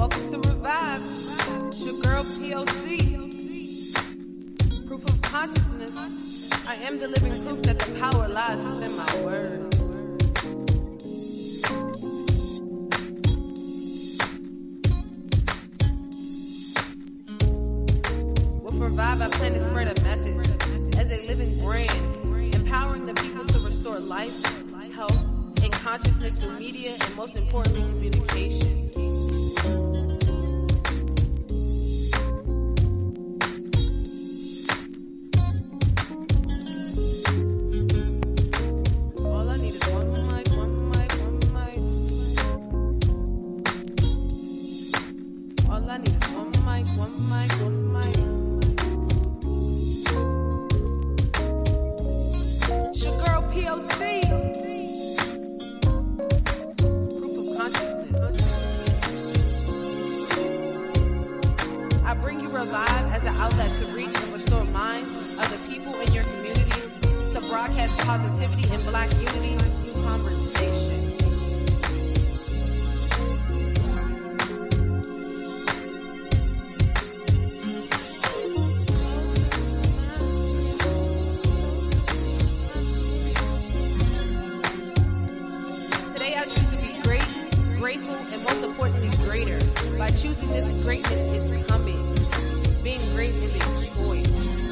Welcome to Revive. It's your girl POC. Proof of consciousness. I am the living proof that the power lies within my words. With Revive, I plan to spread a message as a living brand, empowering the people to restore life, health, and consciousness through media and most importantly, communication. Positivity and Black unity through conversation. Today I choose to be great, grateful, and most importantly greater. By choosing this, greatness is coming. Being great is a choice.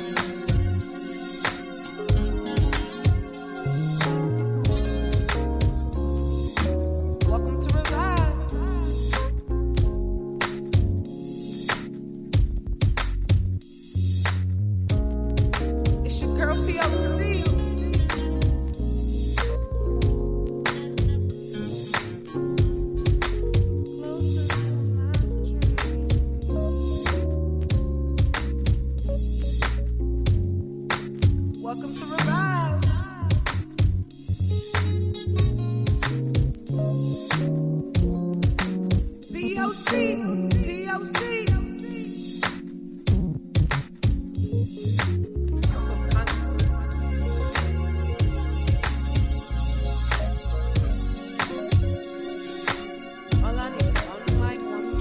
Welcome to Revive. POC. All I need is one mic.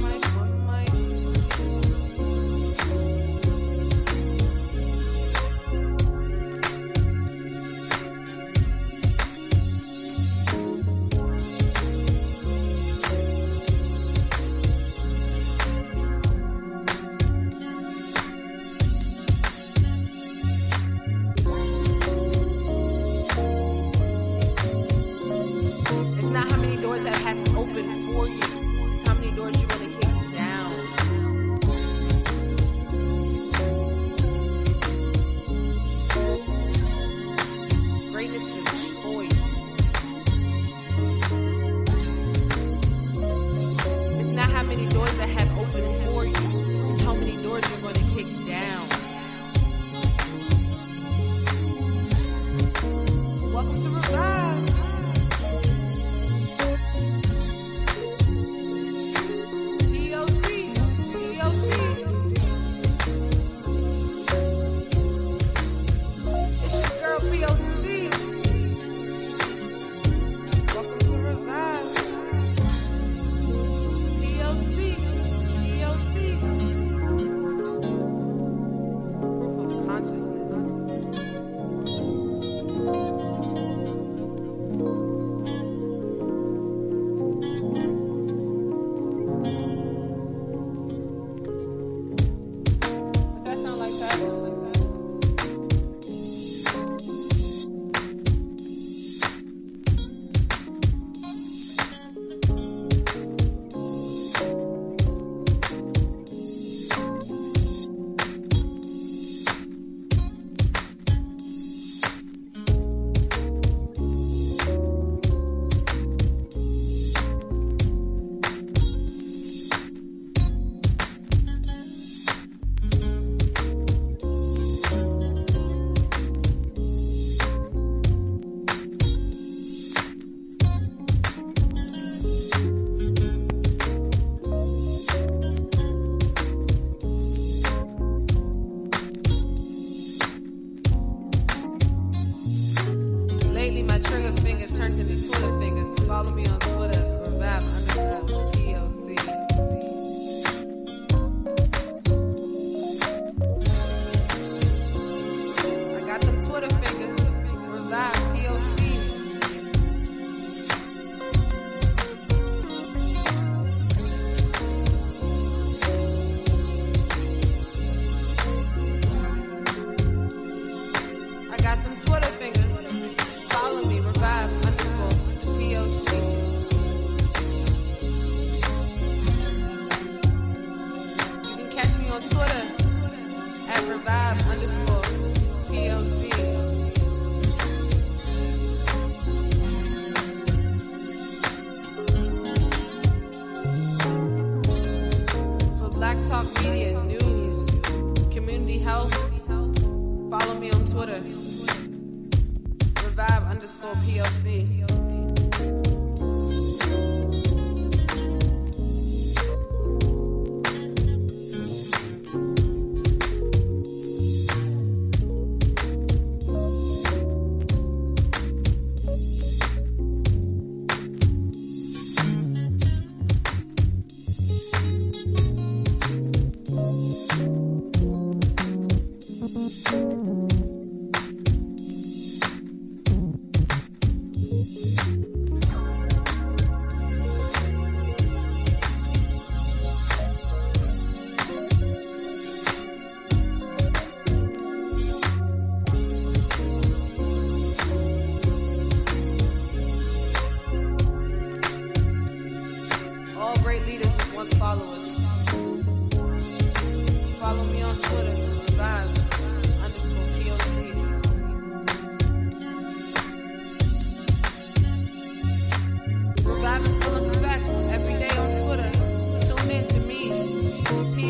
It's not how many doors that have opened for you. It's how many doors you're going to kick down. Greatness is a choice. It's not how many doors that have opened for you. It's how many doors you're going to kick down. Welcome to Revive.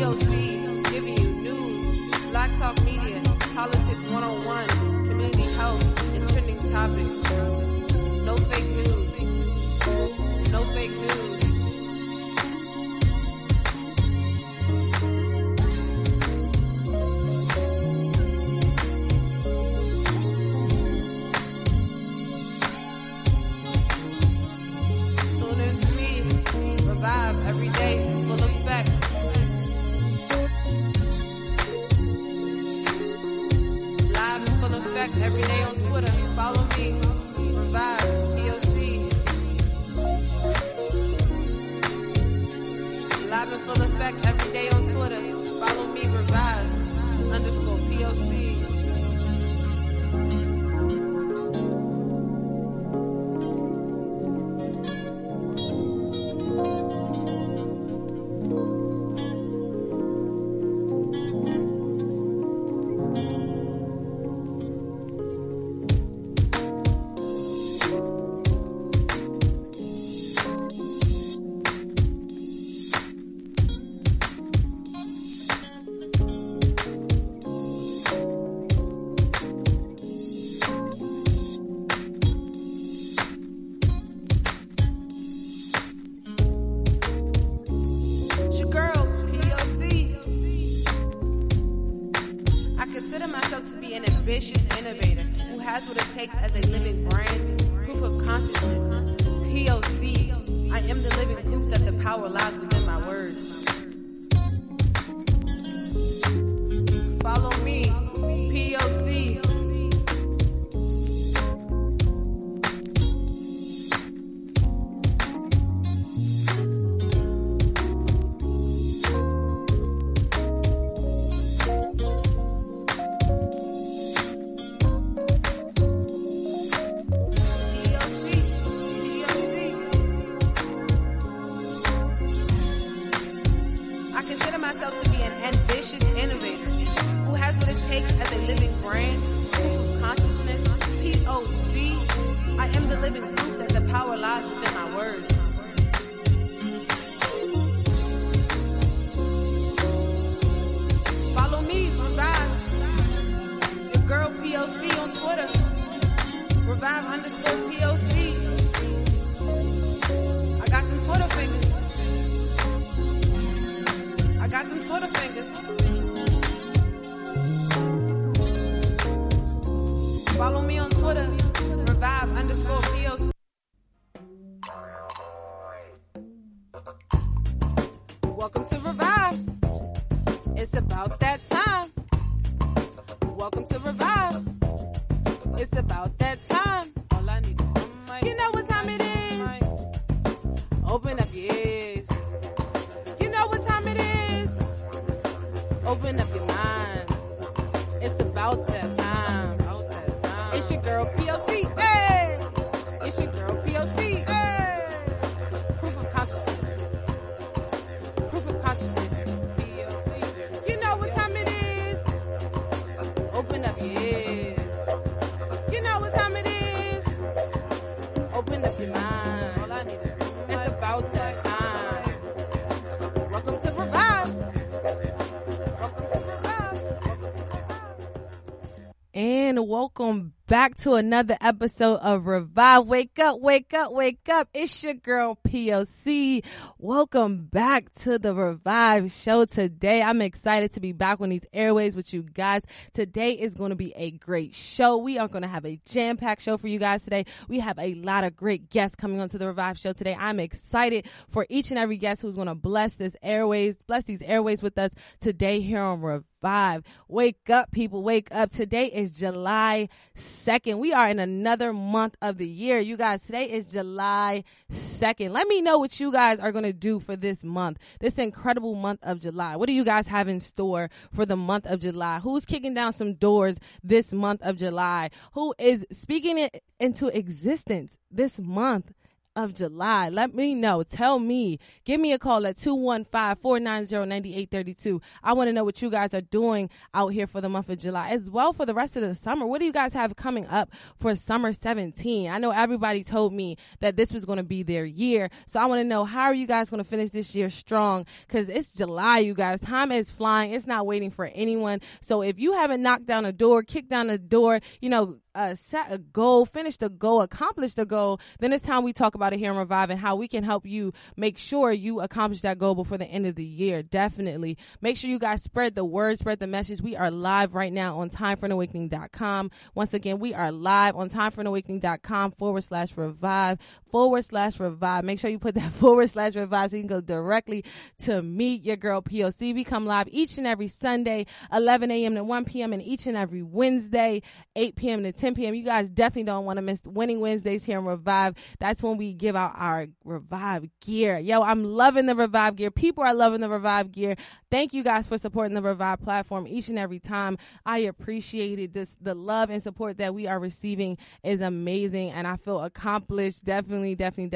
POC, giving you news, Black Talk Media, politics 101, community health, and trending topics. No fake news. No fake news. Every day, full effect. Live and full effect every day on Twitter. Follow me, Revive, POC. Live and full effect every day on Twitter. Follow me, Revive, _POC. Ambitious innovator who has what it takes as a living brand, proof of consciousness, POC. I am the living proof that the power lies within my words. Follow me, POC. Follow me on Twitter, Revive _POC. Welcome to Revive. It's about that time. Welcome to Revive. It's about that time. All I need is one mic. You know what time it is. Open up your ears. You know what time it is. Open up your mind. It's about that time. It's your girl POC, hey! It's your girl POC, hey! Proof of consciousness. Proof of consciousness. POC. You know what time it is. Open up your ears. You know what time it is. Open up your mind. All I need is it's about that time. Welcome to Revive. Welcome to Revive. Welcome to Revive. And welcome back to another episode of Revive. Wake up, wake up, wake up. It's your girl POC. Welcome back to the Revive show today. I'm excited to be back on these airways with you guys. Today is going to be a great show. We are going to have a jam-packed show for you guys today. We have a lot of great guests coming onto the Revive show today. I'm excited for each and every guest who's going to bless these airways with us today here on Revive. Wake up, people, wake up. Today is July 2nd. We are in another month of the year. You guys, today is July 2nd. Let me know what you guys are going to do for this month, this incredible month of July. What do you guys have in store for the month of July? Who's kicking down some doors this month of July? Who is speaking it into existence this month of July. Let me know. Tell me. Give me a call at 215-490-9832. I want to know what you guys are doing out here for the month of July, as well for the rest of the summer. What do you guys have coming up for summer 17? I know everybody told me that this was going to be their year, so I want to know, how are you guys going to finish this year strong? Because it's July, you guys. Time is flying. It's not waiting for anyone. So if you haven't knocked down a door, kicked down a door, set a goal, finish the goal, accomplish the goal, then it's time we talk about it here in Revive and how we can help you make sure you accomplish that goal before the end of the year. Definitely. Make sure you guys spread the word, spread the message. We are live right now on timeforanawakening.com. Once again, we are live on timeforanawakening.com/revive/revive. Make sure you put that /revive so you can go directly to meet your girl POC. We come live each and every Sunday, 11 a.m. to 1 p.m. and each and every Wednesday, 8 p.m. to 10 p.m. You guys definitely don't want to miss Winning Wednesdays here in Revive. That's when we give out our Revive gear. Yo, I'm loving the Revive gear. People are loving the Revive gear. Thank you guys for supporting the Revive platform each and every time. I appreciate it. The love and support that we are receiving is amazing, and I feel accomplished. Definitely.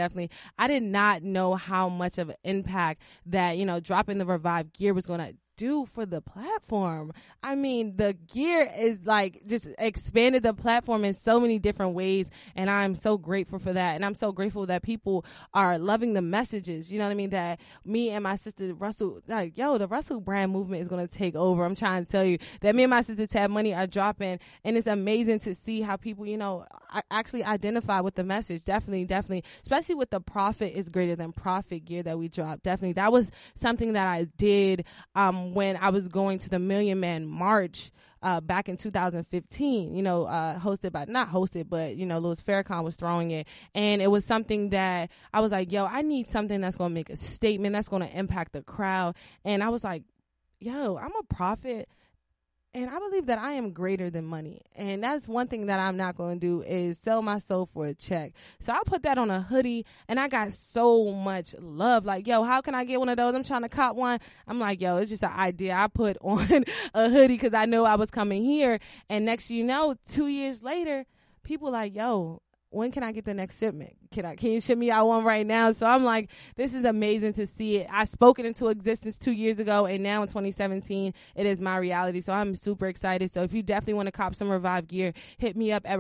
I did not know how much of an impact that, dropping the Revive gear was going to do for the platform. I mean, the gear is just expanded the platform in so many different ways, and I'm so grateful for that. And I'm so grateful that people are loving the messages, you know what I mean, that me and my sister Russell, the Russell brand movement is going to take over. I'm trying to tell you that me and my sister Tab Money are dropping, and it's amazing to see how people, actually identify with the message. Definitely, especially with the profit is greater than profit gear that we dropped. Definitely. That was something that I did, when I was going to the Million Man March back in 2015, hosted by, not hosted, but, Louis Farrakhan was throwing it. And it was something that I was like, yo, I need something that's going to make a statement, that's going to impact the crowd. And I was like, yo, I'm a prophet, and I believe that I am greater than money. And that's one thing that I'm not going to do, is sell my soul for a check. So I put that on a hoodie, and I got so much love. Like, yo, how can I get one of those? I'm trying to cop one. I'm like, yo, it's just an idea. I put on a hoodie because I know I was coming here. And next, 2 years later, people like, yo, when can I get the next shipment? Can you ship me out one right now? So I'm like, this is amazing to see it. I spoke it into existence 2 years ago, and now in 2017, it is my reality. So I'm super excited. So if you definitely want to cop some Revive gear, hit me up at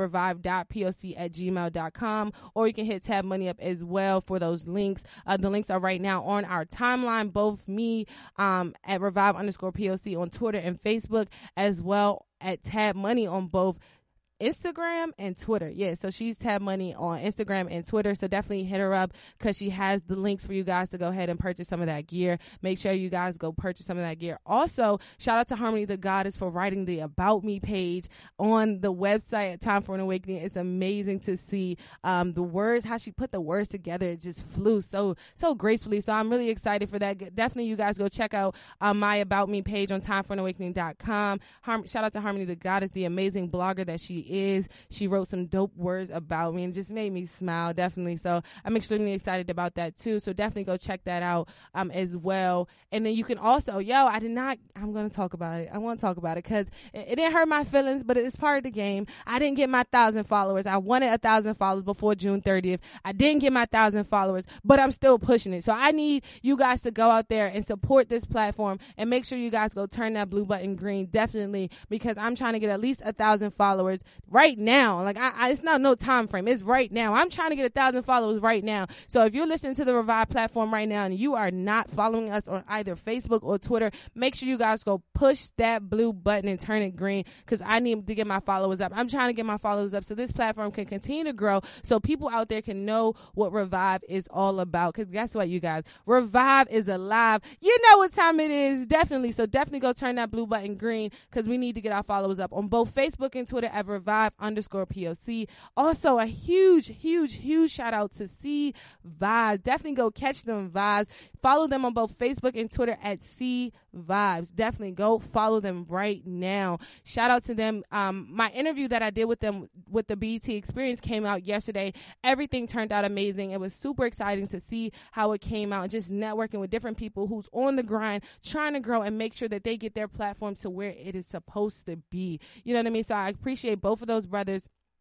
revive.poc@gmail.com, or you can hit Tab Money up as well for those links. The links are right now on our timeline, both me at Revive_POC on Twitter and Facebook, as well at Tab Money on both Instagram and Twitter. Yeah, so she's Tab Money on Instagram and Twitter, so definitely hit her up because she has the links for you guys to go ahead and purchase some of that gear. Make sure you guys go purchase some of that gear. Also, shout out to Harmony the Goddess for writing the About Me page on the website at Time for an Awakening. It's amazing to see the words, how she put the words together. It just flew so gracefully. So I'm really excited for that. Definitely you guys go check out my About Me page on timeforanawakening.com. Shout out to Harmony the Goddess, the amazing blogger that she is. She wrote some dope words about me and just made me smile. Definitely. So I'm extremely excited about that too. So definitely go check that out as well. And then you can also, I'm going to talk about it. I want to talk about it because it didn't hurt my feelings, but it's part of the game. I didn't get my 1,000 followers. I wanted 1,000 followers before June 30th. I didn't get my 1,000 followers, but I'm still pushing it. So I need you guys to go out there and support this platform and make sure you guys go turn that blue button green. Definitely, because I'm trying to get at least 1,000 followers right now. Like it's not no time frame. It's right now. I'm trying to get 1,000 followers right now. So if you're listening to the Revive platform right now and you are not following us on either Facebook or Twitter, make sure you guys go push that blue button and turn it green because I need to get my followers up. I'm trying to get my followers up so this platform can continue to grow so people out there can know what Revive is all about. Because guess what, you guys? Revive is alive. You know what time it is. Definitely. So definitely go turn that blue button green because we need to get our followers up on both Facebook and Twitter at Revive_POC. Also, a huge shout out to C Vibes. Definitely go catch them vibes. Follow them on both Facebook and Twitter at C Vibes. Definitely go follow them right now. Shout out to them. My interview that I did with them with the BET Experience came out yesterday. Everything turned out amazing. It was super exciting to see how it came out and just networking with different people who's on the grind, trying to grow and make sure that they get their platform to where it is supposed to be. You know what I mean? So I appreciate both of those brothers.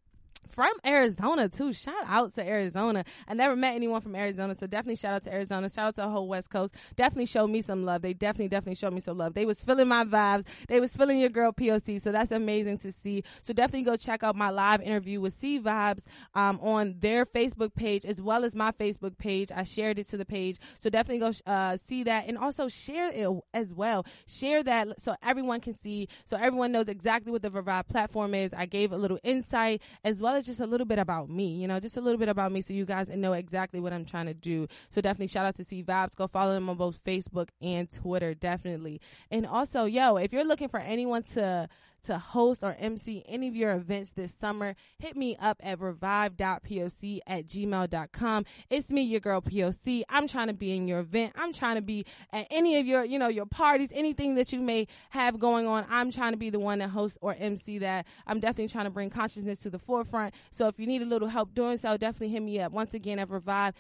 from Arizona too. Shout out to Arizona. I never met anyone from Arizona, so definitely shout out to Arizona. Shout out to the whole West Coast. Definitely showed me some love. They definitely showed me some love. They was feeling my vibes. They was feeling your girl POC. So that's amazing to see. So definitely go check out my live interview with C Vibes on their Facebook page as well as my Facebook page. I shared it to the page, so definitely go see that, and also share it as well. Share that so everyone can see, so everyone knows exactly what the Revive platform is. I gave a little insight as well as just a little bit about me, just a little bit about me, so you guys know exactly what I'm trying to do. So definitely shout out to C Vibes. Go follow them on both Facebook and Twitter, definitely. And also, if you're looking for anyone to host or MC any of your events this summer, hit me up at revive.poc@gmail.com. It's me, your girl POC. I'm trying to be in your event. I'm trying to be at any of your, your parties, anything that you may have going on. I'm trying to be the one to host or MC that. I'm definitely trying to bring consciousness to the forefront. So if you need a little help doing so, definitely hit me up. Once again, at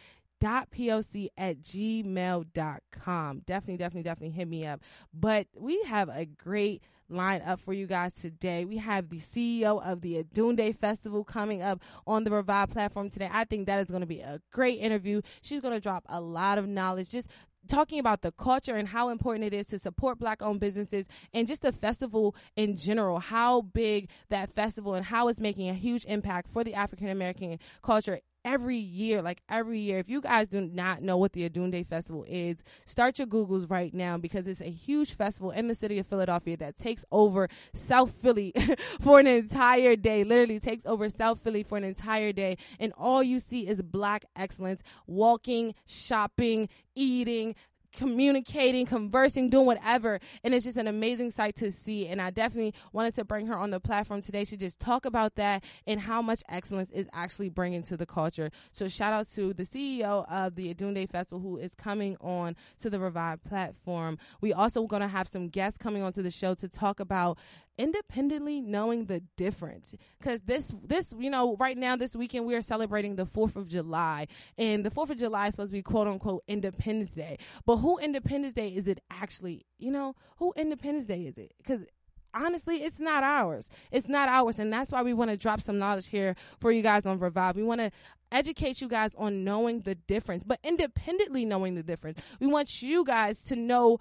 revive.poc@gmail.com. Definitely hit me up. But we have a great line up for you guys today. We have the CEO of the Adunde Festival coming up on the Revive platform today. I think that is going to be a great interview. She's going to drop a lot of knowledge, just talking about the culture and how important it is to support Black-owned businesses, and just the festival in general, how big that festival and how it's making a huge impact for the African-American culture every year. If you guys do not know what the Adunde Festival is, start your Googles right now, because it's a huge festival in the city of Philadelphia that takes over South Philly for an entire day. Literally takes over South Philly for an entire day, and all you see is Black excellence, walking, shopping, eating, communicating, conversing, doing whatever. And it's just an amazing sight to see. And I definitely wanted to bring her on the platform today to just talk about that and how much excellence is actually bringing to the culture. So shout out to the CEO of the Adunde Festival, who is coming on to the Revive platform. We also going to have some guests coming onto the show to talk about independently knowing the difference, because this right now, this weekend, we are celebrating the 4th of July, and the 4th of July is supposed to be quote unquote Independence Day. But who Independence Day is it actually? Who Independence Day is it? Because honestly, it's not ours. It's not ours. And that's why we want to drop some knowledge here for you guys on Revive. We want to educate you guys on knowing the difference, but independently knowing the difference. We want you guys to know,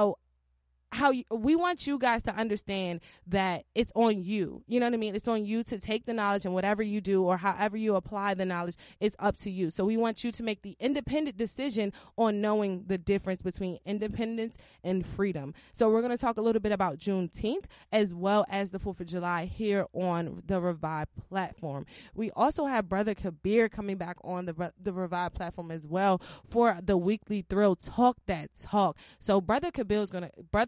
we want you guys to understand that it's on you. You know what I mean? It's on you to take the knowledge, and whatever you do or however you apply the knowledge, it's up to you. So we want you to make the independent decision on knowing the difference between independence and freedom. So we're going to talk a little bit about Juneteenth as well as the 4th of July here on the Revive platform. We also have Brother Kabir coming back on the Revive platform as well for the weekly Thrill Talk That Talk. So Brother Kabir is going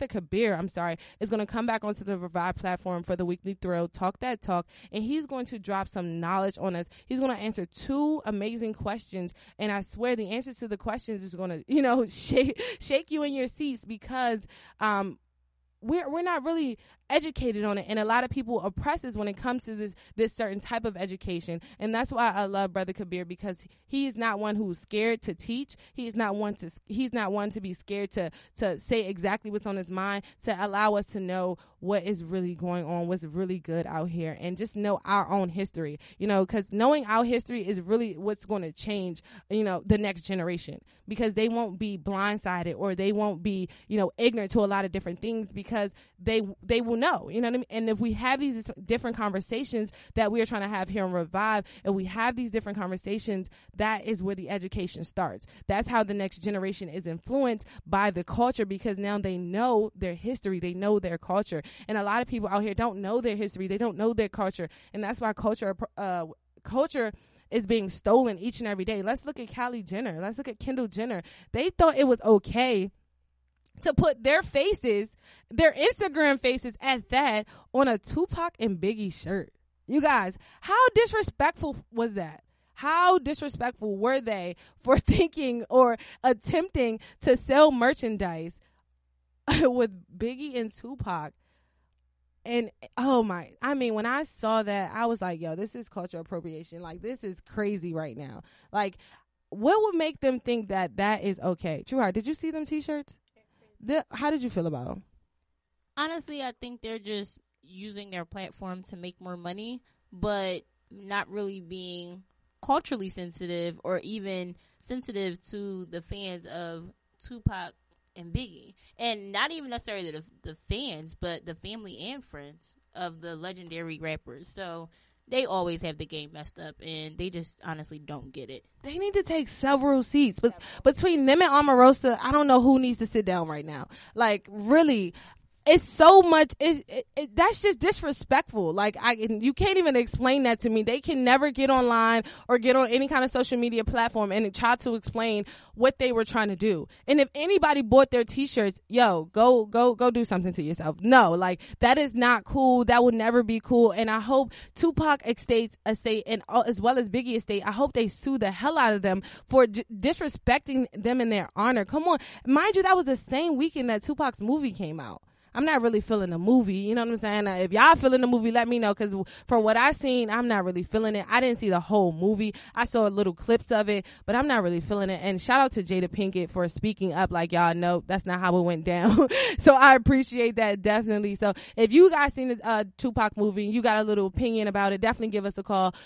to come back onto the Revive platform for the weekly Thrill Talk That Talk, and he's going to drop some knowledge on us. He's going to answer 2 amazing questions, and I swear the answers to the questions is going to, shake you in your seats, because we're not really educated on it, and a lot of people oppress us when it comes to this certain type of education. And that's why I love Brother Kabir, because he is not one who's scared to teach. He's not one to be scared to say exactly what's on his mind, to allow us to know what is really going on, what's really good out here, and just know our own history, because knowing our history is really what's going to change, the next generation, because they won't be blindsided, or they won't be, ignorant to a lot of different things, because they will know, you know what I mean? And if we have these different conversations that we are trying to have here on Revive, and we have these different conversations, that is where the education starts. That's how the next generation is influenced by the culture, because now they know their history, they know their culture. And a lot of people out here don't know their history, they don't know their culture, and that's why culture is being stolen each and every day. Let's look at Kylie Jenner. Let's look at Kendall Jenner. They thought it was okay to put their faces, their Instagram faces at that, on a Tupac and Biggie shirt. You guys, how disrespectful was that? How disrespectful were they for thinking or attempting to sell merchandise with Biggie and Tupac? And when I saw that, I was like, yo, this is cultural appropriation. Like, this is crazy right now. Like, what would make them think that is okay? True Heart, did you see them t-shirts? How did you feel about them? Honestly, I think they're just using their platform to make more money. But not really being culturally sensitive or even sensitive to the fans of Tupac and Biggie, and not even necessarily the fans, but the family and friends of the legendary rappers. So they always have the game messed up, and they just honestly don't get it. They need to take several seats, but between them and Omarosa, I don't know who needs to sit down right now. Like, really. It's so much. That's just disrespectful. Like, you can't even explain that to me. They can never get online or get on any kind of social media platform and try to explain what they were trying to do. And if anybody bought their T-shirts, yo, go do something to yourself. No, like, that is not cool. That would never be cool. And I hope Tupac estate and as well as Biggie estate, I hope they sue the hell out of them for disrespecting them in their honor. Come on, mind you, that was the same weekend that Tupac's movie came out. I'm not really feeling the movie, you know what I'm saying? If y'all feeling the movie, let me know, because from what I seen, I'm not really feeling it. I didn't see the whole movie. I saw little clips of it, but I'm not really feeling it. And shout out to Jada Pinkett for speaking up, like, y'all know that's not how it went down. So I appreciate that, definitely. So if you guys seen the Tupac movie, you got a little opinion about it, definitely give us a call,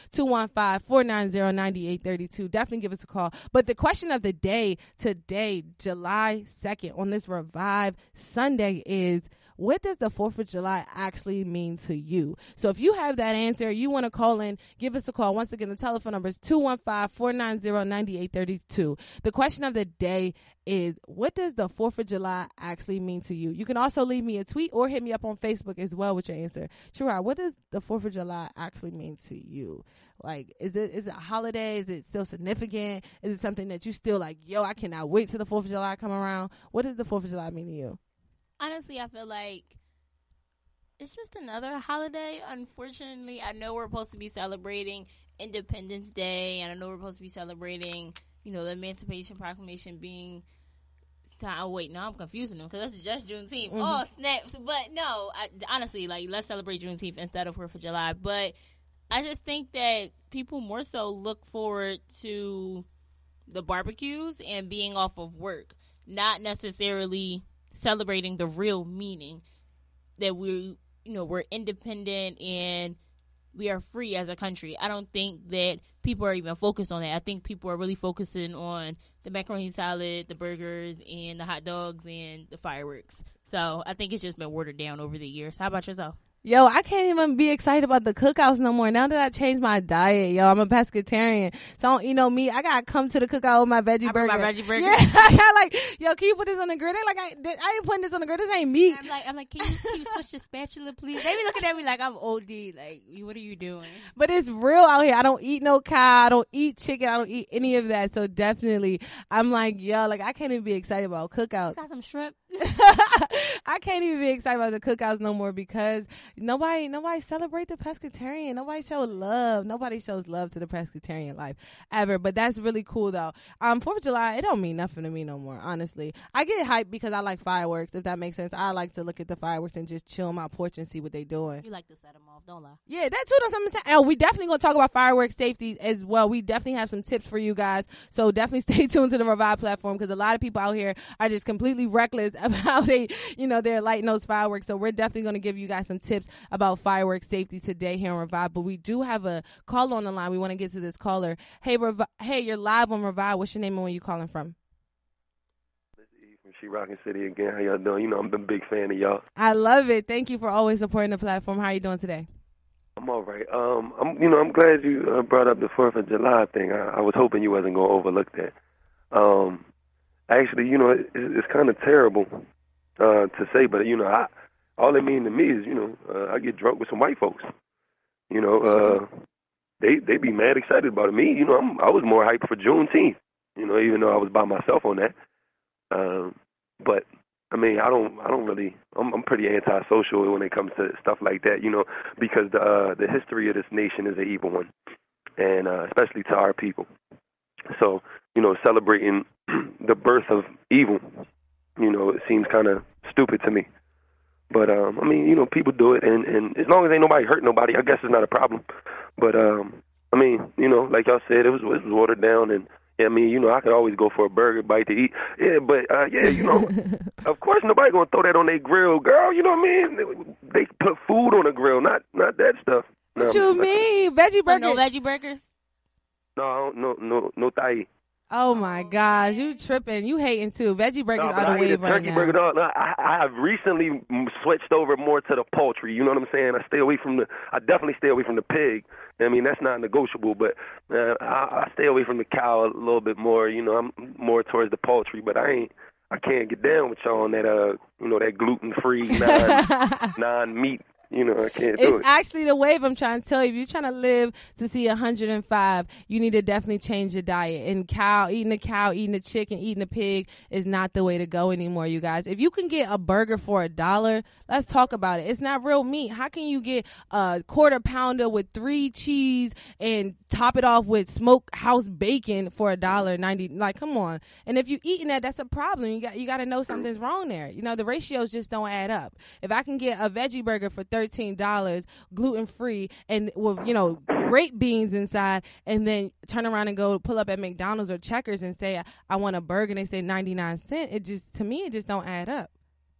215-490-9832. Definitely give us a call. But the question of the day today, July 2nd, on this Revive Sunday is, what does the 4th of July actually mean to you? So if you have that answer, you want to call in, give us a call. Once again, the telephone number is 215-490-9832. The question of the day is, what does the 4th of July actually mean to you? You can also leave me a tweet or hit me up on Facebook as well with your answer. Sherrod, what does the 4th of July actually mean to you? Like, is it a holiday? Is it still significant? Is it something that you still like, yo, I cannot wait till the 4th of July come around? What does the 4th of July mean to you? Honestly, I feel like it's just another holiday. Unfortunately, I know we're supposed to be celebrating Independence Day, and I know we're supposed to be celebrating, the Emancipation Proclamation being... Oh, wait, no, I'm confusing them, because that's just Juneteenth. Mm-hmm. Oh, snaps. But no, honestly, like, let's celebrate Juneteenth instead of 4th of July. But I just think that people more so look forward to the barbecues and being off of work, not necessarily celebrating the real meaning that we're independent and we are free as a country. I don't think that people are even focused on that. I think people are really focusing on the macaroni salad, the burgers, and the hot dogs, and the fireworks. So I think it's just been watered down over the years. How about yourself? Yo, I can't even be excited about the cookouts no more. Now that I changed my diet, yo, I'm a pescatarian. So, me, I gotta come to the cookout with my veggie burger. My veggie burger. Yeah, I got like, yo, can you put this on the grill? They're like, I ain't putting this on the grill. This ain't meat. I'm like, can you switch the spatula, please? They be looking at me like I'm OD. Like, what are you doing? But it's real out here. I don't eat no cow. I don't eat chicken. I don't eat any of that. So definitely, I'm like, yo, like, I can't even be excited about cookouts. Got some shrimp. I can't even be excited about the cookouts no more, because nobody celebrate the pescatarian. Nobody shows love. Nobody shows love to the pescatarian life ever. But that's really cool though. 4th of July, it don't mean nothing to me no more, honestly. I get hyped because I like fireworks, if that makes sense. I like to look at the fireworks and just chill on my porch and see what they doing. You like to set them off, don't lie. Yeah, that too. That's what I'm saying. And we definitely gonna talk about fireworks safety as well. We definitely have some tips for you guys. So definitely stay tuned to the Revive platform, because a lot of people out here are just completely reckless about how they're lighting those fireworks. So we're definitely going to give you guys some tips about fireworks safety today here on Revive. But we do have a caller on the line. We want to get to this caller. Hey, you're live on Revive. What's your name and where you calling from? This is E from She Rockin' City again. How y'all doing? I'm a big fan of y'all. I love it. Thank you for always supporting the platform. How are you doing today? I'm all right. I'm glad you brought up the 4th of July thing. I was hoping you wasn't going to overlook that. Actually, it's kind of terrible to say, but all it means to me is, I get drunk with some white folks. They be mad excited about it. Me, I was more hyped for Juneteenth. Even though I was by myself on that. But I mean, I don't really. I'm pretty antisocial when it comes to stuff like that. Because the history of this nation is an evil one, and especially to our people. So celebrating the birth of evil, it seems kind of stupid to me. But, I mean, people do it, and as long as ain't nobody hurt nobody, I guess it's not a problem. But, I mean, like y'all said, it was watered down, and, I mean, I could always go for a burger bite to eat. Yeah, but, of course nobody going to throw that on their grill, girl, you know what I mean? They put food on the grill, not that stuff. What you mean? Veggie burgers? No veggie burgers? No thigh. Oh my gosh, you tripping? You hating too? Veggie burgers No, are the wave right turkey now. burger. No, I have recently switched over more to the poultry. You know what I'm saying? I definitely stay away from the pig. I mean, that's not negotiable. But I stay away from the cow a little bit more. You know, I'm more towards the poultry. But I can't get down with y'all on that that gluten-free non-meat. You know, I can't do it. It's actually the wave. I'm trying to tell you. If you're trying to live to see 105, you need to definitely change your diet. And eating the chicken, eating the pig is not the way to go anymore, you guys. If you can get a burger for $1, let's talk about it. It's not real meat. How can you get a quarter pounder with 3 cheese and top it off with smokehouse bacon for $1.90? Like, come on. And if you're eating that's a problem. You got to know something's wrong there. You know, the ratios just don't add up. If I can get a veggie burger for $13, gluten-free, and with, great beans inside, and then turn around and go pull up at McDonald's or Checkers and say, I want a burger, and they say 99 cents, to me, it just don't add up.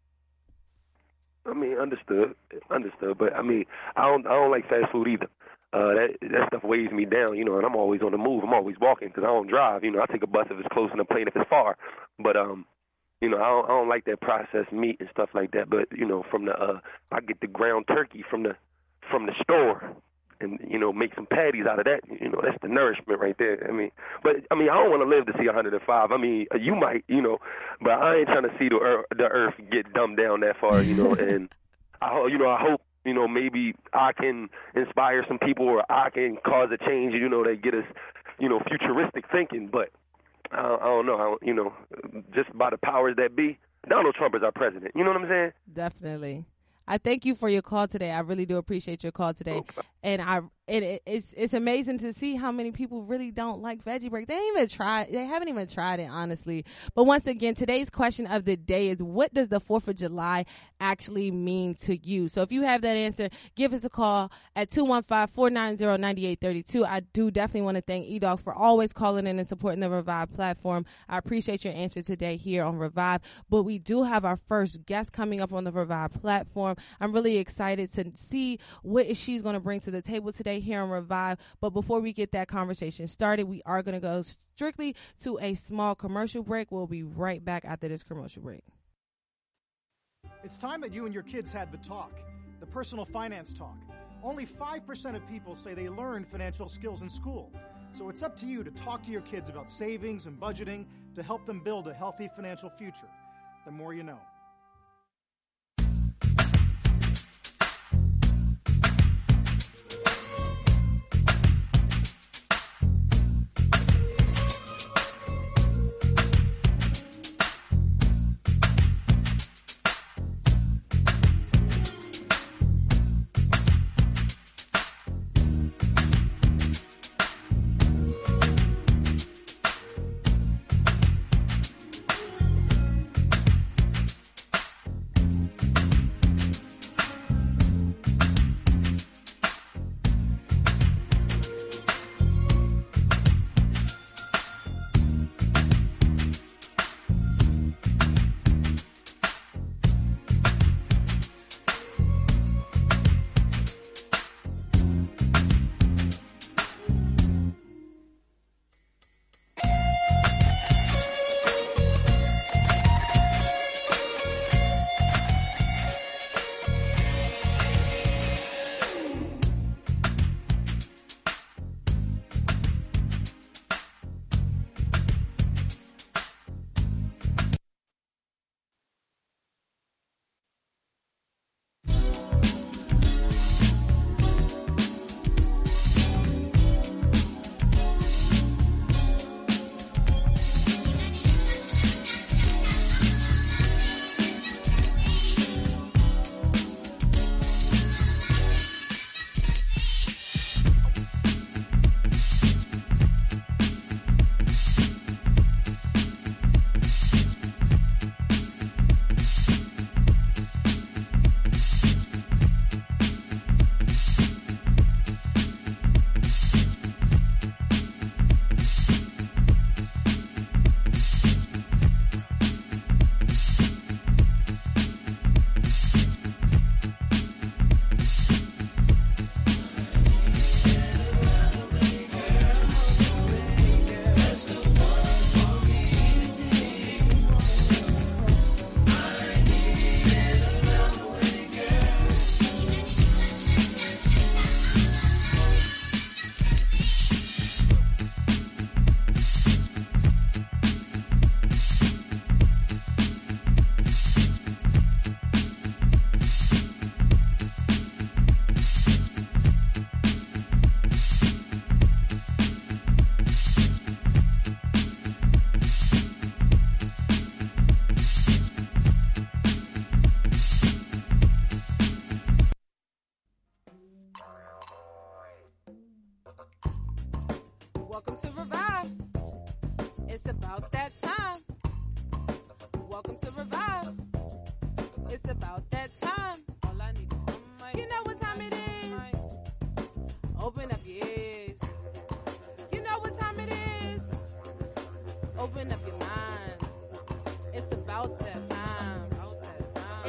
I mean, understood, but I mean, I don't like fast food either. That stuff weighs me down, and I'm always on the move. I'm always walking because I don't drive. I take a bus if it's close and a plane if it's far. But I don't like that processed meat and stuff like that. But from I get the ground turkey from the store, and make some patties out of that. That's the nourishment right there. I mean, I don't want to live to see 105. I mean, you might, but I ain't trying to see the earth get dumbed down that far. And I hope maybe I can inspire some people, or I can cause a change. That get us, futuristic thinking, but. I don't know. Just by the powers that be, Donald Trump is our president. You know what I'm saying? Definitely. I thank you for your call today. I really do appreciate your call today. And it's amazing to see how many people really don't like veggie burgers. They haven't even tried it, honestly. But once again, today's question of the day is, what does the 4th of July actually mean to you? So if you have that answer, give us a call at 215-490-9832. I do definitely want to thank E-Dog for always calling in and supporting the Revive platform. I appreciate your answer today here on Revive. But we do have our first guest coming up on the Revive platform. I'm really excited to see what she's going to bring to the table today here on Revive. But before we get that conversation started, we are going to go strictly to a small commercial break. We'll be right back after this commercial break. It's time that you and your kids had the talk, the personal finance talk. Only 5% of people say they learned financial skills in school. So it's up to you to talk to your kids about savings and budgeting to help them build a healthy financial future. The more you know.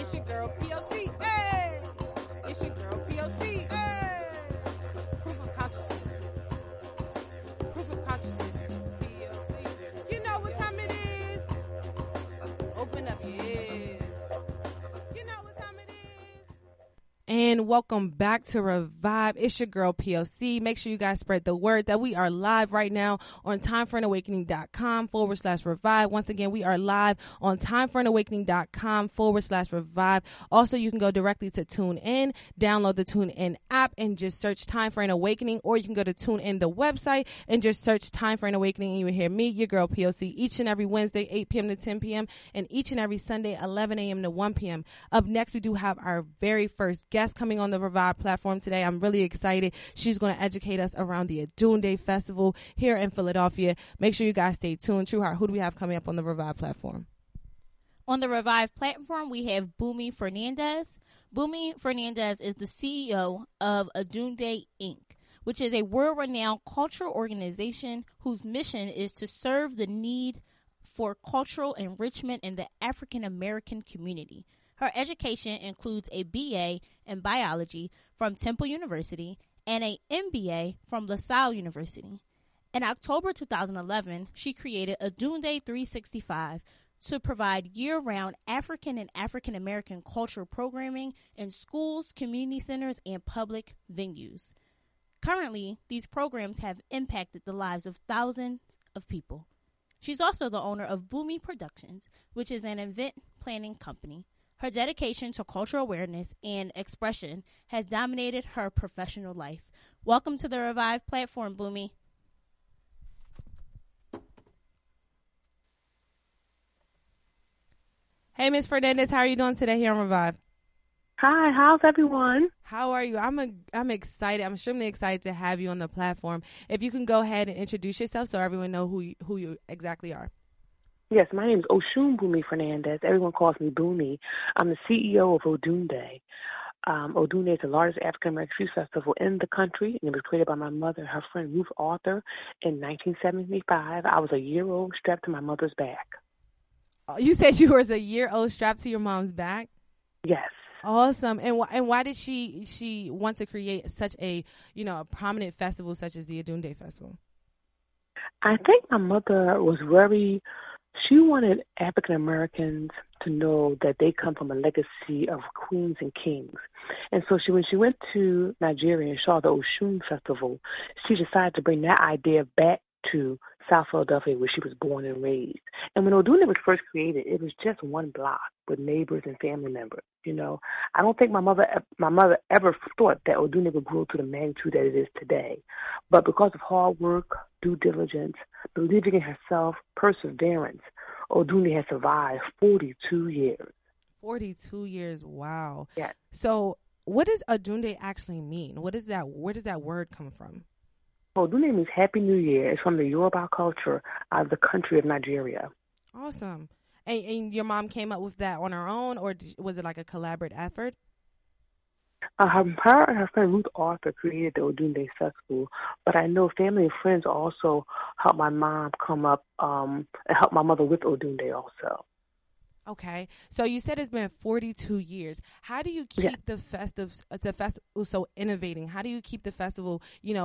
It's your girl POC. Hey, it's your girl POC. Hey, proof of consciousness. Proof of consciousness. POC. You know what time it is. Open up your ears. You know what time it is. And welcome back to Revive. It's your girl POC. Make sure you guys spread the word that we are live right now on timeforanawakening.com/revive. Once again, we are live on timeforanawakening.com/revive. Also, you can go directly to TuneIn, download the TuneIn app and just search Time for an Awakening, or you can go to TuneIn, the website, and just search Time for an Awakening, and you will hear me, your girl POC, each and every Wednesday, 8 p.m. to 10 p.m., and each and every Sunday, 11 a.m. to 1 p.m. Up next, we do have our very first guest coming on the Revive platform today. I'm really excited. She's going to educate us around the Adunde Festival here in Philadelphia. Make sure you guys stay tuned. True Heart, who do we have coming up on the Revive platform? On the Revive platform, we have Bumi Fernandez. Bumi Fernandez is the CEO of Adunde Inc., which is a world-renowned cultural organization whose mission is to serve the need for cultural enrichment in the African American community. Her education includes a BA in biology from Temple University and an MBA from LaSalle University. In October 2011, she created Adunde 365 to provide year-round African and African American cultural programming in schools, community centers, and public venues. Currently, these programs have impacted the lives of thousands of people. She's also the owner of Bumi Productions, which is an event planning company. Her dedication to cultural awareness and expression has dominated her professional life. Welcome to the Revive platform, Bumi. Hey, Ms. Fernandez, how are you doing today here on Revive? Hi, how's everyone? How are you? I'm excited. I'm extremely excited to have you on the platform. If you can go ahead and introduce yourself so everyone know who you exactly are. Yes, my name is Oshun Bumi Fernandez. Everyone calls me Bumi. I'm the CEO of Odunde. Odunde is the largest African-American youth festival in the country, and it was created by my mother and her friend Ruth Arthur in 1975. I was a year old, strapped to my mother's back. You said you were a year old, strapped to your mom's back? Yes. Awesome. And why did she want to create such a prominent festival such as the Adunde Festival? I think my mother was she wanted African Americans to know that they come from a legacy of queens and kings. And so when she went to Nigeria and saw the Oshun Festival, she decided to bring that idea back to South Philadelphia, where she was born and raised. And when Odunde was first created, it was just one block with neighbors and family members. I don't think my mother ever thought that Odunde would grow to the magnitude that it is today. But because of hard work, due diligence, believing in herself, perseverance, Odunde has survived 42 years. 42 years, wow. Yes. So what does Adunde actually mean? Where does that word come from? Odunde means Happy New Year. It's from the Yoruba culture of the country of Nigeria. Awesome. And your mom came up with that on her own, or was it like a collaborative effort? Her and her friend Ruth Arthur created the Odunde Festival, but I know family and friends also helped my mom come up and help my mother with Odunde also. Okay, so you said it's been 42 years. How do you keep the festival so innovating? How do you keep the festival,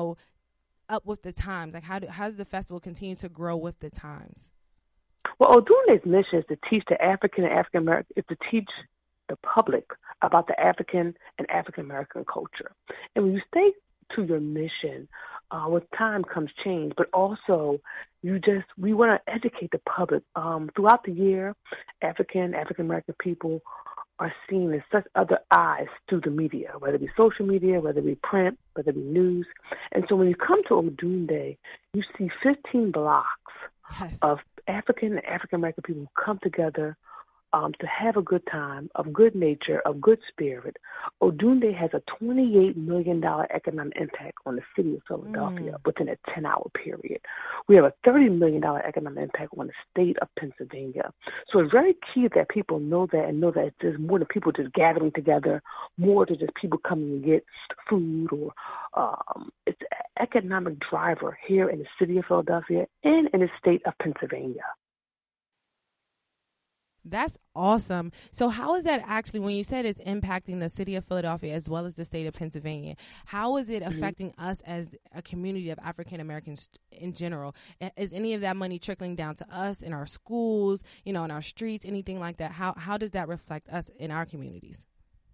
up with the times? Like how does the festival continue to grow with the times? Well, Odunde's mission is to teach the African and African American, is to teach the public about the African and African American culture. And when you stay to your mission, with time comes change, but also we want to educate the public. Throughout the year, African American people are seen in such other eyes through the media, whether it be social media, whether it be print, whether it be news. And so when you come to Odunde, you see 15 blocks of African and African American people who come together to have a good time, of good nature, of good spirit. Odunde has a $28 million economic impact on the city of Philadelphia within a 10-hour period. We have a $30 million economic impact on the state of Pennsylvania. So it's very key that people know that and know that there's more than people just gathering together, more than just people coming to get food or it's an economic driver here in the city of Philadelphia and in the state of Pennsylvania. That's awesome. So how is that actually, when you said it's impacting the city of Philadelphia as well as the state of Pennsylvania, how is it affecting us as a community of African Americans in general? Is any of that money trickling down to us in our schools, in our streets, anything like that? How does that reflect us in our communities?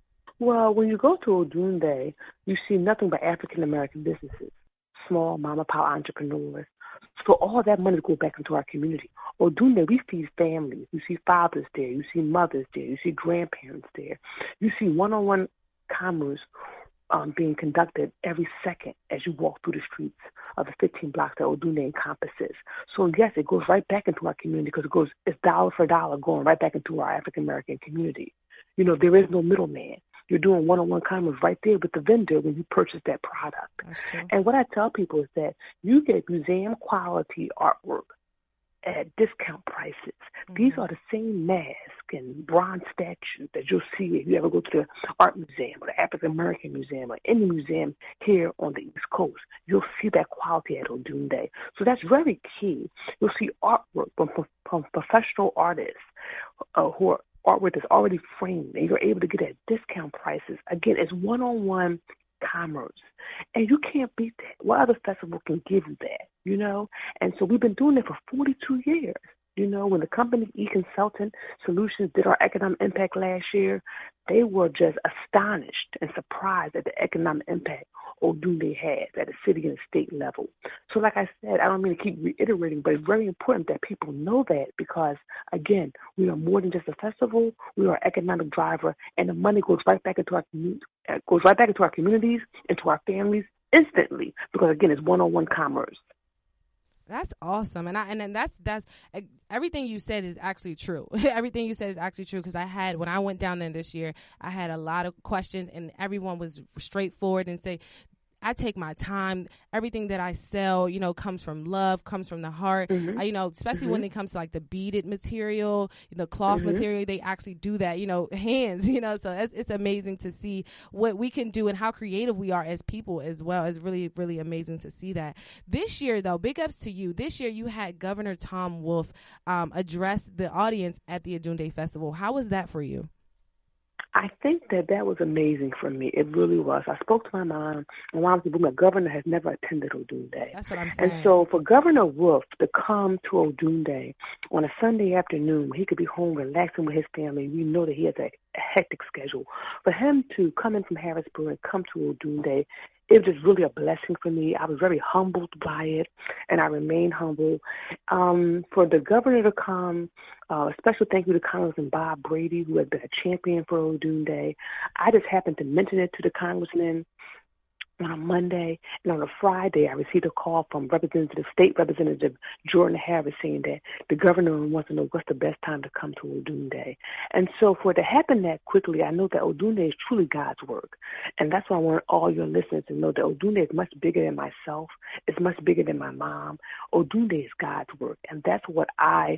Well, when you go to Odunde, you see nothing but African American businesses, small mom-and-pop entrepreneurs. So all that money goes back into our community. Odunde, we feed families. You see fathers there. You see mothers there. You see grandparents there. You see one-on-one commerce being conducted every second as you walk through the streets of the 15 blocks that Odunde encompasses. So, yes, it goes right back into our community because it's dollar for dollar going right back into our African-American community. There is no middleman. You're doing one-on-one commerce right there with the vendor when you purchase that product. And what I tell people is that you get museum-quality artwork at discount prices. Mm-hmm. These are the same masks and bronze statues that you'll see if you ever go to the art museum or the African American museum or any museum here on the East Coast. You'll see that quality at Odunde. So that's very key. You'll see artwork from professional artists who are artwork that's already framed, and you're able to get it at discount prices. Again, it's one-on-one commerce, and you can't beat that. What other festival can give you that, And so we've been doing it for 42 years. When the company E-Consulting Solutions did our economic impact last year, they were just astonished and surprised at the economic impact Odunde has at the city and state level. So like I said, I don't mean to keep reiterating, but it's very important that people know that because, again, we are more than just a festival. We are an economic driver, and the money goes right back into our communities, into our families instantly because, again, it's one-on-one commerce. That's awesome. And that's everything you said is actually true. Everything you said is actually true because when I went down there this year, I had a lot of questions and everyone was straightforward and say, I take my time. Everything that I sell, comes from love, comes from the heart. Mm-hmm. Especially when it comes to like the beaded material, the cloth material, they actually do that, hands, so it's amazing to see what we can do and how creative we are as people as well. It's really, really amazing to see that. This year, though, big ups to you. This year, you had Governor Tom Wolf address the audience at the Odunde Festival. How was that for you? I think that was amazing for me. It really was. I spoke to my mom, and my governor has never attended Odunde. That's what I'm saying. And so for Governor Wolf to come to Odunde on a Sunday afternoon, he could be home relaxing with his family. We know that he has a hectic schedule. For him to come in from Harrisburg and come to Odunde, it was just really a blessing for me. I was very humbled by it, and I remain humble. For the governor to come, a special thank you to Congressman Bob Brady, who has been a champion for Odunde. I just happened to mention it to the congressman on a Monday, and on a Friday, I received a call from State Representative Jordan Harris saying that the governor wants to know what's the best time to come to Odunde. And so for it to happen that quickly, I know that Odunde is truly God's work. And that's why I want all your listeners to know that Odunde is much bigger than myself. It's much bigger than my mom. Odunde is God's work. And that's what I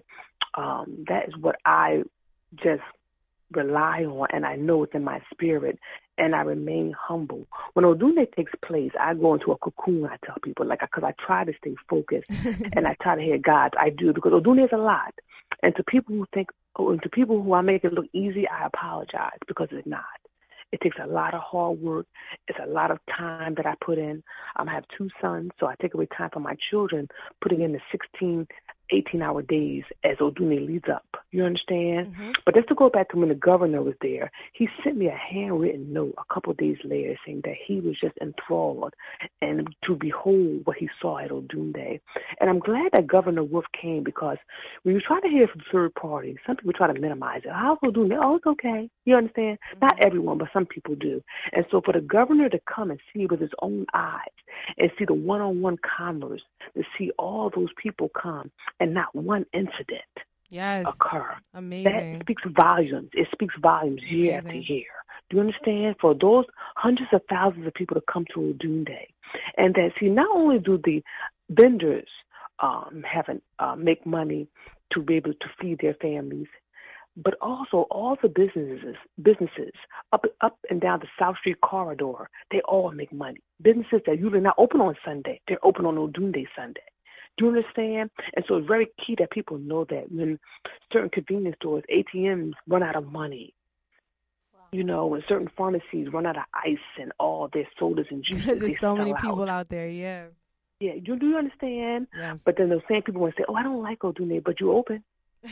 just rely on, and I know it's in my spirit, and I remain humble. When Odunde takes place, I go into a cocoon, I tell people, because I try to stay focused, and I try to hear God. I do, because Odunde is a lot. And to people who I make it look easy, I apologize, because it's not. It takes a lot of hard work. It's a lot of time that I put in. I have 2 sons, so I take away time from my children, putting in the 16, 18-hour days as Odunde leads up. You understand? Mm-hmm. But just to go back to when the governor was there, he sent me a handwritten note a couple of days later saying that he was just enthralled and to behold what he saw at Odunde. And I'm glad that Governor Wolf came, because when you try to hear from third parties, some people try to minimize it. How's Odunde? Oh, it's okay. You understand? Mm-hmm. Not everyone, but some people do. And so for the governor to come and see with his own eyes and see the one-on-one commerce, to see all those people come and not one incident occur. Amazing. That speaks volumes. It speaks volumes year after year. Do you understand? For those hundreds of thousands of people to come to Odunde. And that, see, not only do the vendors make money to be able to feed their families, but also all the businesses up and down the South Street corridor, they all make money. Businesses that usually not open on Sunday, they're open on Odunde Sunday. Do you understand? And so it's very key that people know that when certain convenience stores, ATMs run out of money, you know, when certain pharmacies run out of ice and all their sodas and juices, Because they there's so many sell people out. out there, yeah. Yeah, do you understand? Yes. But then those same people want to say, "Oh, I don't like Odune," but you open,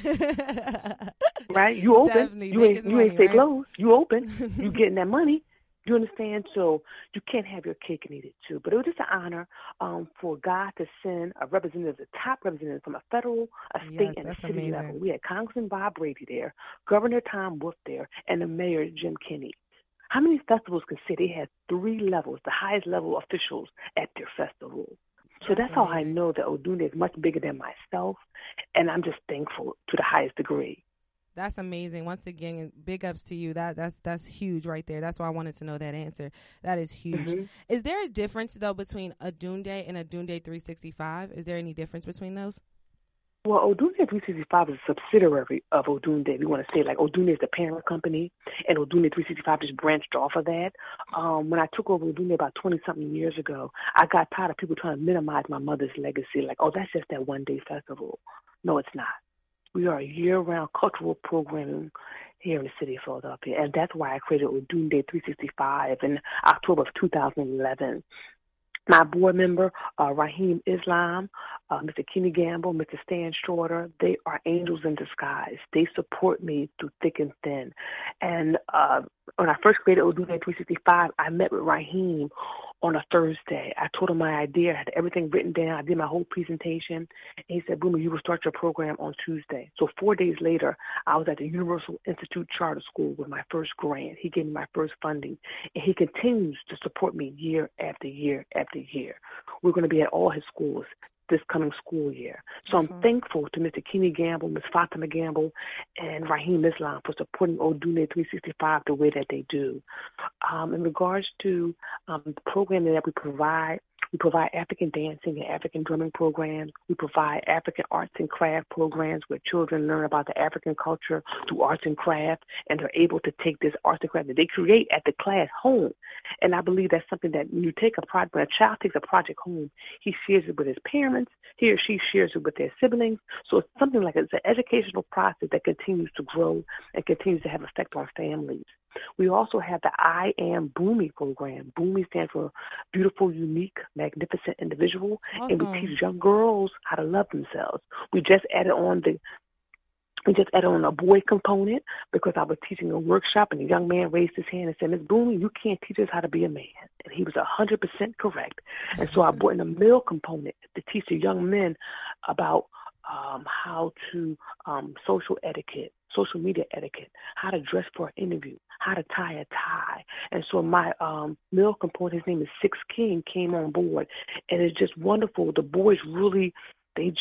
right? You open. Definitely. You ain't stay right? closed. You open. You getting that money. You understand? So you can't have your cake and eat it too. But it was just an honor for God to send a representative, the top representative from a federal, a state, and a city amazing. level. We had Congressman Bob Brady there, Governor Tom Wolf there, and the Mayor Jim Kenney. How many festivals can say they had 3 levels, the highest level officials at their festival? So that's how I know that Odune is much bigger than myself, and I'm just thankful to the highest degree. That's amazing. Once again, big ups to you. That's huge right there. That's why I wanted to know that answer. That is huge. Mm-hmm. Is there a difference, though, between Odune and Odune 365? Is there any difference between those? Well, Odune 365 is a subsidiary of Odune. We want to say, like, Odune is the parent company, and Odune 365 just branched off of that. When I took over Odune about 20-something years ago, I got tired of people trying to minimize my mother's legacy, like, oh, that's just that one-day festival. No, it's not. We are a year-round cultural programming here in the city of Philadelphia, and that's why I created Odune 365 in October of 2011. My board member, Raheem Islam, Mr. Kenny Gamble, Mr. Stan Schroeder, they are angels in disguise. They support me through thick and thin. And when I first created Odune 365, I met with Raheem on a Thursday. I told him my idea. I had everything written down. I did my whole presentation. And he said, Boomer, you will start your program on Tuesday. So 4 days later, I was at the Universal Institute Charter School with my first grant. He gave me my first funding. And he continues to support me year after year after year. We're going to be at all his schools this coming school year. So I'm thankful to Mr. Kenny Gamble, Ms. Fatima Gamble, and Raheem Islam for supporting Odune 365 the way that they do. In regards to the programming that we provide African dancing and African drumming programs. We provide African arts and craft programs where children learn about the African culture through arts and craft, and they're able to take this arts and craft that they create at the class home. And I believe that's something that when you take a project, when a child takes a project home, he shares it with his parents, he or she shares it with their siblings. So it's something like it's an educational process that continues to grow and continues to have effect on families. We also have the I Am Boomy program. Boomy stands for beautiful, unique, magnificent individual. Awesome. And we teach young girls how to love themselves. We just added on a boy component because I was teaching a workshop and a young man raised his hand and said, Ms. Boomy, you can't teach us how to be a man. And he was 100% correct. And so I brought in a male component to teach the young men about how to social media etiquette, how to dress for an interview, how to tie a tie. And so my male component, his name is Six King, came on board. And it's just wonderful. The boys really, they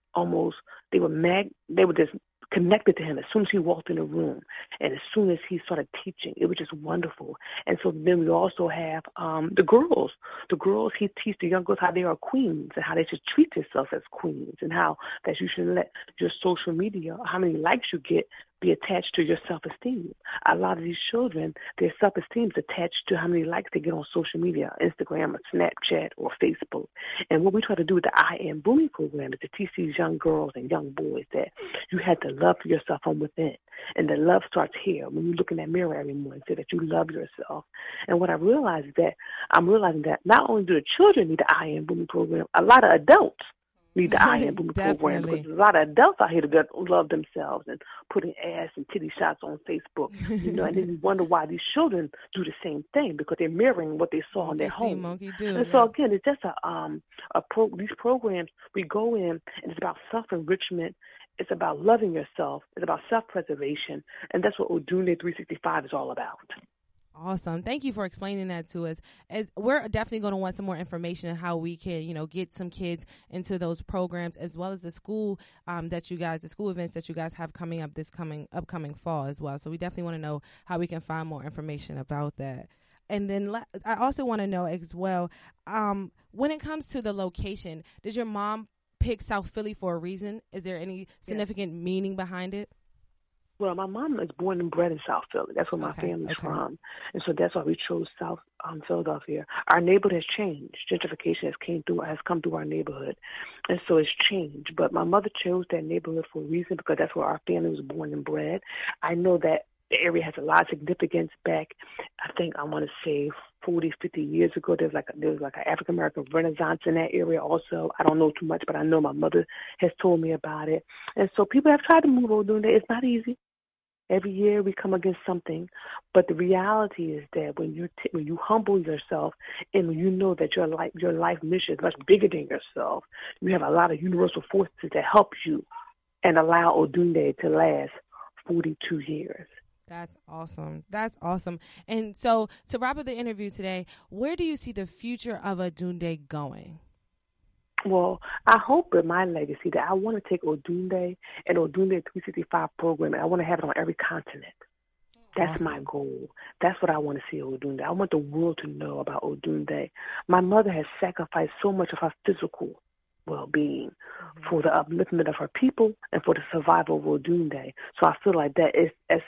were just connected to him as soon as he walked in the room and as soon as he started teaching. It was just wonderful. And so then we also have the girls. The girls, he teaches the young girls how they are queens and how they should treat themselves as queens and how that you should let your social media, how many likes you get, be attached to your self-esteem. A lot of these children, their self-esteem is attached to how many likes they get on social media, Instagram or Snapchat or Facebook. And what we try to do with the I Am Boomy program is to teach these young girls and young boys that you have to love yourself from within. And the love starts here when you look in that mirror every morning, say that you love yourself. And what I realize is that I'm realizing that not only do the children need the I Am Boomy program, a lot of adults need the I Am Boomy program because there's a lot of adults out here that love themselves and putting ass and titty shots on Facebook, and then you wonder why these children do the same thing because they're mirroring what they saw in their home. And so again, it's just these programs we go in and it's about self-enrichment. It's about loving yourself. It's about self-preservation, and that's what Odune 365 is all about. Awesome. Thank you for explaining that to us. As we're definitely going to want some more information on how we can, get some kids into those programs as well as the school the school events that you guys have coming up upcoming fall as well. So we definitely want to know how we can find more information about that. And then I also want to know as well, when it comes to the location, did your mom pick South Philly for a reason? Is there any significant meaning behind it? Well, my mom is born and bred in South Philly. That's where my family's from. And so that's why we chose South Philadelphia. Our neighborhood has changed. Gentrification has come through our neighborhood. And so it's changed. But my mother chose that neighborhood for a reason, because that's where our family was born and bred. I know that the area has a lot of significance back, I think I want to say 40, 50 years ago. There was like an African-American renaissance in that area also. I don't know too much, but I know my mother has told me about it. And so people have tried to move Odunde. It's not easy. Every year we come against something, but the reality is that when you humble yourself and when you know that your life mission is much bigger than yourself, you have a lot of universal forces that help you and allow Odunde to last 42 years. That's awesome. That's awesome. And so to wrap up the interview today, where do you see the future of Odunde going? Well, I hope in my legacy that I want to take Odunde and Odunde 365 program, and I want to have it on every continent. That's awesome. My goal. That's what I want to see Odunde. I want the world to know about Odunde. My mother has sacrificed so much of her physical well-being for the upliftment of her people and for the survival of Odunde. So I feel like that is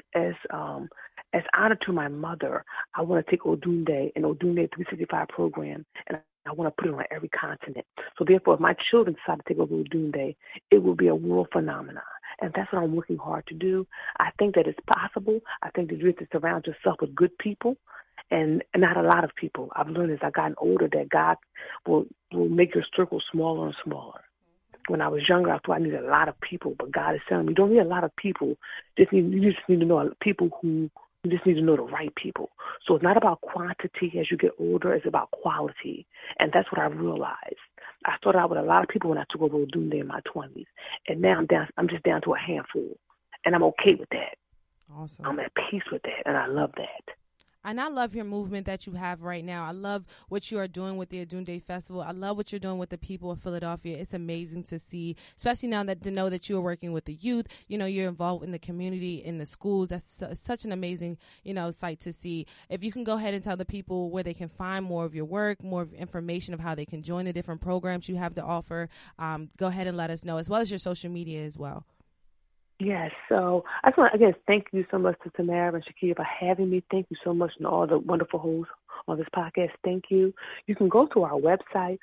as honor to my mother. I want to take Odunde and Odunde 365 program, and I want to put it on every continent. So therefore, if my children decide to take over Odunde, it will be a world phenomenon. And that's what I'm working hard to do. I think that it's possible. I think that you have to surround yourself with good people and not a lot of people. I've learned as I've gotten older that God will make your circle smaller and smaller. When I was younger, I thought I needed a lot of people, but God is telling me you don't need a lot of people. You just need to know people who. You just need to know the right people. So it's not about quantity as you get older. It's about quality. And that's what I realized. I started out with a lot of people when I took over Odunde in my 20s. And now I'm just down to a handful. And I'm okay with that. Awesome. I'm at peace with that. And I love that. And I love your movement that you have right now. I love what you are doing with the Odunde Festival. I love what you're doing with the people of Philadelphia. It's amazing to see, especially now that to know that you're working with the youth. You know, you're involved in the community, in the schools. That's such an amazing, sight to see. If you can go ahead and tell the people where they can find more of your work, more of information of how they can join the different programs you have to offer, go ahead and let us know, as well as your social media as well. Yes, so I just want to, again, thank you so much to Tamara and Shakia for having me. Thank you so much and all the wonderful hosts on this podcast. Thank you. You can go to our website,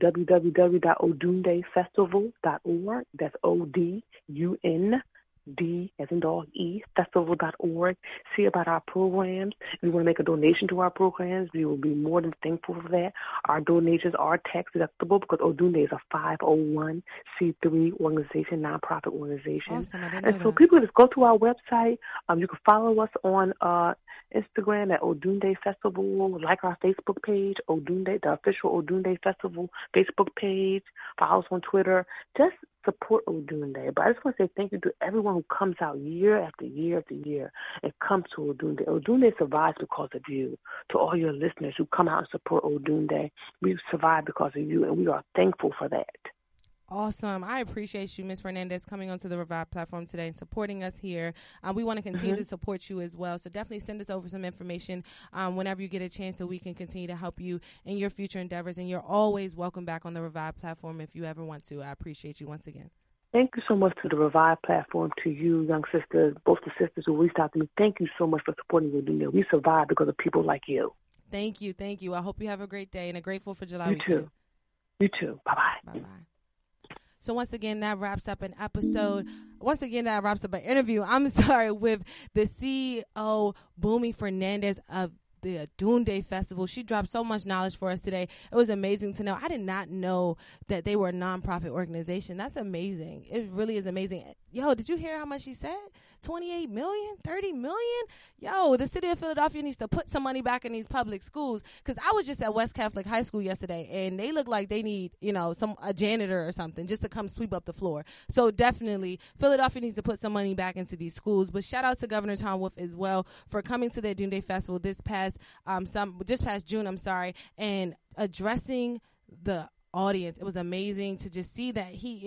www.odundefestival.org. That's ODUND, as in dog, festival.org. See about our programs. If you want to make a donation to our programs, we will be more than thankful for that. Our donations are tax deductible because Odunde is a 501c3 organization, nonprofit organization. Awesome. I didn't know and so that. people just go to our website. You can follow us on Instagram at Odunde Festival, like our Facebook page, Odunde, the official Odunde Festival Facebook page. Follow us on Twitter. Just support Odunde. But I just want to say thank you to everyone who comes out year after year after year and comes to Odunde. Odunde survives because of you. To all your listeners who come out and support Odunde, we survive because of you, and we are thankful for that. Awesome. I appreciate you, Ms. Fernandez, coming onto the Revive platform today and supporting us here. We want to continue to support you as well. So definitely send us over some information whenever you get a chance so we can continue to help you in your future endeavors. And you're always welcome back on the Revive platform if you ever want to. I appreciate you once again. Thank you so much to the Revive platform, to you, young sisters, both the sisters who reached out to me. Thank you so much for supporting Odunde. We survive because of people like you. Thank you. Thank you. I hope you have a great day and a grateful for July You weekend. too. You too. Bye-bye. Bye-bye. So once again, that wraps up an episode. Once again, that wraps up an interview. I'm sorry, with the CEO, Bumi Fernandez of the Odunde Festival. She dropped so much knowledge for us today. It was amazing to know. I did not know that they were a nonprofit organization. That's amazing. It really is amazing. Yo, did you hear how much she said? 28 million, 30 million. Yo, the city of Philadelphia needs to put some money back in these public schools. Cause I was just at West Catholic High School yesterday and they look like they need, a janitor or something just to come sweep up the floor. So definitely Philadelphia needs to put some money back into these schools. But shout out to Governor Tom Wolf as well for coming to the Odunde Festival this past June, and addressing the audience. It was amazing to just see that he,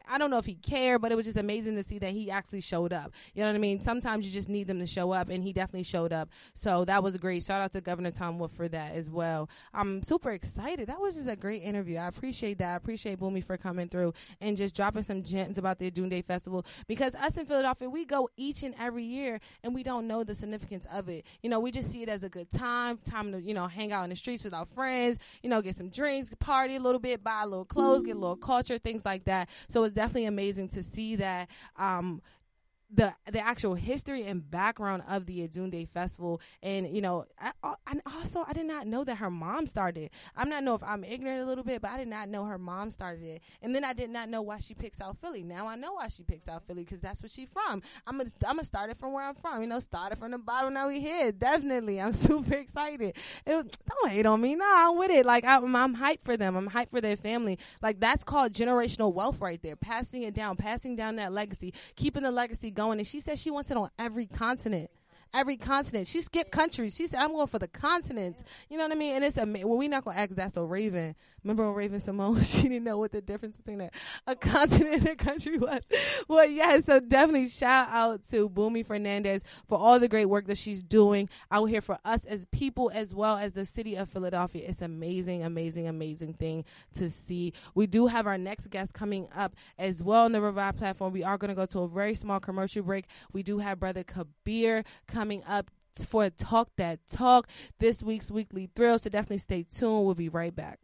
I don't know if he cared, but it was just amazing to see that he actually showed up. You know what I mean? Sometimes you just need them to show up, and he definitely showed up. So that was great. Shout out to Governor Tom Wolf for that as well. I'm super excited. That was just a great interview. I appreciate that. I appreciate Boomy for coming through and just dropping some gems about the Adunde Festival, because us in Philadelphia, we go each and every year, and we don't know the significance of it. You know, we just see it as a good time to, you know, hang out in the streets with our friends, you know, get some drinks, party a little bit, buy a little clothes, get a little culture, things like that. So it's definitely amazing to see that the actual history and background of the Adunde Festival. And, you know, I did not know that her mom started. I'm not know if I'm ignorant a little bit, but I did not know her mom started it. And then I did not know why she picked South Philly. Now I know why she picked South Philly, because that's where she's from. I'm gonna start it from where I'm from. You know, started from the bottom, now we here. Definitely. I'm super excited. Don't hate on me. No, I'm with it. Like, I'm hyped for them. I'm hyped for their family. Like, that's called generational wealth right there. Passing passing down that legacy, keeping the legacy going. And she said she wants it on every continent. Every continent. She skipped countries. She said, I'm going for the continents. You know what I mean? And it's well, we're not going to ask that. So Raven, remember when Raven Simone, she didn't know what the difference between a continent and a country was. Well, yeah, so definitely shout out to Boomy Fernandez for all the great work that she's doing out here for us as people, as well as the city of Philadelphia. It's amazing, amazing, amazing thing to see. We do have our next guest coming up as well on the Revive platform. We are going to go to a very small commercial break. We do have Brother Kabir coming up for Talk That Talk, this week's Weekly Thrill, so definitely stay tuned. We'll be right back.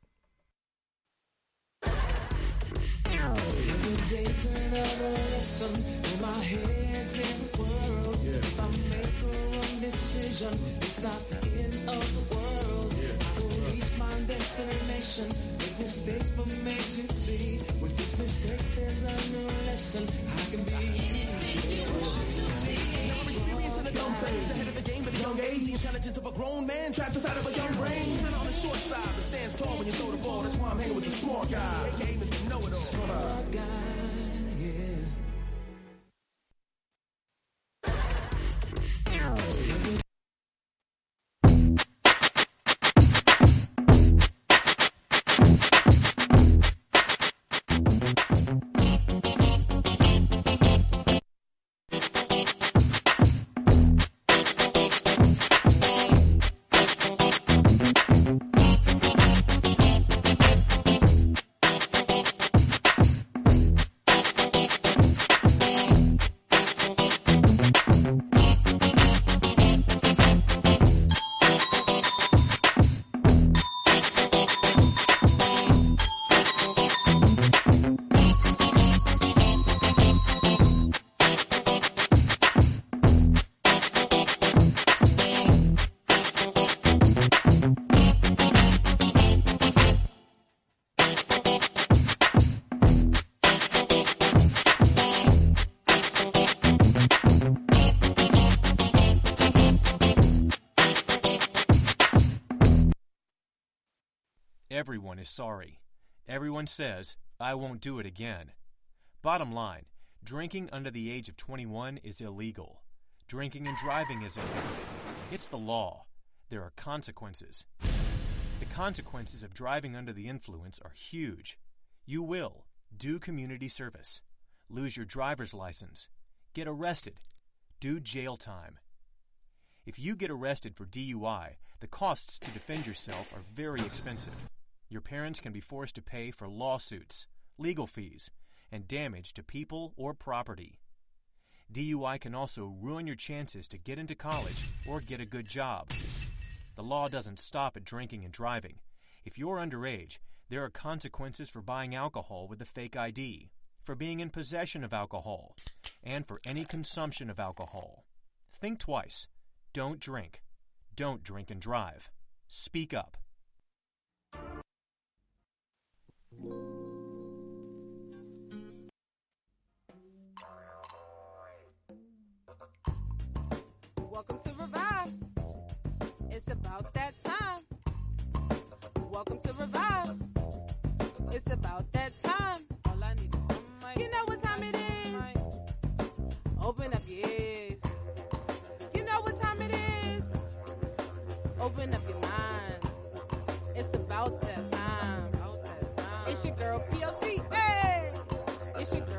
Every day's another lesson in my head's in the world. If I make a wrong decision, it's not the end of the world. I will reach my destination. Make mistakes for me to see. With each mistake there's a new lesson. I can be anything you want to be. Experience in a dumb phase, ahead of the game at a young age. The intelligence of a grown man trapped inside of a young brain. Even on the short side, but stands tall when you throw the ball. That's why I'm hanging with the smart guy. AKA Mr. Know-It-All. Smart guy, yeah. Everyone is sorry. Everyone says, I won't do it again. Bottom line, drinking under the age of 21 is illegal. Drinking and driving is illegal. It's the law. There are consequences. The consequences of driving under the influence are huge. You will do community service, lose your driver's license, get arrested, do jail time. If you get arrested for DUI, the costs to defend yourself are very expensive. Your parents can be forced to pay for lawsuits, legal fees, and damage to people or property. DUI can also ruin your chances to get into college or get a good job. The law doesn't stop at drinking and driving. If you're underage, there are consequences for buying alcohol with a fake ID, for being in possession of alcohol, and for any consumption of alcohol. Think twice. Don't drink. Don't drink and drive. Speak up. Welcome to Revive. It's about that time. Welcome to Revive. It's about that time. All I need is one mic. You know what time it is. Open up your ears. You know what time it is. Open up your mind. It's about that time. It's your girl PLC. Hey! It's your girl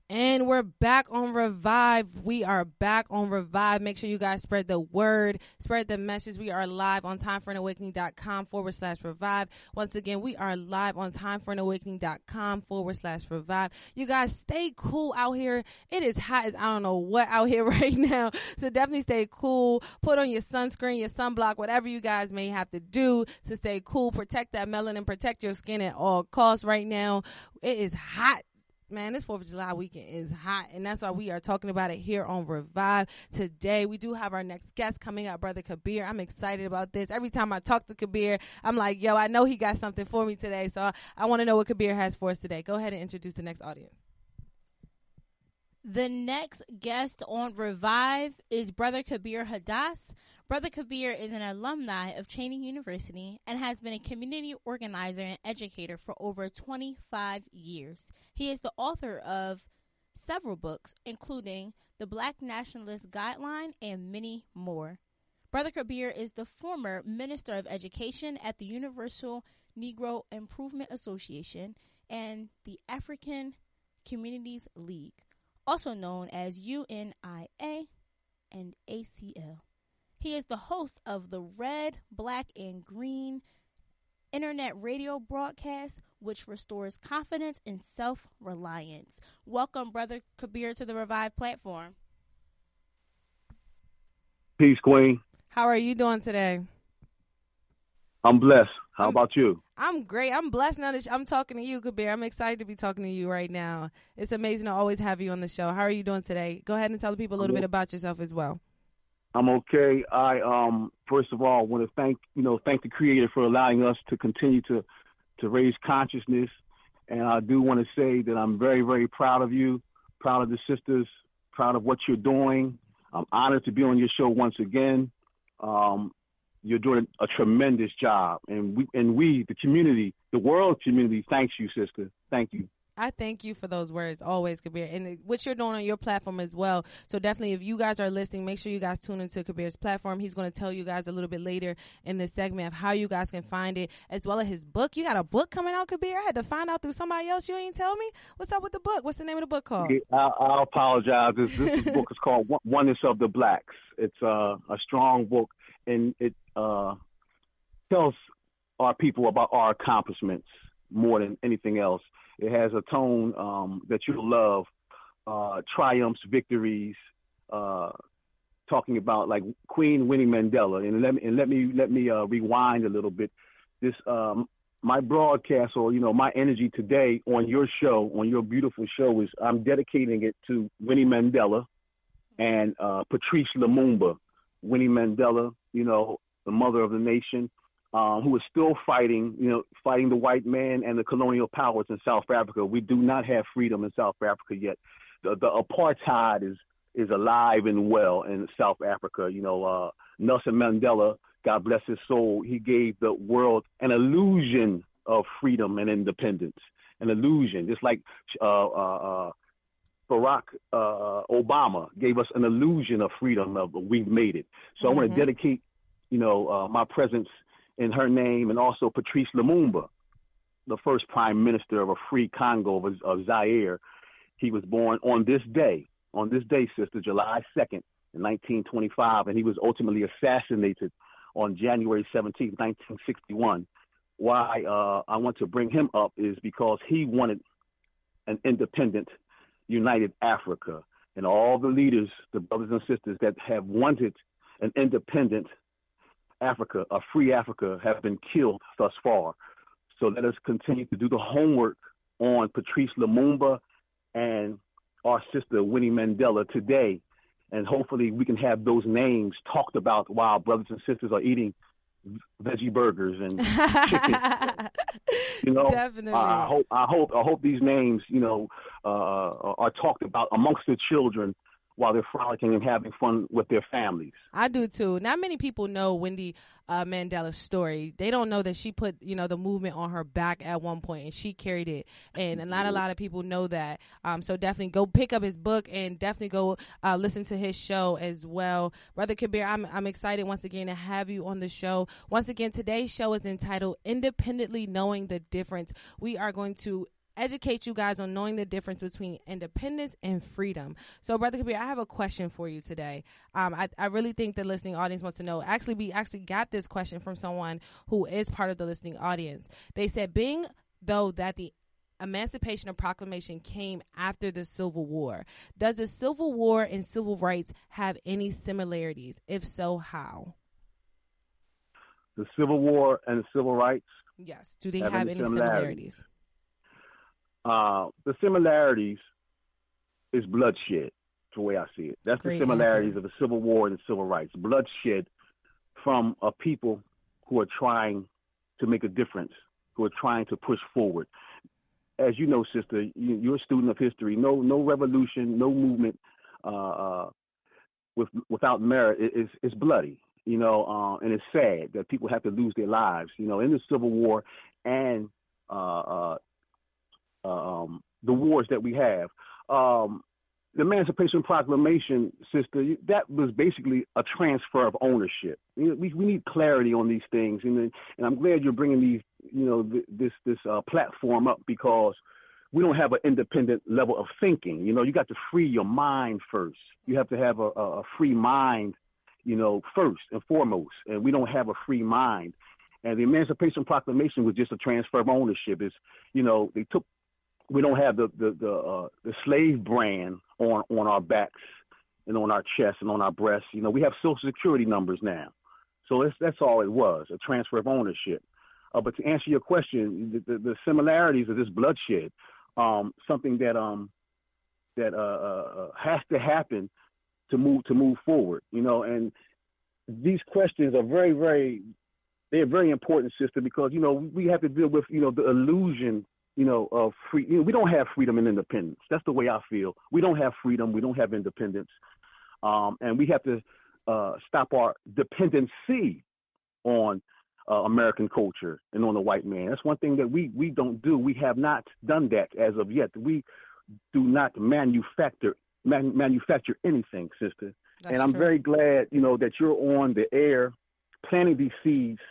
And we're back on Revive. We are back on Revive. Make sure you guys spread the word, spread the message. We are live on timeforanawakening.com/revive. Once again, we are live on timeforanawakening.com/revive. You guys stay cool out here. It is hot as I don't know what out here right now. So definitely stay cool. Put on your sunscreen, your sunblock, whatever you guys may have to do to stay cool. Protect that melanin, protect your skin at all costs right now. It is hot. Man, this 4th of July weekend is hot, and that's why we are talking about it here on Revive today. We do have our next guest coming up, Brother Kabir. I'm excited about this. Every time I talk to Kabir, I'm like, yo, I know he got something for me today, so I want to know what Kabir has for us today. Go ahead and introduce the next audience. The next guest on Revive is Brother Kabir Hadass. Brother Kabir is an alumni of Cheyney University and has been a community organizer and educator for over 25 years. He is the author of several books, including The Black Nationalist Guideline and many more. Brother Kabir is the former Minister of Education at the Universal Negro Improvement Association and the African Communities League, also known as UNIA and ACL. He is the host of the Red, Black, and Green internet radio broadcast, which restores confidence and self-reliance. Welcome, Brother Kabir, to the Revive platform. Peace, Queen. How are you doing today? I'm blessed. How about you? I'm great. I'm blessed now that I'm talking to you, Kabir. I'm excited to be talking to you right now. It's amazing to always have you on the show. How are you doing today? Go ahead and tell the people a little bit about yourself as well. I'm okay. I first of all want to thank the Creator for allowing us to continue to raise consciousness, and I do want to say that I'm very, very proud of you, proud of the sisters, proud of what you're doing. I'm honored to be on your show once again. You're doing a tremendous job, and we, the community, the world community, thanks you, sister. Thank you. I thank you for those words always, Kabir, and what you're doing on your platform as well. So definitely, if you guys are listening, make sure you guys tune into Kabir's platform. He's going to tell you guys a little bit later in this segment of how you guys can find it, as well as his book. You got a book coming out, Kabir? I had to find out through somebody else. You ain't tell me. What's up with the book? What's the name of the book called? I apologize. This book is called Oneness of the Blacks. It's a strong book, and it tells our people about our accomplishments more than anything else. It has a tone that you'll love, triumphs, victories, talking about like Queen Winnie Mandela. And let me rewind a little bit. This my broadcast, or my energy today on your show, on your beautiful show, is I'm dedicating it to Winnie Mandela and Patrice Lumumba. Winnie Mandela, the mother of the nation. Who is still fighting the white man and the colonial powers in South Africa. We do not have freedom in South Africa yet. The apartheid is alive and well in South Africa. Nelson Mandela, God bless his soul, he gave the world an illusion of freedom and independence, an illusion, just like Barack Obama gave us an illusion of freedom. We've made it. So I want to dedicate, my presence in her name, and also Patrice Lumumba, the first prime minister of a free Congo of Zaire. He was born on this day, sister, July 2nd, in 1925, and he was ultimately assassinated on January 17, 1961. Why I want to bring him up is because he wanted an independent, united Africa, and all the leaders, the brothers and sisters that have wanted an independent Africa, a free Africa, have been killed thus far. So let us continue to do the homework on Patrice Lumumba and our sister Winnie Mandela today, and hopefully we can have those names talked about while brothers and sisters are eating veggie burgers and chicken. Definitely. I hope these names, are talked about amongst the children while they're frolicking and having fun with their families. I do too. Not many people know Winnie Mandela's story. They don't know that she put, the movement on her back at one point, and she carried it. And not a lot of people know that. So definitely go pick up his book, and definitely go listen to his show as well. Brother Kabir, I'm excited once again to have you on the show. Once again, today's show is entitled Independently Knowing the Difference. We are going to educate you guys on knowing the difference between independence and freedom. So, Brother Kabir, I have a question for you today. I really think the listening audience wants to know. Actually, we actually got this question from someone who is part of the listening audience. They said, being though that the Emancipation Proclamation came after the Civil War, does the Civil War and civil rights have any similarities? If so, how? The Civil War and the civil rights? Yes. Do they have any similarities? The similarities is bloodshed, the way I see it. That's Great the similarities answer. of the Civil War and the civil rights. Bloodshed from a people who are trying to make a difference, who are trying to push forward. As you know, sister, you're a student of history. No revolution, no movement without merit is bloody. And it's sad that people have to lose their lives. In the Civil War and the wars that we have. The Emancipation Proclamation, sister, that was basically a transfer of ownership. We need clarity on these things, and I'm glad you're bringing these, this platform up, because we don't have an independent level of thinking. You got to free your mind first. You have to have a free mind, first and foremost, and we don't have a free mind. And the Emancipation Proclamation was just a transfer of ownership. We don't have the slave brand on our backs and on our chests and on our breasts. We have Social Security numbers now. So that's all it was, a transfer of ownership. But to answer your question, the similarities of this bloodshed, something that has to happen to move forward. And these questions are they're very important, sister, because we have to deal with the illusion of free. We don't have freedom and independence. That's the way I feel. We don't have freedom. We don't have independence. And we have to stop our dependency on American culture and on the white man. That's one thing that we don't do. We have not done that as of yet. We do not manufacture anything, sister. That's and I'm true. very glad, that you're on the air planting these seeds.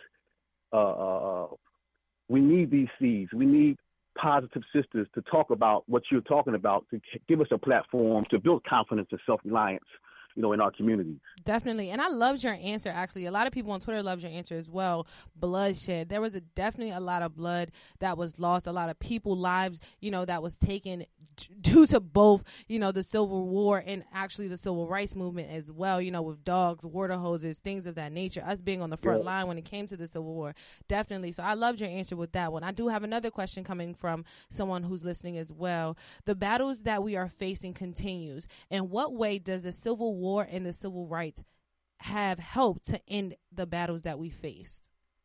We need these seeds. We need positive sisters to talk about what you're talking about, to give us a platform to build confidence and self-reliance, in our communities. Definitely. And I loved your answer, actually. A lot of people on Twitter loved your answer as well. Bloodshed. There was definitely a lot of blood that was lost, a lot of people lives, that was taken due to both, the Civil War and actually the Civil Rights Movement as well, with dogs, water hoses, things of that nature, us being on the front line when it came to the Civil War. Definitely. So I loved your answer with that one. I do have another question coming from someone who's listening as well. The battles that we are facing continues. In what way does the Civil War and the civil rights have helped to end the battles that we faced?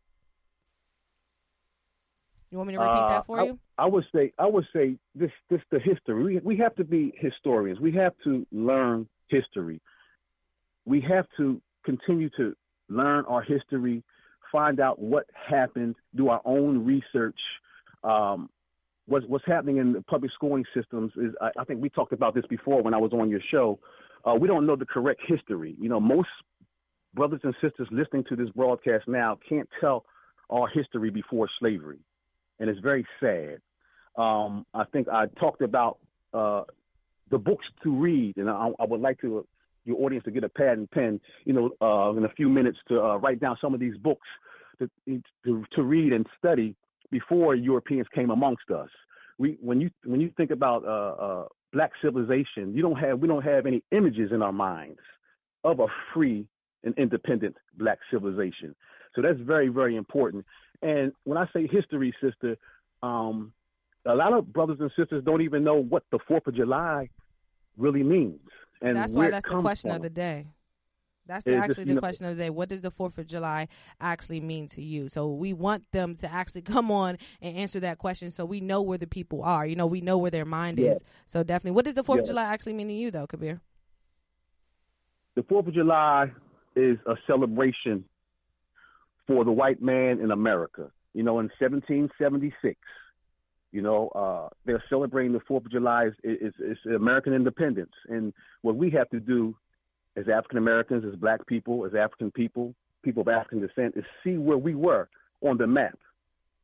You want me to repeat that for you? I would say this the history. We have to be historians. We have to learn history. We have to continue to learn our history, find out what happened, do our own research. What's happening in the public schooling systems is, I think we talked about this before when I was on your show. We don't know the correct history. Most brothers and sisters listening to this broadcast now can't tell our history before slavery, and it's very sad. I think I talked about the books to read, and I would like your audience to get a pad and pen, in a few minutes to write down some of these books to read and study before Europeans came amongst us. When you think about Black civilization, we don't have any images in our minds of a free and independent Black civilization. So that's very, very important. And when I say history, sister, a lot of brothers and sisters don't even know what the 4th of July really means. And that's why that's the question of the day. That's actually the question of the day. What does the 4th of July actually mean to you? So we want them to actually come on and answer that question so we know where the people are. We know where their mind is. So definitely. What does the 4th of July actually mean to you, though, Kabir? The 4th of July is a celebration for the white man in America. In 1776, they're celebrating the 4th of July is American independence. And what we have to do as African Americans, as Black people, as African people of African descent, is see where we were on the map.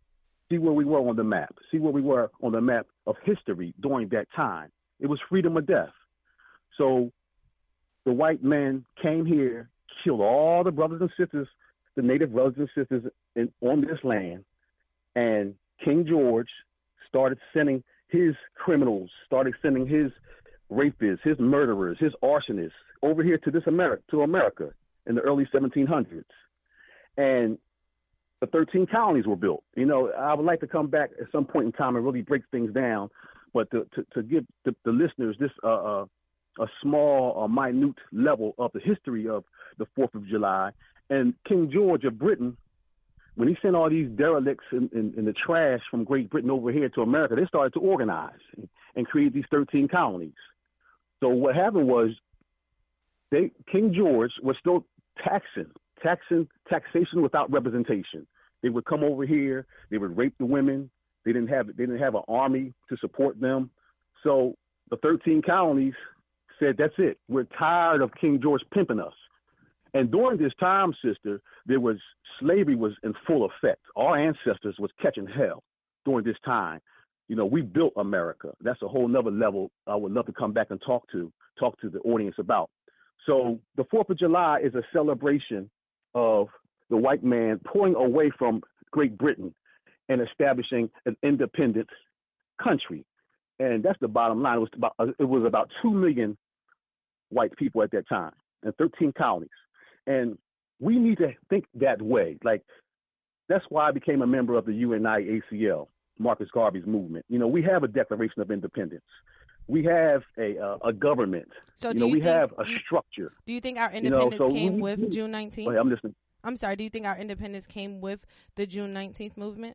See where we were on the map. See where we were on the map of history during that time. It was freedom or death. So the white men came here, killed all the brothers and sisters, the native brothers and sisters on this land, and King George started sending his criminals, started sending his rapists, his murderers, his arsonists over here to America in the early 1700s. And the 13 colonies were built. You know, I would like to come back at some point in time and really break things down, but to give the listeners this a small, minute level of the history of the 4th of July. And King George of Britain, when he sent all these derelicts in the trash from Great Britain over here to America, they started to organize and create these 13 colonies. So what happened was King George was still taxation without representation. They would come over here, they would rape the women. They didn't have an army to support them. So the 13 colonies said, that's it. We're tired of King George pimping us. And during this time, sister, slavery was in full effect. Our ancestors was catching hell during this time. You know, we built America. That's a whole nother level I would love to come back and talk to the audience about. So the 4th of July is a celebration of the white man pulling away from Great Britain and establishing an independent country. And that's the bottom line. It was about 2 million white people at that time and 13 colonies. And we need to think that way. Like, that's why I became a member of the UNI-ACL, Marcus Garvey's movement. You know, we have a Declaration of Independence. We have a government. So we have a structure. Do you think our independence came with June 19th? Oh, yeah, I'm listening. I'm sorry. Do you think our independence came with the June 19th movement?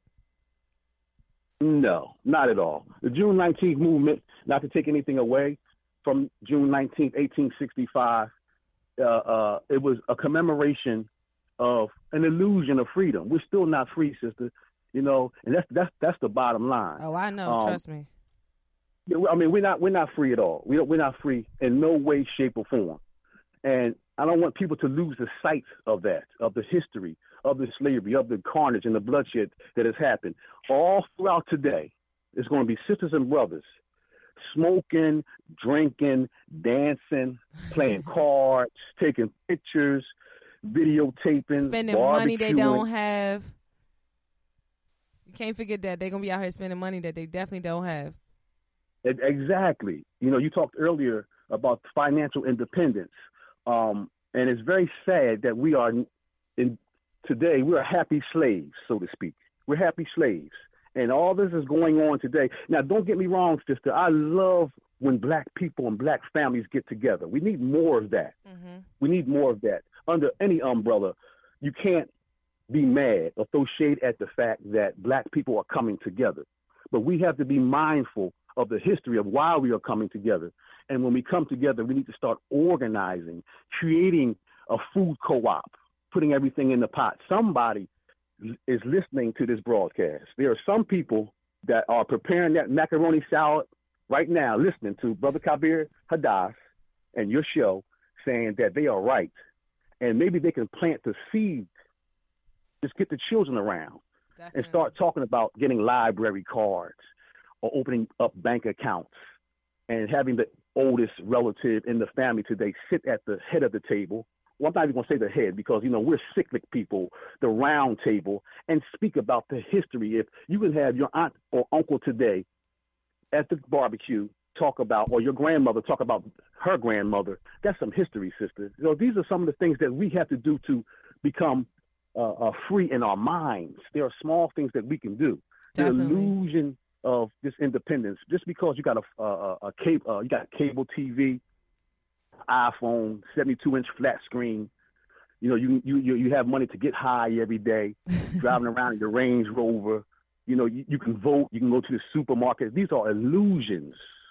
No, not at all. The June 19th movement, not to take anything away from June 19th, 1865, it was a commemoration of an illusion of freedom. We're still not free, sister. You know, and that's the bottom line. Oh, I know. Trust me. I mean, we're not free at all. We're not free in no way, shape, or form. And I don't want people to lose the sight of that, of the history, of the slavery, of the carnage and the bloodshed that has happened. All throughout today, it's going to be sisters and brothers smoking, drinking, dancing, playing cards, taking pictures, videotaping, spending money they don't have. You can't forget that. They're going to be out here spending money that they definitely don't have. Exactly. You know, you talked earlier about financial independence. And it's very sad that we are today, we are happy slaves, so to speak. We're happy slaves. And all this is going on today. Now, don't get me wrong, sister. I love when black people and black families get together. We need more of that. Mm-hmm. We need more of that. Under any umbrella, you can't be mad or throw shade at the fact that black people are coming together. But we have to be mindful of the history of why we are coming together. And when we come together, we need to start organizing, creating a food co-op, putting everything in the pot. Somebody is listening to this broadcast. There are some people that are preparing that macaroni salad right now, listening to Brother Kabir Hadass and your show, saying that they are right. And maybe they can plant the seed, just get the children around. Definitely. And start talking about getting library cards or opening up bank accounts and having the oldest relative in the family today sit at the head of the table. Well, I'm not even going to say the head because, you know, we're cyclic people, the round table, and speak about the history. If you can have your aunt or uncle today at the barbecue talk about, or your grandmother talk about her grandmother, that's some history, sister. You know, these are some of the things that we have to do to become free in our minds. There are small things that we can do. Definitely. The illusion of this independence, just because you got you got cable TV, iPhone, 72-inch flat screen, you know, you have money to get high every day, driving around in your Range Rover, you know, you can vote, you can go to the supermarket. These are illusions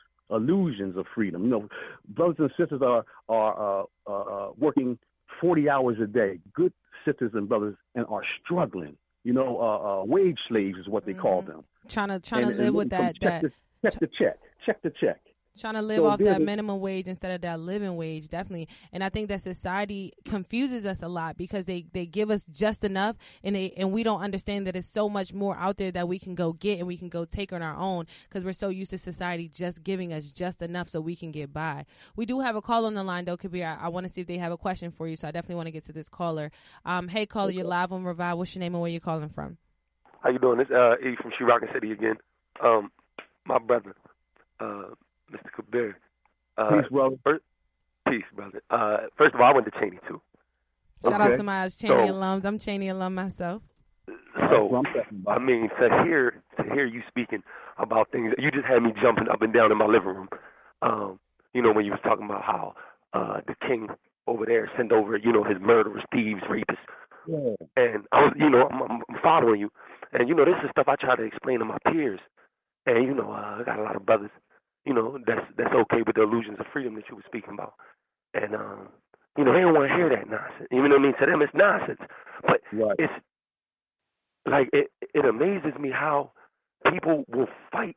of freedom. You know, brothers and sisters are working 40 hours a day, good sisters and brothers, and are struggling. You know, wage slaves is what they call them. Trying to live with that. Check the check. Trying to live So off that there's a- minimum wage instead of that living wage, definitely. And I think that society confuses us a lot because they give us just enough, and we don't understand that it's so much more out there that we can go get and we can go take on our own, because we're so used to society just giving us just enough so we can get by. We do have a call on the line, though, Kabir. I want to see if they have a question for you, so I definitely want to get to this caller. Hey, caller, you're live on Revive. What's your name and where you calling from? How you doing? This E from She Rockin' City again. My brother, Mr. Kabir. Peace, brother. Peace, brother. First of all, I went to Cheney too. Shout out to my Cheney alums. I'm Cheney alum myself. So, I mean, to hear you speaking about things, you just had me jumping up and down in my living room. You know, when you was talking about how the king over there sent over, you know, his murderers, thieves, rapists. Yeah. And I was, you know, I'm following you. And, you know, this is stuff I try to explain to my peers. And, you know, I got a lot of brothers, you know, that's okay with the illusions of freedom that you were speaking about. And, you know, they don't want to hear that nonsense. You know what I mean? To them, it's nonsense. But it's like, it amazes me how people will fight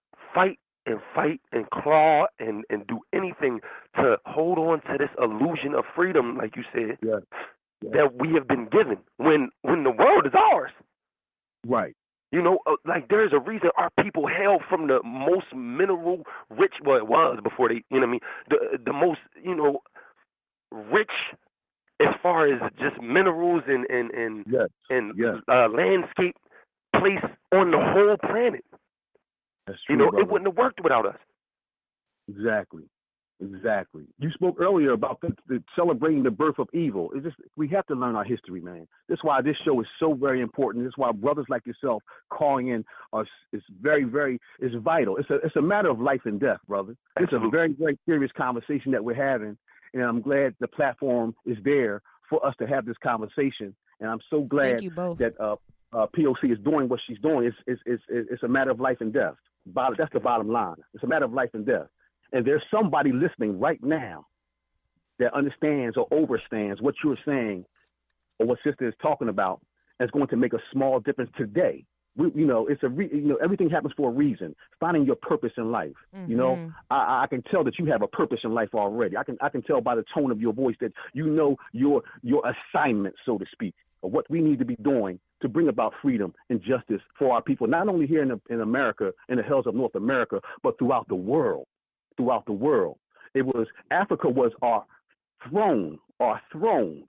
and claw and do anything to hold on to this illusion of freedom, like you said, that we have been given when the world is ours. Right. You know, like there's a reason our people hail from the most mineral rich, well, it was before they, you know what I mean, the most, you know, rich as far as just minerals and landscape place on the whole planet. That's true, you know, brother. it wouldn't have worked without us. Exactly. You spoke earlier about the celebrating the birth of evil. It's just, we have to learn our history, man. That's why this show is so very important. That's why brothers like yourself calling in is very, very is vital. It's a matter of life and death, brother. It's a very, very serious conversation that we're having, and I'm glad the platform is there for us to have this conversation. And I'm so glad that POC is doing what she's doing. It's a matter of life and death. That's the bottom line. It's a matter of life and death. And there's somebody listening right now that understands or overstands what you're saying or what sister is talking about, and it's going to make a small difference today. You know, everything happens for a reason. Finding your purpose in life. Mm-hmm. You know, I can tell that you have a purpose in life already. I can tell by the tone of your voice that you know your assignment, so to speak, of what we need to be doing to bring about freedom and justice for our people, not only here in America, in the hills of North America, but throughout the world. Throughout the world. Africa was our throne, throne,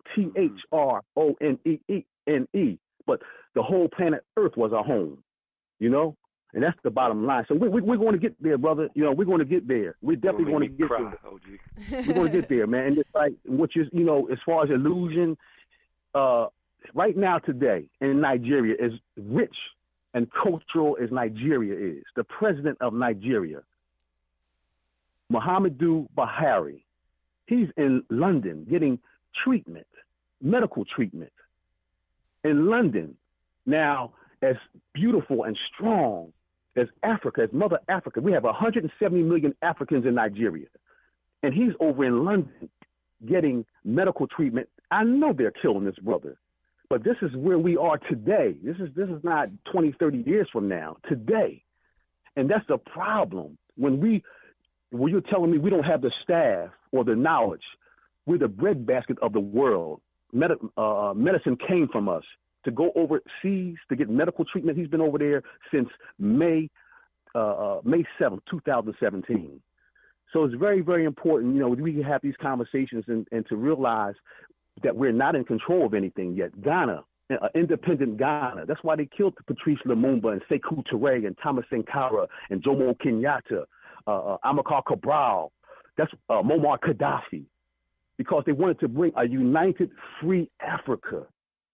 THRONENE, but the whole planet Earth was our home, you know, and that's the bottom line. So we're going to get there, brother. You know, we're going to get there. We're definitely going to get there. We're going to get there, man. And it's like, which is, you know, as far as illusion, right now today in Nigeria, as rich and cultural as Nigeria is, the president of Nigeria, Muhammadu Buhari, he's in London getting treatment, medical treatment in London. Now, as beautiful and strong as Africa, as Mother Africa, we have 170 million Africans in Nigeria, and he's over in London getting medical treatment. I know they're killing this brother, but this is where we are today. This is not 20, 30 years from now, today. And that's the problem. When you're telling me we don't have the staff or the knowledge, we're the breadbasket of the world. Medicine came from us to go overseas to get medical treatment. He's been over there since May 7th, 2017. So it's very, very important, you know, we can have these conversations and to realize that we're not in control of anything yet. Ghana, independent Ghana. That's why they killed Patrice Lumumba and Sekou Touré and Thomas Sankara and Jomo Kenyatta. Amilcar Cabral, that's Muammar Gaddafi, because they wanted to bring a united, free Africa.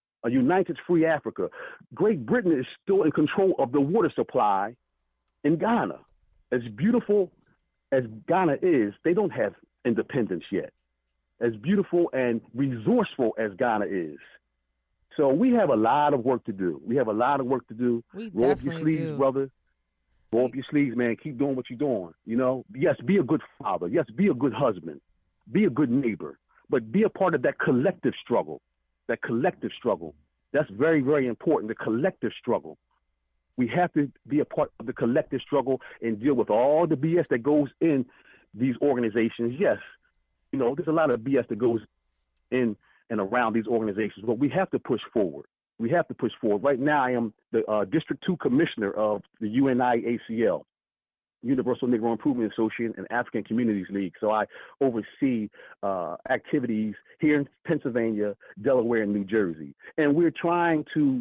Great Britain is still in control of the water supply in Ghana. As beautiful as Ghana is, they don't have independence yet. As beautiful and resourceful as Ghana is. So we have a lot of work to do. We Roll up your sleeves, brother. Roll up your sleeves, man. Keep doing what you're doing. You know, yes, be a good father. Yes, be a good husband. Be a good neighbor. But be a part of that collective struggle. That's very, very important, the collective struggle. We have to be a part of the collective struggle and deal with all the BS that goes in these organizations. Yes, there's a lot of BS that goes in and around these organizations, but we have to push forward. We have to push forward. Right now, I am the District 2 Commissioner of the UNI-ACL, Universal Negro Improvement Association and African Communities League. So I oversee activities here in Pennsylvania, Delaware, and New Jersey. And we're trying to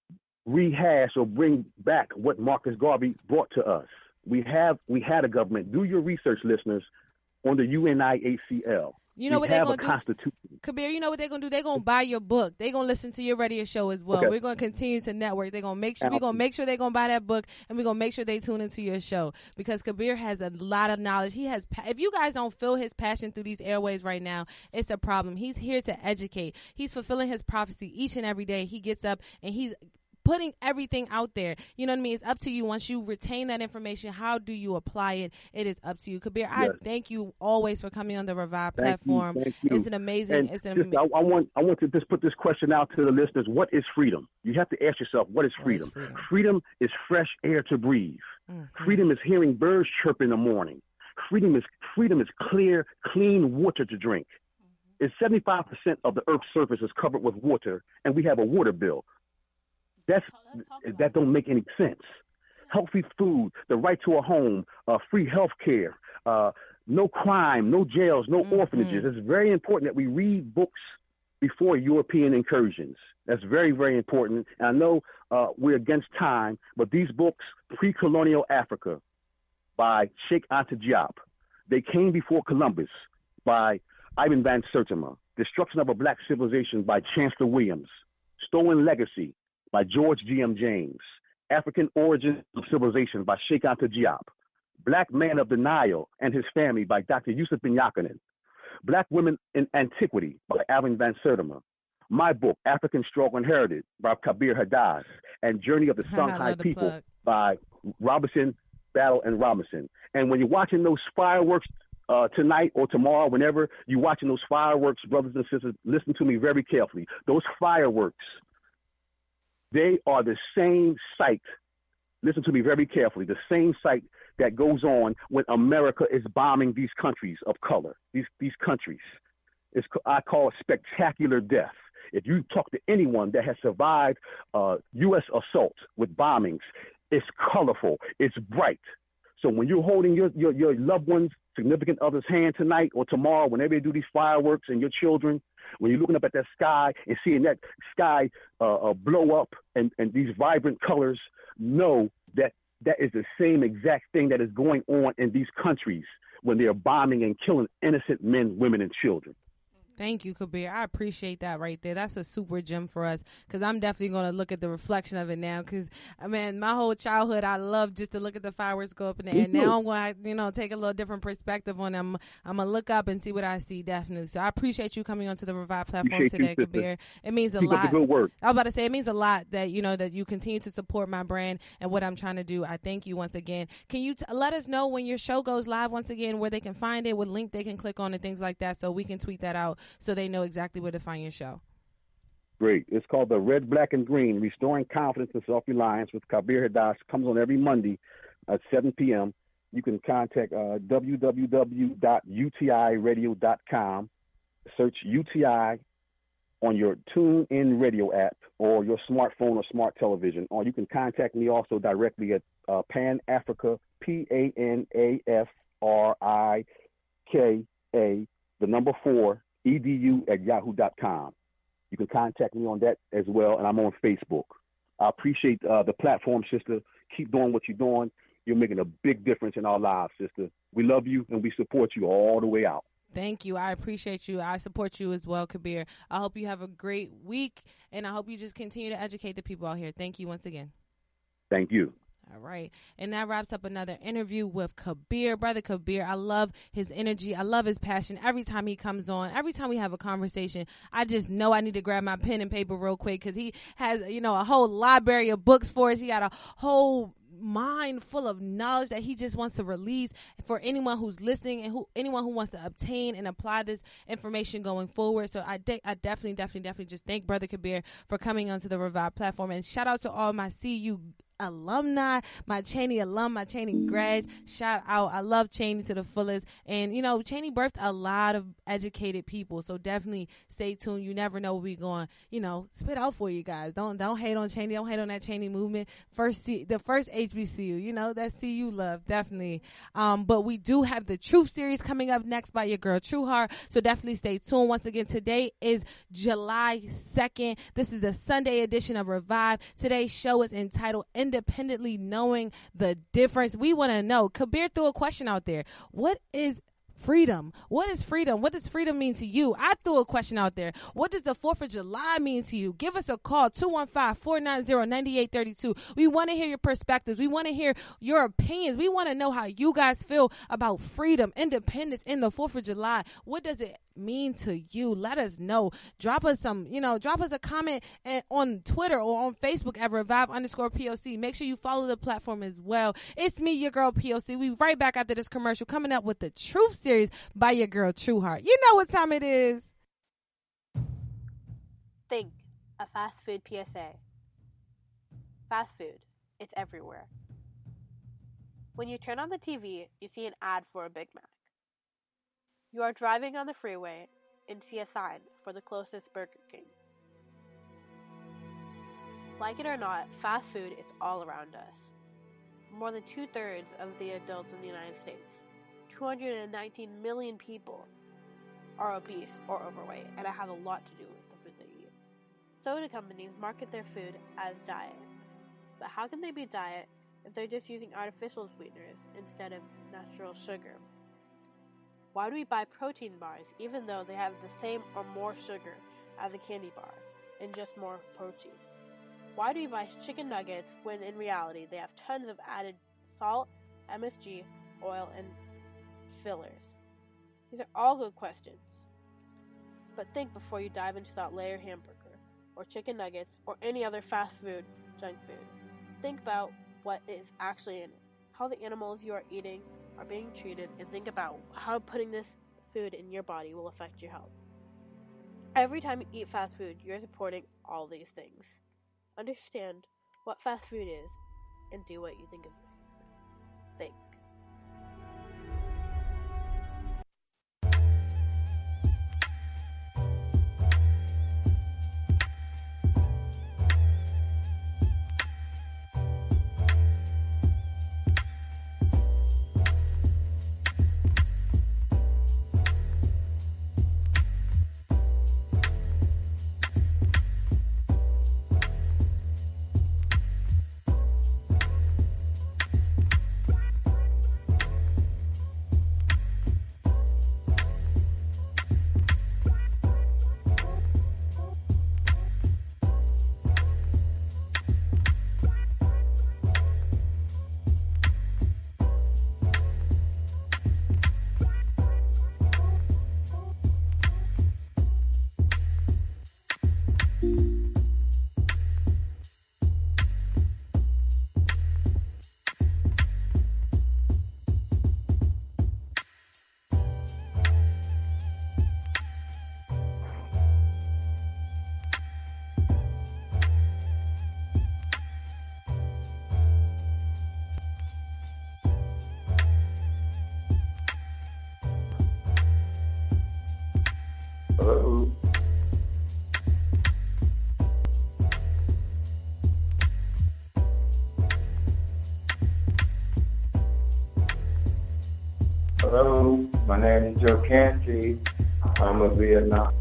rehash or bring back what Marcus Garvey brought to us. We had a government. Do your research, listeners, on the UNI-ACL. You know what they're going to do? Kabir, you know what they're going to do? They're going to buy your book. They're going to listen to your radio show as well. Okay. We're going to continue to network. They're going to make sure we're going to make sure they're going to buy that book, and we're going to make sure they tune into your show, because Kabir has a lot of knowledge. He has, if you guys don't feel his passion through these airways right now, it's a problem. He's here to educate. He's fulfilling his prophecy each and every day. He gets up and he's putting everything out there. You know what I mean? It's up to you. Once you retain that information, how do you apply it? It is up to you. Kabir, yes. I thank you always for coming on the Revive platform. Thank you. It's an amazing. I want to just put this question out to the listeners. What is freedom? You have to ask yourself, what is freedom? Freedom is fresh air to breathe. Mm-hmm. Freedom is hearing birds chirp in the morning. Freedom is clear, clean water to drink. It's 75% of the Earth's surface is covered with water, and we have a water bill. That don't make any sense. Healthy food, the right to a home, free health care, no crime, no jails, no orphanages. It's very important that we read books before European incursions. That's very, very important. And I know we're against time, but these books, Pre-Colonial Africa by Cheikh Anta Diop, They Came Before Columbus by Ivan Van Sertima, Destruction of a Black Civilization by Chancellor Williams, Stolen Legacy by George G.M. James, African Origins of Civilization by Cheikh Anta Diop, Black Man of the Nile and His Family by Dr. Yusuf bin Yaqanin, Black Women in Antiquity by Alvin Van Sertima, my book, African Struggle Inherited by Kabir Haddad, and Journey of the Songhai People by Robinson, Battle, and Robinson. And when you're watching those fireworks tonight or tomorrow, whenever you're watching those fireworks, brothers and sisters, listen to me very carefully. Those fireworks, they are the same sight, listen to me very carefully, the same sight that goes on when America is bombing these countries of color, these countries. I call it spectacular death. If you talk to anyone that has survived U.S. assault with bombings, it's colorful, it's bright. So when you're holding your loved one's significant other's hand tonight or tomorrow, whenever they do these fireworks, and your children, when you're looking up at that sky and seeing that sky blow up and these vibrant colors, know that is the same exact thing that is going on in these countries when they are bombing and killing innocent men, women, and children. Thank you, Kabir. I appreciate that right there. That's a super gem for us, because I'm definitely going to look at the reflection of it now, because, I mean, my whole childhood, I loved just to look at the fireworks go up in the air. Now I'm going to, take a little different perspective on them. I'm going to look up and see what I see, definitely. So I appreciate you coming onto the Revive platform today, Kabir. It means a lot. Keep up the good work. I was about to say, it means a lot that, that you continue to support my brand and what I'm trying to do. I thank you once again. Can you let us know when your show goes live once again, where they can find it, what link they can click on and things like that, so we can tweet that out so they know exactly where to find your show? Great. It's called The Red, Black, and Green, Restoring Confidence and Self-Reliance with Kabir Haddad. Comes on every Monday at 7 p.m. You can contact www.utiradio.com. Search UTI on your TuneIn Radio app or your smartphone or smart television. Or you can contact me also directly at Pan Africa, PANAFRIKA, 4, edu@yahoo.com. You can contact me on that as well, and I'm on Facebook. I appreciate the platform, sister. Keep doing what you're doing. You're making a big difference in our lives, sister. We love you, and we support you all the way out. Thank you. I appreciate you. I support you as well, Kabir. I hope you have a great week, and I hope you just continue to educate the people out here. Thank you once again. Thank you. All right. And that wraps up another interview with Kabir. Brother Kabir, I love his energy. I love his passion. Every time he comes on, every time we have a conversation, I just know I need to grab my pen and paper real quick, because he has, a whole library of books for us. He got a whole mind full of knowledge that he just wants to release for anyone who's listening and anyone who wants to obtain and apply this information going forward. So I definitely just thank Brother Kabir for coming onto the Revive platform, and shout out to all my CU alumni, my Cheyney alum, my Cheyney grads. Shout out. I love Cheyney to the fullest. And, you know, Cheyney birthed a lot of educated people. So definitely stay tuned. You never know what we're going, you know, spit out for you guys. Don't hate on Cheyney. Don't hate on that Cheyney movement. The first HBCU, you know, that CU love, definitely. But we do have the Truth series coming up next by your girl Trueheart. So definitely stay tuned. Once again, today is July 2nd. This is the Sunday edition of Revive. Today's show is entitled Independently Knowing the Difference. We want to know. Kabir threw a question out there. What is freedom? What is freedom? What does freedom mean to you? I threw a question out there. What does the 4th of July mean to you? Give us a call, 215-490-9832. We want to hear your perspectives. We want to hear your opinions. We want to know how you guys feel about freedom, independence in the 4th of July. What does it mean to you? Let us know. Drop us a comment on Twitter or on Facebook at Revive_POC. Make sure you follow the platform as well. It's me, your girl POC. We right back after this commercial, coming up with the Truth series by your girl Trueheart. You know what time it is. Think a fast food PSA. Fast food, it's everywhere. When you turn on the TV, you see an ad for a Big Mac. You are driving on the freeway and see a sign for the closest Burger King. Like it or not, fast food is all around us. More than 2/3 of the adults in the United States, 219 million people, are obese or overweight, and it has a lot to do with the food they eat. Soda companies market their food as diet. But how can they be diet if they're just using artificial sweeteners instead of natural sugar? Why do we buy protein bars even though they have the same or more sugar as a candy bar and just more protein? Why do we buy chicken nuggets when in reality they have tons of added salt, MSG, oil, and fillers? These are all good questions. But think before you dive into that layer hamburger or chicken nuggets or any other fast food, junk food. Think about what is actually in it, how the animals you are eating are being treated, and think about how putting this food in your body will affect your health. Every time you eat fast food, you're supporting all these things. Understand what fast food is and do what you think is right. Think. Hello. Hello, my name is Joe Canty. I'm a Vietnam.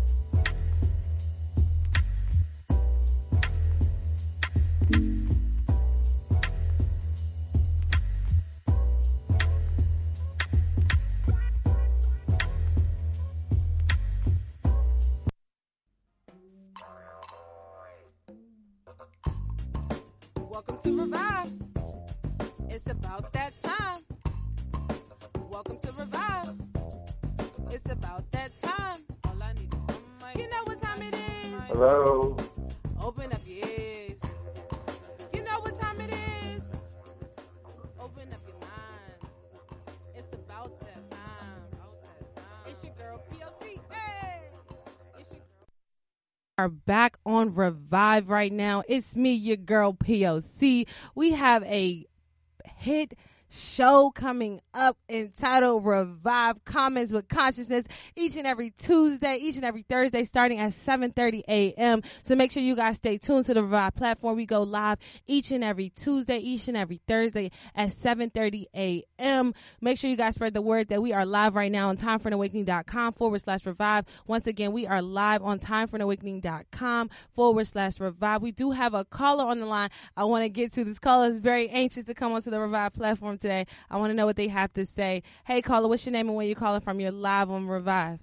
Welcome to Revive. It's about that time. Welcome to Revive. It's about that time. All I need is one mic. You know what time it is. Hello. Open up your ears. You know what time it is. Open up your mind. It's about that time. It's your girl POC. Hey. It's your girl. are back on Revive right now. It's me, your girl POC. We have a hit show coming up entitled Revive Comments with Consciousness each and every Tuesday, each and every Thursday, starting at 7:30 a.m. So make sure you guys stay tuned to the Revive platform. We go live each and every Tuesday, each and every Thursday at 7:30 a.m. Make sure you guys spread the word that we are live right now on timeforanawakening.com/revive. Once again, we are live on timeforanawakening.com/revive. We do have a caller on the line I want to get to. This caller is very anxious to come onto the Revive platform today. I want to know what they have to say. Hey, caller, what's your name and where you calling from? You're live on Revive.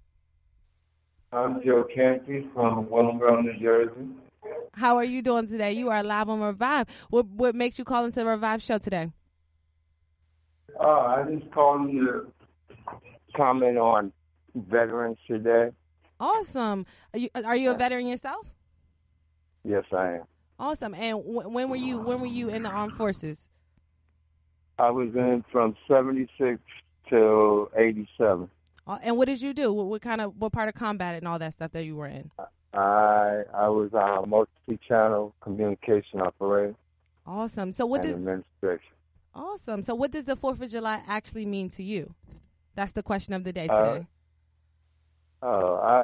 I'm Joe Canty from Willingboro, New Jersey. How are you doing today? You are live on Revive. What makes you call into the Revive show today? I just called you to comment on veterans today. Awesome. Are you a veteran yourself? Yes, I am. Awesome. And when were you in the armed forces? I was in from 76 to 87. And what did you do? What part of combat and all that stuff that you were in? I was a multi-channel communication operator. Awesome. So what does administration? Awesome. So what does the 4th of July actually mean to you? That's the question of the day today. I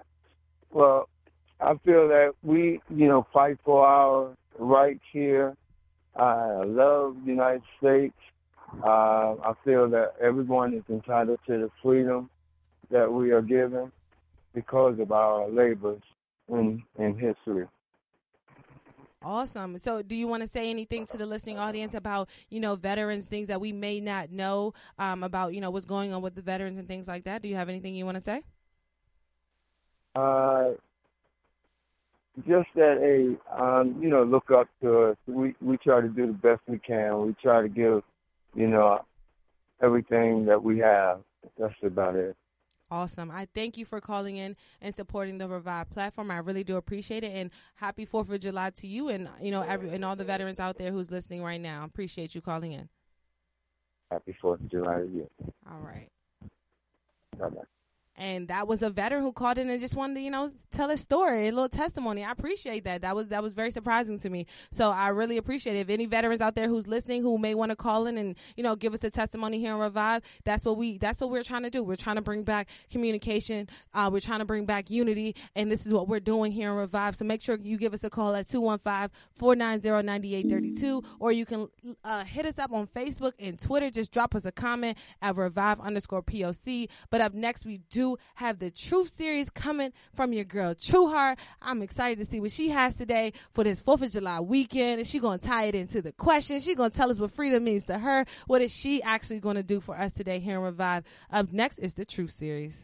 feel that we, fight for our rights here. I love the United States. I feel that everyone is entitled to the freedom that we are given because of our labors in history. Awesome. So do you want to say anything to the listening audience about, veterans, things that we may not know about, what's going on with the veterans and things like that? Do you have anything you want to say? Just that, look up to us. We try to do the best we can. We try to give, everything that we have. That's about it. Awesome. I thank you for calling in and supporting the Revive platform. I really do appreciate it. And happy 4th of July to you and, and all the veterans out there who's listening right now. Appreciate you calling in. Happy 4th of July to you. All right. Bye-bye. And that was a veteran who called in and just wanted to, tell his story, a little testimony. I appreciate that. That was very surprising to me. So I really appreciate it. If any veterans out there who's listening who may want to call in and, give us a testimony here on Revive, that's what we're trying to do. We're trying to bring back communication. We're trying to bring back unity. And this is what we're doing here on Revive. So make sure you give us a call at 215-490-9832, or you can hit us up on Facebook and Twitter. Just drop us a comment at Revive_POC. But up next, we do have the Truth series coming from your girl True Heart. I'm excited to see what she has today for this 4th of July weekend. And she's going to tie it into the question. She's going to tell us what freedom means to her. What is she actually going to do for us today here in Revive? Up next is the Truth series.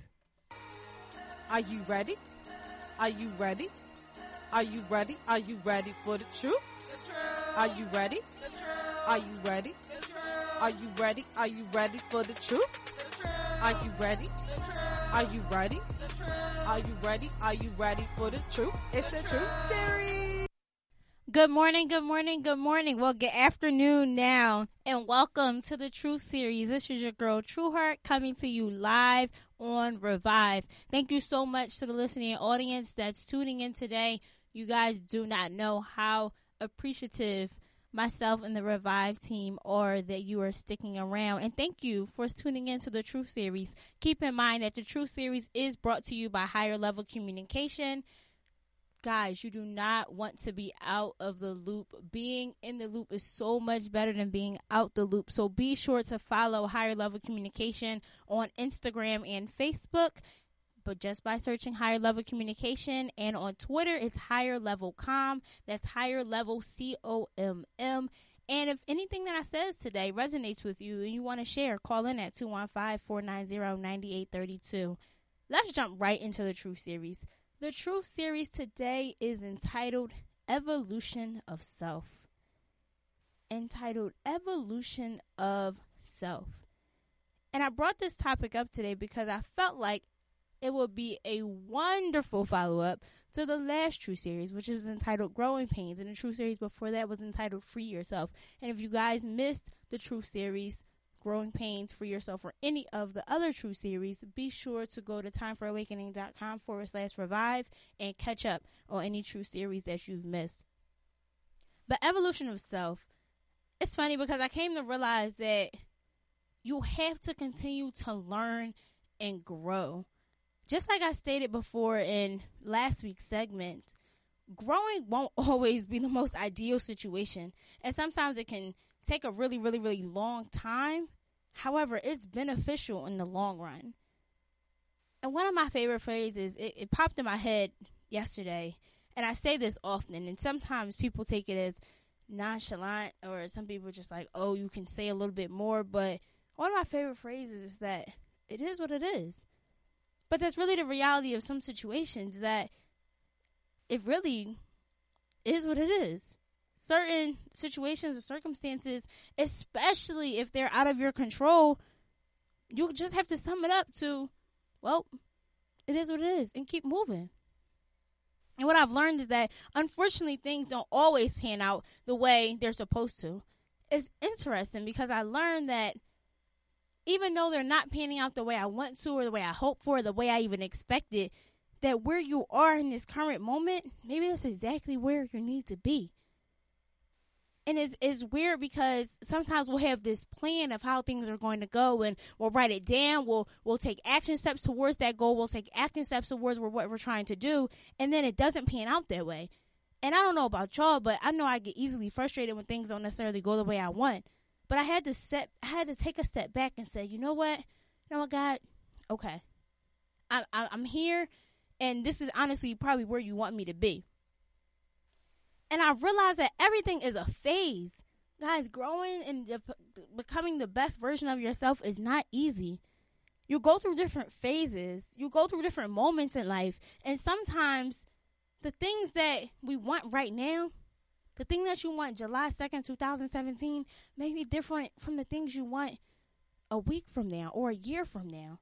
Are you ready? Are you ready? Are you ready? Are you ready for the truth? Are you ready? Are you ready? Are you ready? Are you ready for the truth? Are you ready? Are you ready? Are you ready? Are you ready for the truth? It's the Truth series. Good morning, good morning, good morning. Well, good afternoon now, and welcome to the Truth series. This is your girl True Heart coming to you live on Revive. Thank you so much to the listening audience that's tuning in today. You guys do not know how appreciative myself and the Revive team are that you are sticking around. And thank you for tuning into the Truth series. Keep in mind that the Truth series is brought to you by Higher Level Communication. Guys, you do not want to be out of the loop. Being in the loop is so much better than being out the loop. So be sure to follow Higher Level Communication on Instagram and Facebook. But just by searching Higher Level Communication, and on Twitter, it's Higher Level Com. That's Higher Level COMM. And if anything that I says today resonates with you and you want to share, call in at 215-490-9832. Let's jump right into the Truth series. The Truth series today is entitled Evolution of Self. Entitled Evolution of Self. And I brought this topic up today because I felt like it would be a wonderful follow-up to the last True series, which was entitled Growing Pains. And the True series before that was entitled Free Yourself. And if you guys missed the True series, Growing Pains, Free Yourself, or any of the other True series, be sure to go to timefораwakening.com/revive and catch up on any True series that you've missed. But Evolution of Self, it's funny because I came to realize that you have to continue to learn and grow. Just like I stated before in last week's segment, growing won't always be the most ideal situation. And sometimes it can take a really, really, really long time. However, it's beneficial in the long run. And one of my favorite phrases, it popped in my head yesterday. And I say this often. And sometimes people take it as nonchalant, or some people just like, oh, you can say a little bit more. But one of my favorite phrases is that it is what it is. But that's really the reality of some situations, that it really is what it is. Certain situations or circumstances, especially if they're out of your control, you just have to sum it up to, well, it is what it is, and keep moving. And what I've learned is that, unfortunately, things don't always pan out the way they're supposed to. It's interesting because I learned that even though they're not panning out the way I want to, or the way I hope for, the way I even expected, that where you are in this current moment, maybe that's exactly where you need to be. And it's weird because sometimes we'll have this plan of how things are going to go, and we'll write it down. We'll take action steps towards that goal. We'll take action steps towards what we're trying to do, and then it doesn't pan out that way. And I don't know about y'all, but I know I get easily frustrated when things don't necessarily go the way I want. But I had to take a step back and say, you know what, God, okay, I'm here, and this is honestly probably where you want me to be. And I realized that everything is a phase. Guys, growing and becoming the best version of yourself is not easy. You go through different phases. You go through different moments in life. And sometimes the things that we want right now, the thing that you want July 2nd, 2017, may be different from the things you want a week from now or a year from now.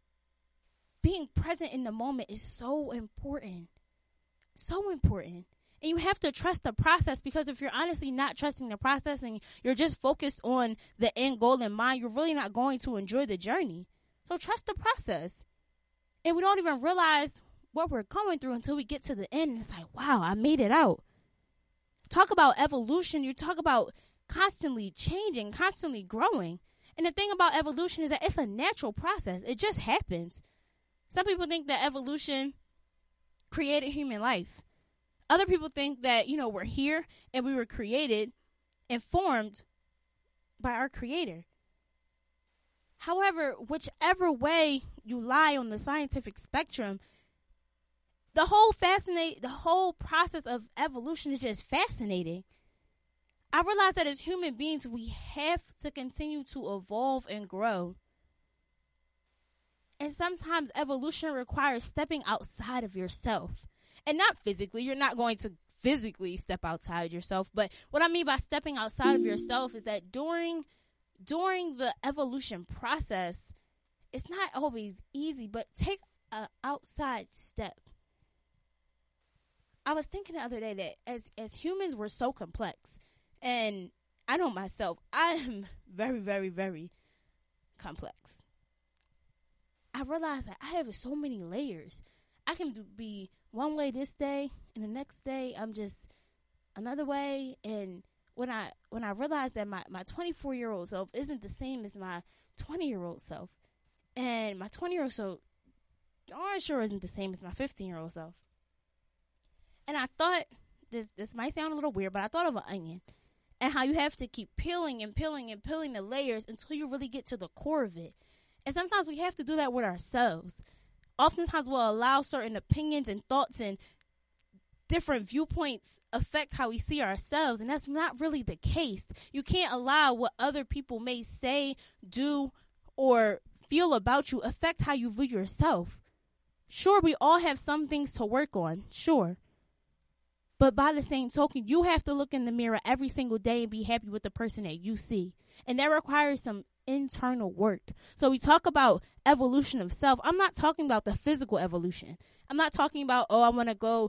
Being present in the moment is so important. So important. And you have to trust the process, because if you're honestly not trusting the process and you're just focused on the end goal in mind, you're really not going to enjoy the journey. So trust the process. And we don't even realize what we're going through until we get to the end. And it's like, wow, I made it out. Talk about evolution. You talk about constantly changing, constantly growing. And the thing about evolution is that it's a natural process. It just happens. Some people think that evolution created human life. Other people think that, we're here and we were created and formed by our Creator. However, whichever way you lie on the scientific spectrum, the whole process of evolution is just fascinating. I realize that as human beings, we have to continue to evolve and grow. And sometimes evolution requires stepping outside of yourself. And not physically. You're not going to physically step outside yourself. But what I mean by stepping outside of yourself is that during the evolution process, it's not always easy, but take an outside step. I was thinking the other day that as humans, we're so complex. And I know myself, I am very, very, very complex. I realized that I have so many layers. I can be one way this day, and the next day I'm just another way. And when I realized that my 24-year-old self isn't the same as my 20-year-old self, and my 20-year-old self darn sure isn't the same as my 15-year-old self. And I thought, this might sound a little weird, but I thought of an onion, and how you have to keep peeling and peeling and peeling the layers until you really get to the core of it. And sometimes we have to do that with ourselves. Oftentimes we'll allow certain opinions and thoughts and different viewpoints affect how we see ourselves, and that's not really the case. You can't allow what other people may say, do, or feel about you affect how you view yourself. Sure, we all have some things to work on, sure. But by the same token, you have to look in the mirror every single day and be happy with the person that you see. And that requires some internal work. So we talk about evolution of self. I'm not talking about the physical evolution. I'm not talking about, I want to go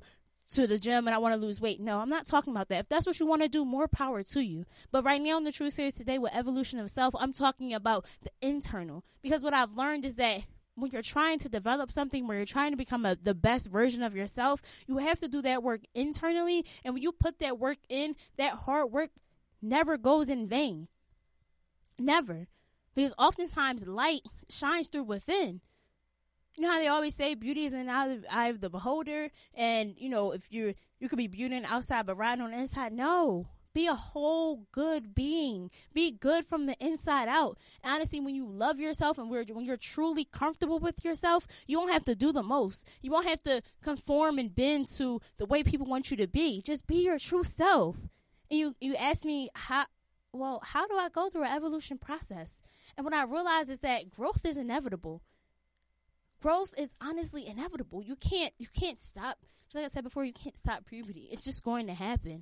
to the gym and I want to lose weight. No, I'm not talking about that. If that's what you want to do, more power to you. But right now in the True Series today with Evolution of Self, I'm talking about the internal. Because what I've learned is that when you're trying to develop something, where you're trying to become the best version of yourself, you have to do that work internally. And when you put that work in, that hard work never goes in vain. Never. Because oftentimes light shines through within. You know how they always say beauty is in the eye of the beholder? And, you know, if you could be beauty on the outside but rotten on the inside. No. Be a whole good being. Be good from the inside out. And honestly, when you love yourself and when you're truly comfortable with yourself, you don't have to do the most. You won't have to conform and bend to the way people want you to be. Just be your true self. And you ask me, how do I go through an evolution process? And what I realize is that growth is inevitable. Growth is honestly inevitable. You can't stop. Like I said before, you can't stop puberty. It's just going to happen.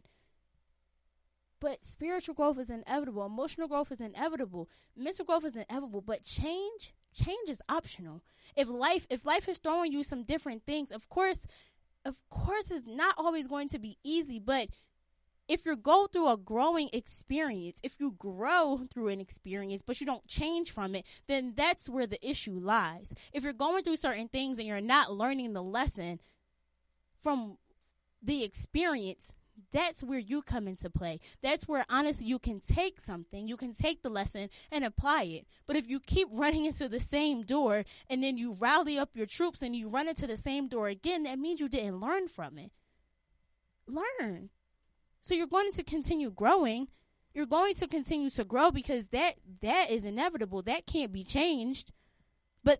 But spiritual growth is inevitable. Emotional growth is inevitable. Mental growth is inevitable. But change is optional. If life is throwing you some different things, of course it's not always going to be easy. But if you go through a growing experience, if you grow through an experience, but you don't change from it, then that's where the issue lies. If you're going through certain things and you're not learning the lesson from the experience, that's where you come into play. That's where, honestly, you can take something, you can take the lesson and apply it. But if you keep running into the same door and then you rally up your troops and you run into the same door again, that means you didn't learn from it. Learn. So you're going to continue growing. You're going to continue to grow because that is inevitable. That can't be changed. But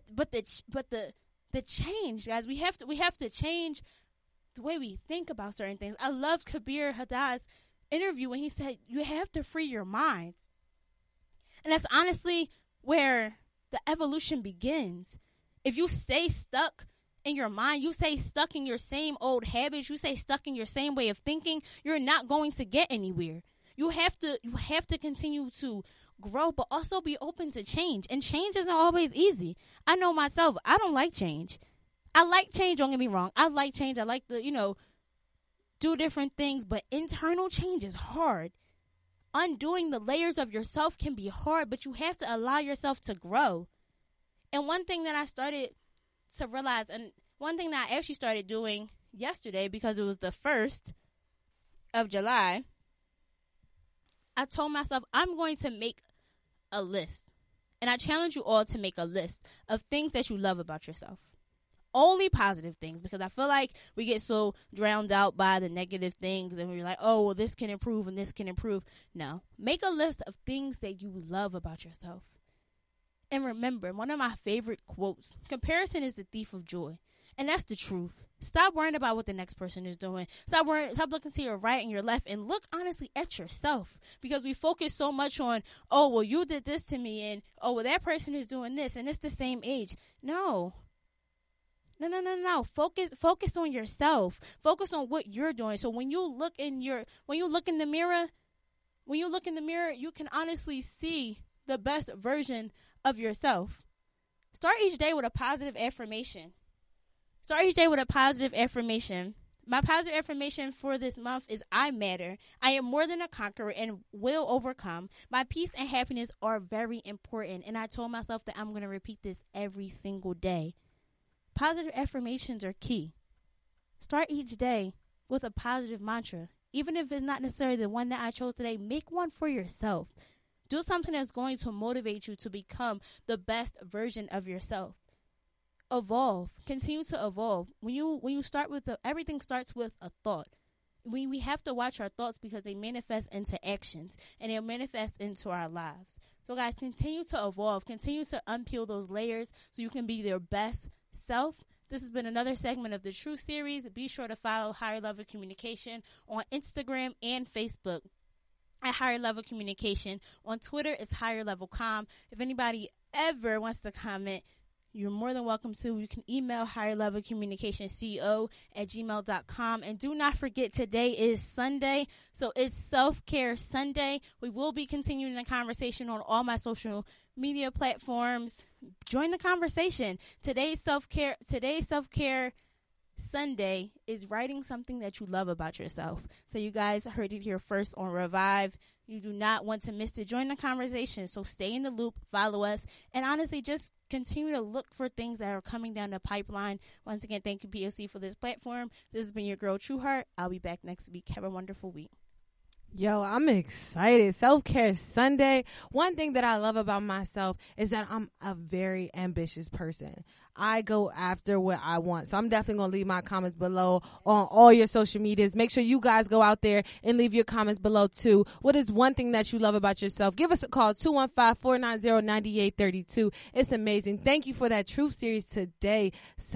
the change, guys, we have to change the way we think about certain things. I love Kabir Haddad's interview when he said you have to free your mind. And that's honestly where the evolution begins. If you stay stuck in your mind, you stay stuck in your same old habits, you stay stuck in your same way of thinking, you're not going to get anywhere. You have to continue to grow, but also be open to change. And change isn't always easy. I know myself, I don't like change. I like change, don't get me wrong. I like change. I like to, do different things, but internal change is hard. Undoing the layers of yourself can be hard, but you have to allow yourself to grow. And one thing that I started to realize, and one thing that I actually started doing yesterday, because it was the 1st of July, I told myself I'm going to make a list. And I challenge you all to make a list of things that you love about yourself. Only positive things, because I feel like we get so drowned out by the negative things and we're like, oh, well, this can improve and this can improve. No, make a list of things that you love about yourself. And remember, one of my favorite quotes, comparison is the thief of joy. And that's the truth. Stop worrying about what the next person is doing. Stop looking to your right and your left, and look honestly at yourself. Because we focus so much on, oh, well, you did this to me, and oh, well, that person is doing this, and it's the same age. No. Focus on yourself. Focus on what you're doing. So when you look in the mirror, you can honestly see the best version of yourself. Start each day with a positive affirmation. My positive affirmation for this month is I matter. I am more than a conqueror and will overcome. My peace and happiness are very important. And I told myself that I'm going to repeat this every single day. Positive affirmations are key. Start each day with a positive mantra. Even if it's not necessarily the one that I chose today, make one for yourself. Do something that's going to motivate you to become the best version of yourself. Evolve. Continue to evolve. When you start with everything starts with a thought. We have to watch our thoughts because they manifest into actions and they'll manifest into our lives. So guys, continue to evolve. Continue to unpeel those layers so you can be your best self. This has been another segment of the True Series. Be sure to follow Higher Level Communication on Instagram and Facebook at Higher Level Communication. On Twitter, it's Higher Level Com. If anybody ever wants to comment, you're more than welcome to. You can email higherlevelcommunicationco@gmail.com. And do not forget, today is Sunday, so it's Self-Care Sunday. We will be continuing the conversation on all my social media platforms. Join the conversation. Today's self-care Sunday is writing something that you love about yourself. So you guys heard it here first on Revive. You do not want to miss to join the conversation. So stay in the loop, follow us, and honestly, just continue to look for things that are coming down the pipeline. Once again, thank you, POC, for this platform. This has been your girl, True Heart. I'll be back next week. Have a wonderful week. Yo, I'm excited. Self-Care Sunday. One thing that I love about myself is that I'm a very ambitious person. I go after what I want. So I'm definitely going to leave my comments below on all your social medias. Make sure you guys go out there and leave your comments below too. What is one thing that you love about yourself? Give us a call, 215-490-9832. It's amazing. Thank you for that Truth Series today.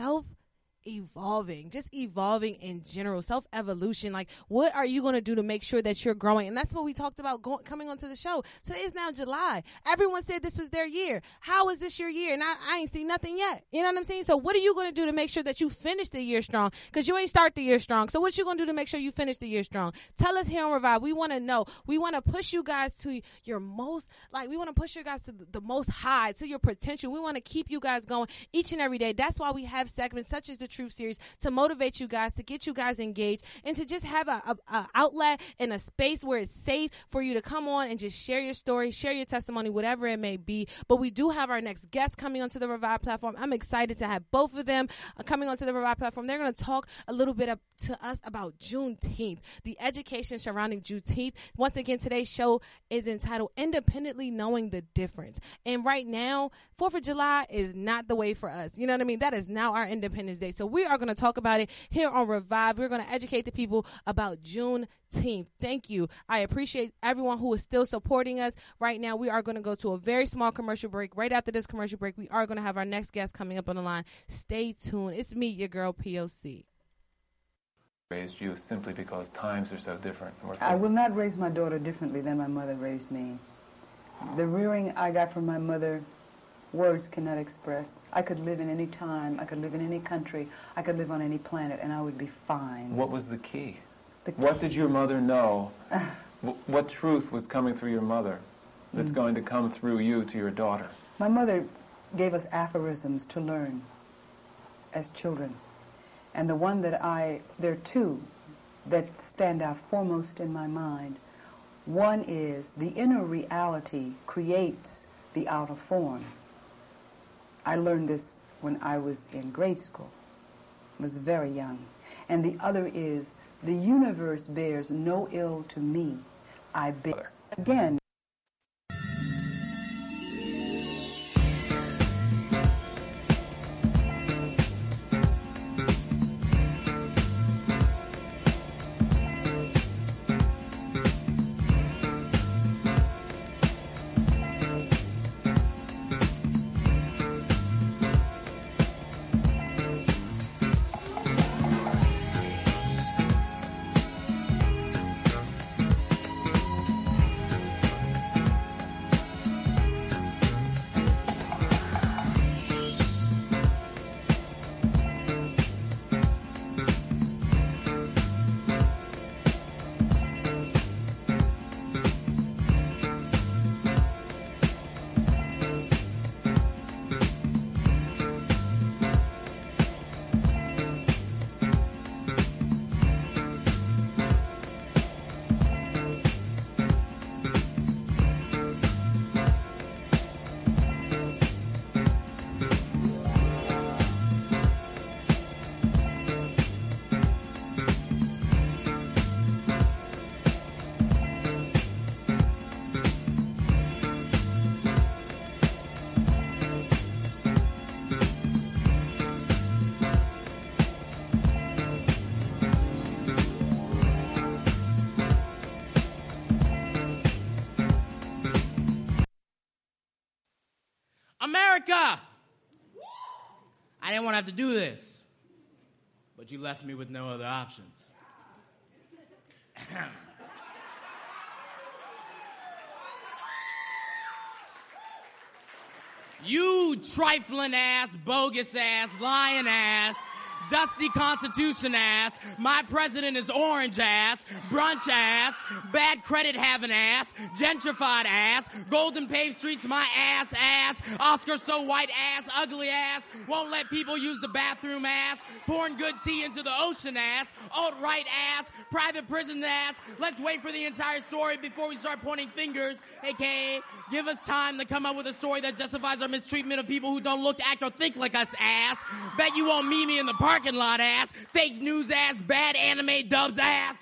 Just evolving in general, self-evolution. Like, what are you going to do to make sure that you're growing? And that's what we talked about coming onto the show. Today is now July. Everyone said this was their year. How is this your year? And I ain't seen nothing yet. You know what I'm saying? So what are you going to do to make sure that you finish the year strong? Because you ain't start the year strong. So what you going to do to make sure you finish the year strong? Tell us here on Revive. We want to know. We want to push you guys to your most, we want to push you guys to the most high, to your potential. We want to keep you guys going each and every day. That's why we have segments such as the Truth Series to motivate you guys, to get you guys engaged, and to just have a outlet and a space where it's safe for you to come on and just share your story, share your testimony, whatever it may be. But we do have our next guest coming onto the Revive platform. I'm excited to have both of them coming onto the Revive platform. They're going to talk a little bit to us about Juneteenth, the education surrounding Juneteenth. Once again, today's show is entitled Independently Knowing the Difference. And right now, 4th of July is not the way for us. You know what I mean? That is now our Independence Day. So we are going to talk about it here on Revive. We're going to educate the people about Juneteenth. Thank you. I appreciate everyone who is still supporting us. Right now, we are going to go to a very small commercial break. Right after this commercial break, we are going to have our next guest coming up on the line. Stay tuned. It's me, your girl, POC. Raised you simply because times are so different. I will not raise my daughter differently than my mother raised me. The rearing I got from my mother, words cannot express. I could live in any time, I could live in any country, I could live on any planet, and I would be fine. What was the key? What did your mother know? What truth was coming through your mother that's going to come through you to your daughter? My mother gave us aphorisms to learn as children. And the one that there are two that stand out foremost in my mind. One is the inner reality creates the outer form. I learned this when I was in grade school. I was very young. And the other is the universe bears no ill to me. I bear. Again. America! I didn't want to have to do this, but you left me with no other options. You trifling ass, bogus ass, lying ass, Dusty Constitution ass. My president is orange ass. Brunch ass. Bad credit having ass. Gentrified ass. Golden paved streets my ass. Oscar so white ass. Ugly ass. Won't let people use the bathroom ass. Pouring good tea into the ocean ass. Alt-right ass. Private prison ass. Let's wait for the entire story before we start pointing fingers. AKA, give us time to come up with a story that justifies our mistreatment of people who don't look, act, or think like us ass. Bet you won't meet me in the parking lot ass. Fake news ass. Bad anime dubs ass.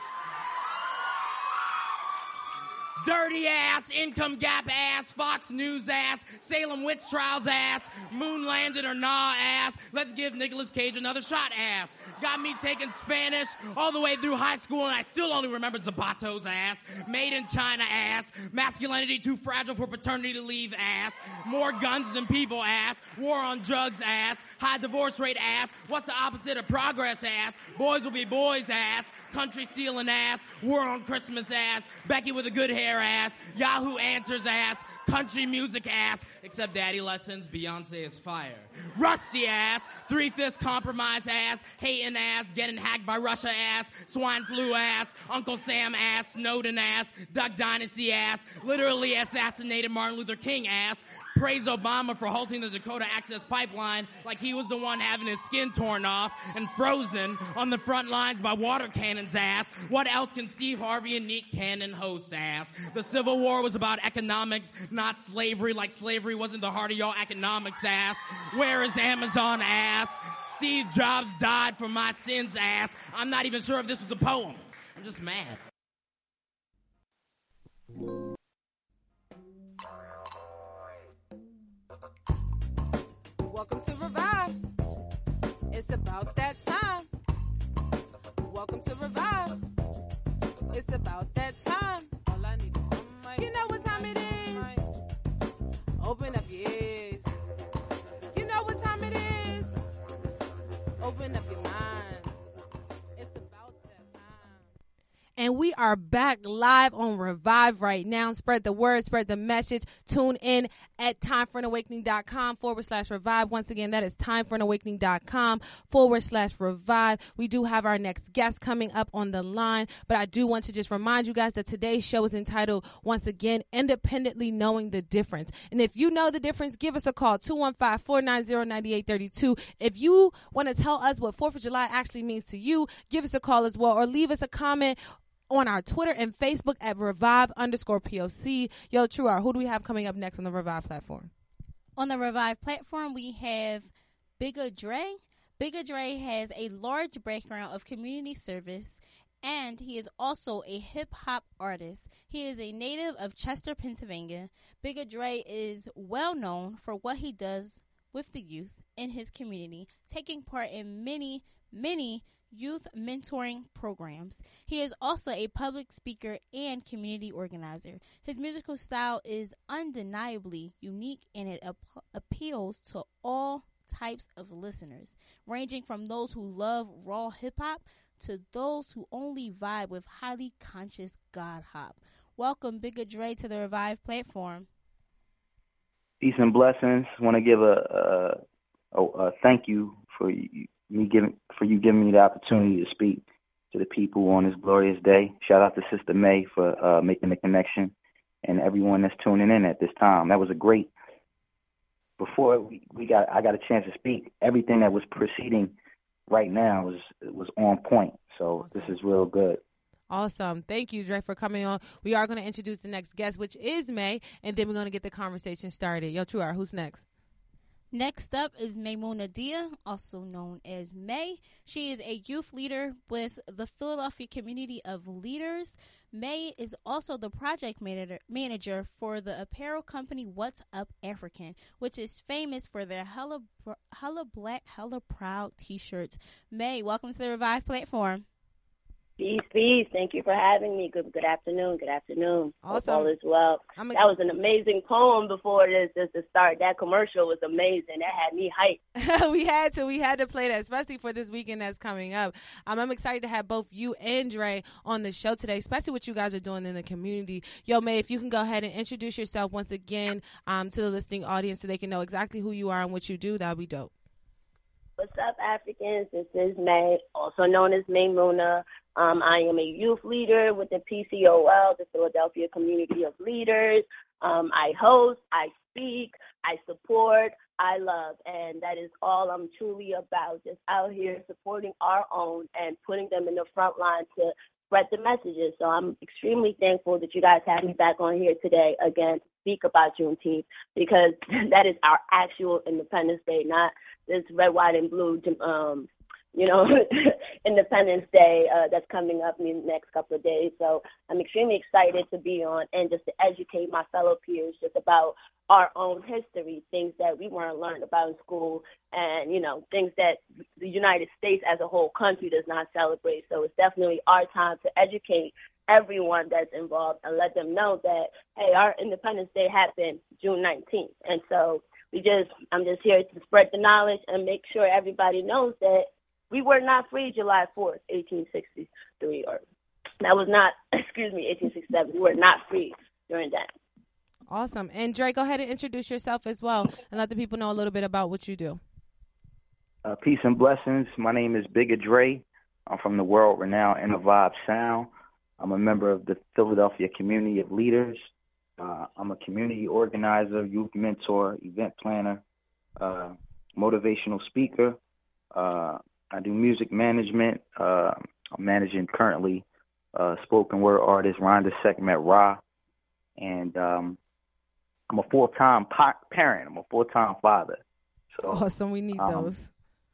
Dirty ass, income gap ass, Fox News ass, Salem witch trials ass, moon landed or nah ass, let's give Nicolas Cage another shot ass. Got me taking Spanish all the way through high school and I still only remember Zapato's ass. Made in China ass, masculinity too fragile for paternity to leave ass, more guns than people ass, war on drugs ass, high divorce rate ass, what's the opposite of progress ass, boys will be boys ass, country stealing ass, war on Christmas ass, Becky with a good hair ass, Yahoo Answers ass, country music ass, except Daddy Lessons, Beyonce is fire. Rusty ass, 3/5 compromise ass, hating ass, getting hacked by Russia ass, swine flu ass, Uncle Sam ass, Snowden ass, Duck Dynasty ass, literally assassinated Martin Luther King ass, praise Obama for halting the Dakota Access Pipeline like he was the one having his skin torn off and frozen on the front lines by water cannons ass. What else can Steve Harvey and Nick Cannon host ass? The Civil War was about economics, not slavery, like slavery wasn't the heart of y'all economics ass. Where is Amazon ass? Steve Jobs died for my sins ass. I'm not even sure if this was a poem. I'm just mad. Welcome to Revive. It's about that time. Welcome to Revive. It's about that time. All I need is one mic. You know what time it is. Open up your ears. You know what time it is. Open up your mind. It's about that time. And we are back live on Revive right now. Spread the word, spread the message. Tune in at timeforanawakening.com/revive. Once again, that is timeforanawakening.com/revive. We do have our next guest coming up on the line, but I do want to just remind you guys that today's show is entitled, once again, Independently Knowing the Difference. And if you know the difference, give us a call, 215-490-9832. If you want to tell us what 4th of July actually means to you, give us a call as well, or leave us a comment on our Twitter and Facebook at Revive_POC. Yo, Truar, who do we have coming up next on the Revive platform? On the Revive platform, we have Bigga Dre. Bigga Dre has a large background of community service, and he is also a hip-hop artist. He is a native of Chester, Pennsylvania. Bigga Dre is well known for what he does with the youth in his community, taking part in many youth mentoring programs. He is also a public speaker and community organizer. His musical style is undeniably unique, and it appeals to all types of listeners, ranging from those who love raw hip-hop to those who only vibe with highly conscious God hop. Welcome, Bigga Dre, to the Revive platform. Peace and blessings. Want to give a thank you for you giving me the opportunity to speak to the people on this glorious day. Shout out to Sister May for making the connection, and everyone that's tuning in at this time. That was a great. Before I got a chance to speak. Everything that was proceeding right now was on point. So awesome. This is real good. Awesome. Thank you, Dre, for coming on. We are going to introduce the next guest, which is May, and then we're going to get the conversation started. Yo, Truar, who's next? Next up is Maymuna Dia, also known as May. She is a youth leader with the Philadelphia Community of Leaders. May is also the project manager for the apparel company What's Up African, which is famous for their hella black, hella proud t-shirts. May, welcome to the Revive platform. Peace. Thank you for having me. Good afternoon. Awesome. All is well. That was an amazing poem before this. Just to start, that commercial was amazing. That had me hyped. We had to play that, especially for this weekend that's coming up. I'm excited to have both you and Dre on the show today, especially what you guys are doing in the community. Yo, May, if you can go ahead and introduce yourself once again to the listening audience so they can know exactly who you are and what you do, that would be dope. What's up, Africans. This is May, also known as Maymuna. I am a youth leader with the PCOL, the Philadelphia Community of Leaders. I host, I speak, I support, I love, and that is all I'm truly about, just out here supporting our own and putting them in the front line to spread the messages. So I'm extremely thankful that you guys have me back on here today again to speak about Juneteenth, because that is our actual Independence Day, not this red, white, and blue, Independence Day that's coming up in the next couple of days. So I'm extremely excited to be on and just to educate my fellow peers just about our own history, things that we weren't learned about in school, and, things that the United States as a whole country does not celebrate. So it's definitely our time to educate everyone that's involved and let them know that, hey, our Independence Day happened June 19th. And so I'm just here to spread the knowledge and make sure everybody knows that we were not free July 4th, 1863, or that was not, 1867. We were not free during that. Awesome. And Dre, go ahead and introduce yourself as well and let the people know a little bit about what you do. Peace and blessings. My name is Bigger Dre. I'm from the world-renowned Inner Vibe Sound. I'm a member of the Philadelphia Community of Leaders. I'm a community organizer, youth mentor, event planner, motivational speaker. I do music management. I'm managing currently spoken word artist Rhonda Sekhmet Ra. And I'm a full-time parent. I'm a full-time father. So, awesome. We need those.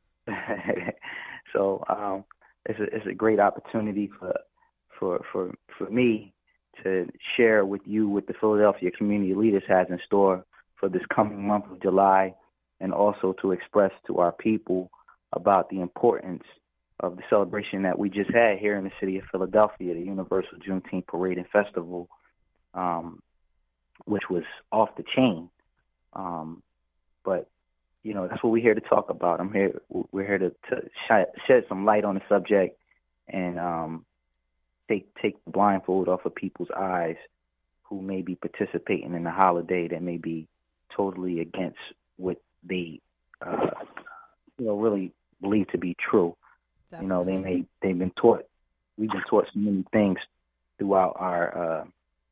So it's a great opportunity for me to share with you what the Philadelphia Community Leaders has in store for this coming month of July, and also to express to our people about the importance of the celebration that we just had here in the city of Philadelphia, the Universal Juneteenth Parade and Festival, which was off the chain. But, that's what we're here to talk about. We're here to shed some light on the subject and take the blindfold off of people's eyes who may be participating in the holiday that may be totally against what they, really believe to be true. Definitely. We've been taught so many things throughout our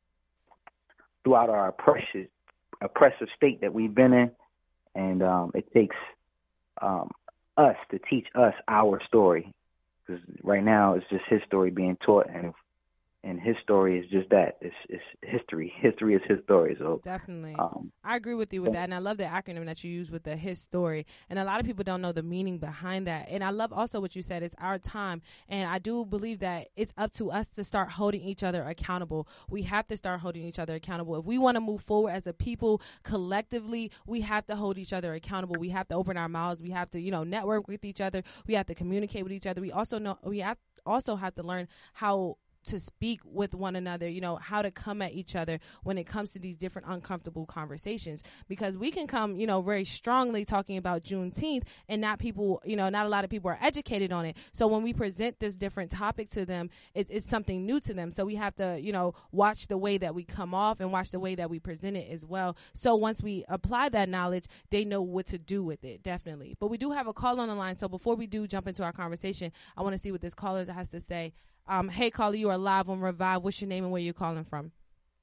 oppressive state that we've been in, and it takes us to teach us our story, because right now it's just his story being taught, and his story is just that. It's history. History is his story. So definitely, I agree with you with that, and I love the acronym that you use with the his story. And a lot of people don't know the meaning behind that. And I love also what you said. It's our time, and I do believe that it's up to us to start holding each other accountable. We have to start holding each other accountable. If we want to move forward as a people collectively, we have to hold each other accountable. We have to open our mouths. We have to, network with each other. We have to communicate with each other. We also have to learn how to speak with one another, how to come at each other when it comes to these different uncomfortable conversations, because we can come, very strongly talking about Juneteenth, and not a lot of people are educated on it. So when we present this different topic to them, it's something new to them. So we have to, watch the way that we come off and watch the way that we present it as well. So once we apply that knowledge, they know what to do with it, definitely. But we do have a call on the line. So before we do jump into our conversation, I want to see what this caller has to say. Hey, caller, you are live on Revive. What's your name and where you're calling from?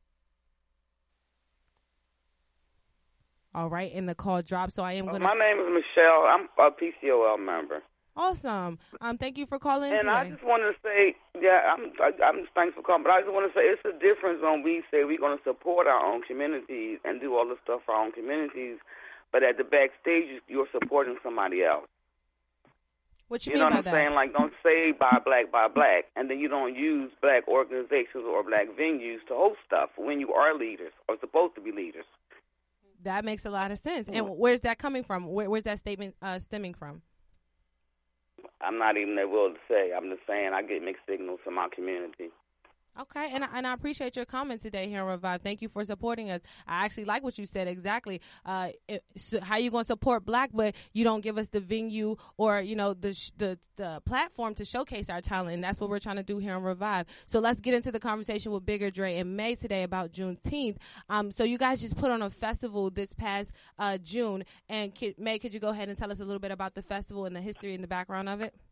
All right, and the call dropped, so I am going to... My name is Michelle. I'm a PCOL member. Awesome. Thank you for calling and today. I just want to say, I'm thanks for calling, but I just want to say it's a difference when we say we're going to support our own communities and do all the stuff for our own communities, but at the backstage, you're supporting somebody else. What you mean by that? You know what I'm saying? Like, don't say buy black, and then you don't use black organizations or black venues to host stuff when you are leaders or supposed to be leaders. That makes a lot of sense. And where's that coming from? Where's that statement stemming from? I'm not even able to say. I'm just saying I get mixed signals from my community. Okay, and I appreciate your comment today here on Revive. Thank you for supporting us. I actually like what you said exactly. How you going to support Black, but you don't give us the venue or the platform to showcase our talent, and that's what we're trying to do here on Revive. So let's get into the conversation with Bigger Dre and May today about Juneteenth. So you guys just put on a festival this past June, and May, could you go ahead and tell us a little bit about the festival and the history and the background of it?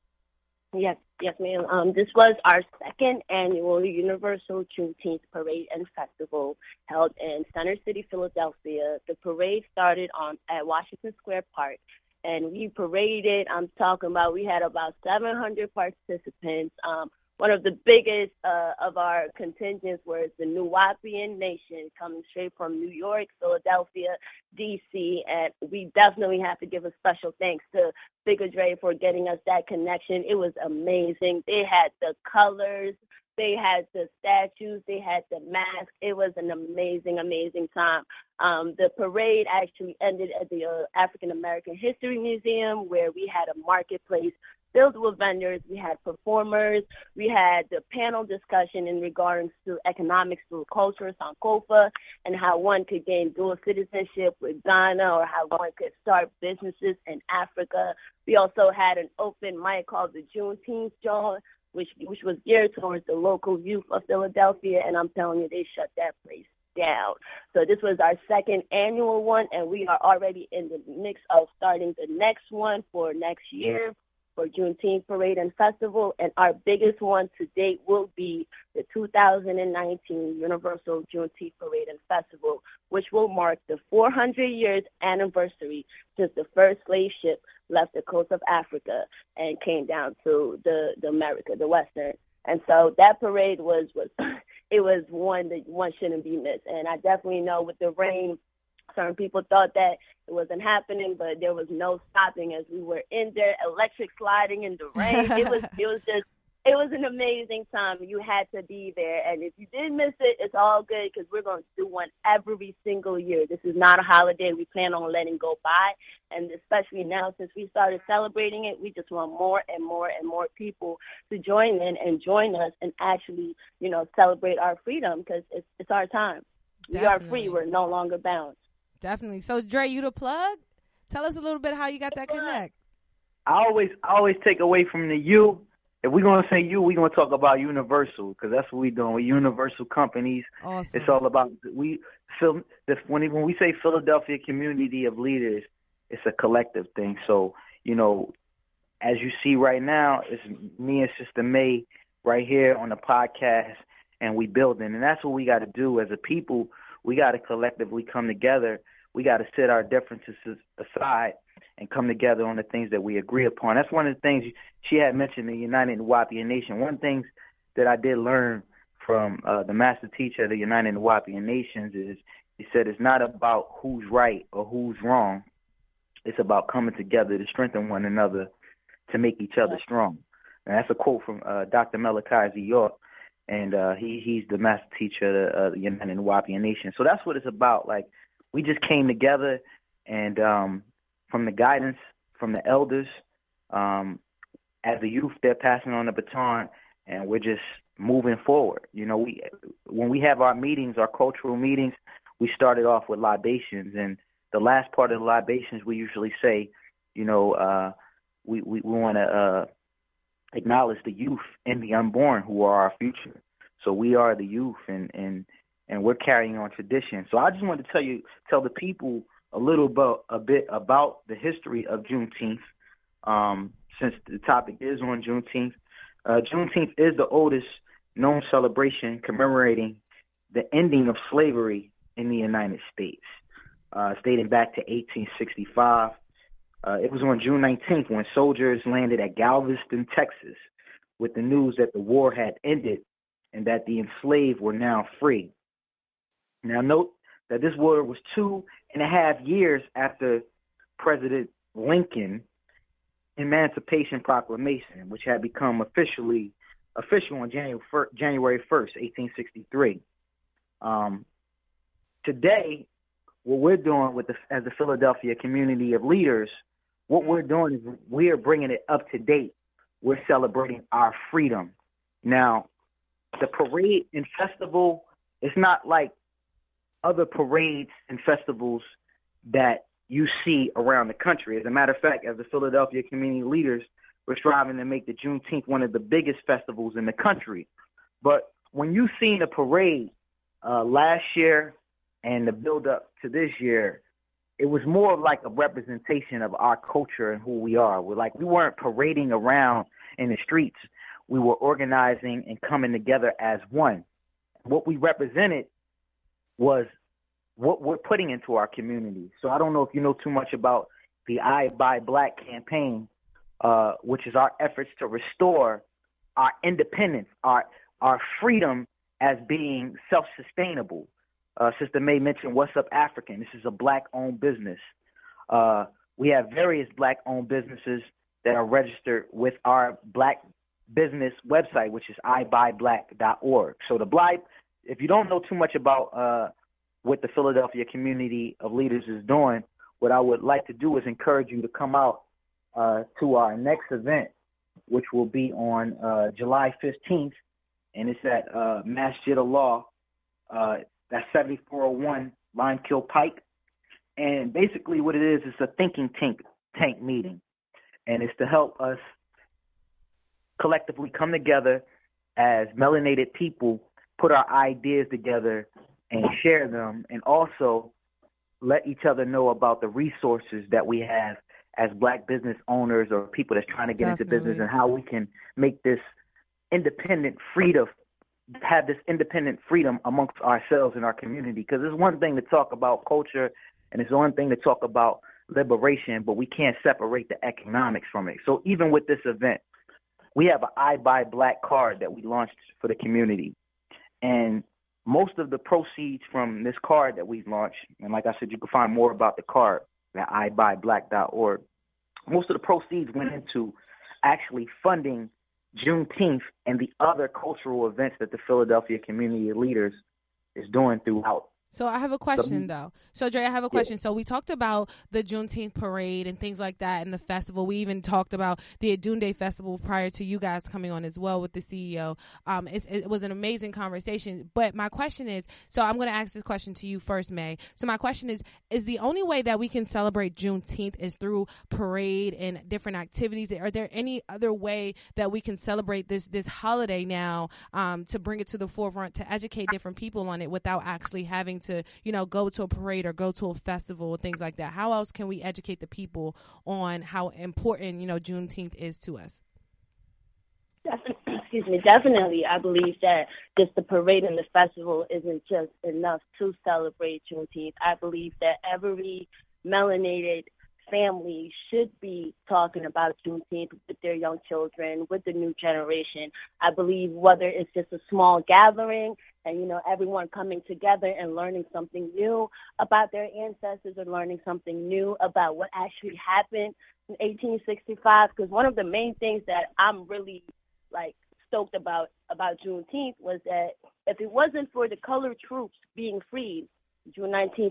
Yes, ma'am. This was our second annual Universal Juneteenth Parade and Festival held in Center City, Philadelphia. The parade started at Washington Square Park, and we paraded. We had about 700 participants. One of the biggest of our contingents was the Nuwaubian Nation, coming straight from New York, Philadelphia, D.C., and we definitely have to give a special thanks to Bigger Dre for getting us that connection. It was amazing. They had the colors, they had the statues, they had the masks. It was an amazing, amazing time. The parade actually ended at the African American History Museum, where we had a marketplace filled with vendors. We had performers. We had the panel discussion in regards to economics through culture, Sankofa, and how one could gain dual citizenship with Ghana, or how one could start businesses in Africa. We also had an open mic called the Juneteenth Joint, which was geared towards the local youth of Philadelphia, and I'm telling you, they shut that place down. So this was our second annual one, and we are already in the mix of starting the next one for next year for Juneteenth Parade and Festival, and our biggest one to date will be the 2019 Universal Juneteenth Parade and Festival, which will mark the 400 years anniversary since the first slave ship left the coast of Africa and came down to the America, the Western. And so that parade was it was one that one shouldn't be missed. And I definitely know with the rain, certain people thought that it wasn't happening, but there was no stopping as we were in there, electric sliding in the rain. It was an amazing time. You had to be there, and if you did miss it, it's all good because we're going to do one every single year. This is not a holiday we plan on letting go by, and especially now since we started celebrating it, we just want more and more and more people to join in and join us and actually, celebrate our freedom because it's our time. Definitely. We are free. We're no longer bound. Definitely. So, Dre, you the plug? Tell us a little bit how you got that connect. I always take away from the you. If we're going to say you, we're going to talk about Universal because that's what we're doing. We're Universal companies. Awesome. It's all about when we say Philadelphia Community of Leaders, it's a collective thing. So, as you see right now, it's me and Sister May right here on the podcast, and we building. And that's what we got to do as a people. We got to collectively come together. We got to set our differences aside and come together on the things that we agree upon. That's one of the things she had mentioned, the United Nuwaubian Nation. One of the things that I did learn from the master teacher of the United Nuwaubian Nations is he said it's not about who's right or who's wrong. It's about coming together to strengthen one another to make each other strong. And that's a quote from Dr. Malachi Z. York, and he's the master teacher of the United Nuwaubian Nation. So that's what it's about. Like, we just came together, and from the guidance from the elders, as the youth, they're passing on the baton, and we're just moving forward. When we have our meetings, our cultural meetings, we started off with libations, and the last part of the libations, we usually say, we want to acknowledge the youth and the unborn who are our future. So we are the youth, and we're carrying on tradition. So I just wanted to tell the people a bit about the history of Juneteenth, since the topic is on Juneteenth. Juneteenth is the oldest known celebration commemorating the ending of slavery in the United States, dating back to 1865. It was on June 19th when soldiers landed at Galveston, Texas, with the news that the war had ended and that the enslaved were now free. Now note that this war was 2.5 years after President Lincoln Emancipation Proclamation, which had become official on January 1st, 1863. Today, what we're doing as the Philadelphia Community of Leaders, what we're doing is we are bringing it up to date. We're celebrating our freedom. Now, the parade and festival is not like other parades and festivals that you see around the country. As a matter of fact, as the Philadelphia community leaders, we're striving to make the Juneteenth one of the biggest festivals in the country. But when you seen the parade last year and the build up to this year, it was more of like a representation of our culture and who we are. We weren't parading around in the streets. We were organizing and coming together as one. What we represented was what we're putting into our community. So I don't know if you know too much about the I Buy Black campaign, which is our efforts to restore our independence, our freedom as being self-sustainable. Sister May mentioned What's Up African. This is a Black-owned business. We have various Black-owned businesses that are registered with our Black business website, which is ibuyblack.org. So if you don't know too much about what the Philadelphia community of leaders is doing, what I would like to do is encourage you to come out to our next event, which will be on July 15th, and it's at Masjid Allah. That's 7401 Limekiln Pike. And basically what it is a thinking tank meeting. And it's to help us collectively come together as melanated people, put our ideas together and share them, and also let each other know about the resources that we have as Black business owners or people that's trying to get into business, and how we can make this independent freedom, have this independent freedom amongst ourselves and our community. Because it's one thing to talk about culture and it's one thing to talk about liberation, but we can't separate the economics from it. So even with this event, we have an I Buy Black card that we launched for the community. And most of the proceeds from this card that we've launched, and like I said, you can find more about the card at ibuyblack.org. Most of the proceeds went into actually funding Juneteenth and the other cultural events that the Philadelphia community leaders is doing throughout. So I have a question, though. So, Dre, I have a question. Yeah. So we talked about the Juneteenth parade and things like that and the festival. We even talked about the Adunde Festival prior to you guys coming on as well with the CEO. It was an amazing conversation. But my question is, so I'm going to ask this question to you first, May. So my question is the only way that we can celebrate Juneteenth is through parade and different activities? Are there any other way that we can celebrate this holiday now to bring it to the forefront, to educate different people on it without actually having to, go to a parade or go to a festival, things like that? How else can we educate the people on how important, Juneteenth is to us? Definitely. I believe that just the parade and the festival isn't just enough to celebrate Juneteenth. I believe that every melanated family should be talking about Juneteenth with their young children, with the new generation. I believe whether it's just a small gathering and, everyone coming together and learning something new about their ancestors or learning something new about what actually happened in 1865, because one of the main things that I'm really, stoked about Juneteenth was that if it wasn't for the colored troops being freed June 19th,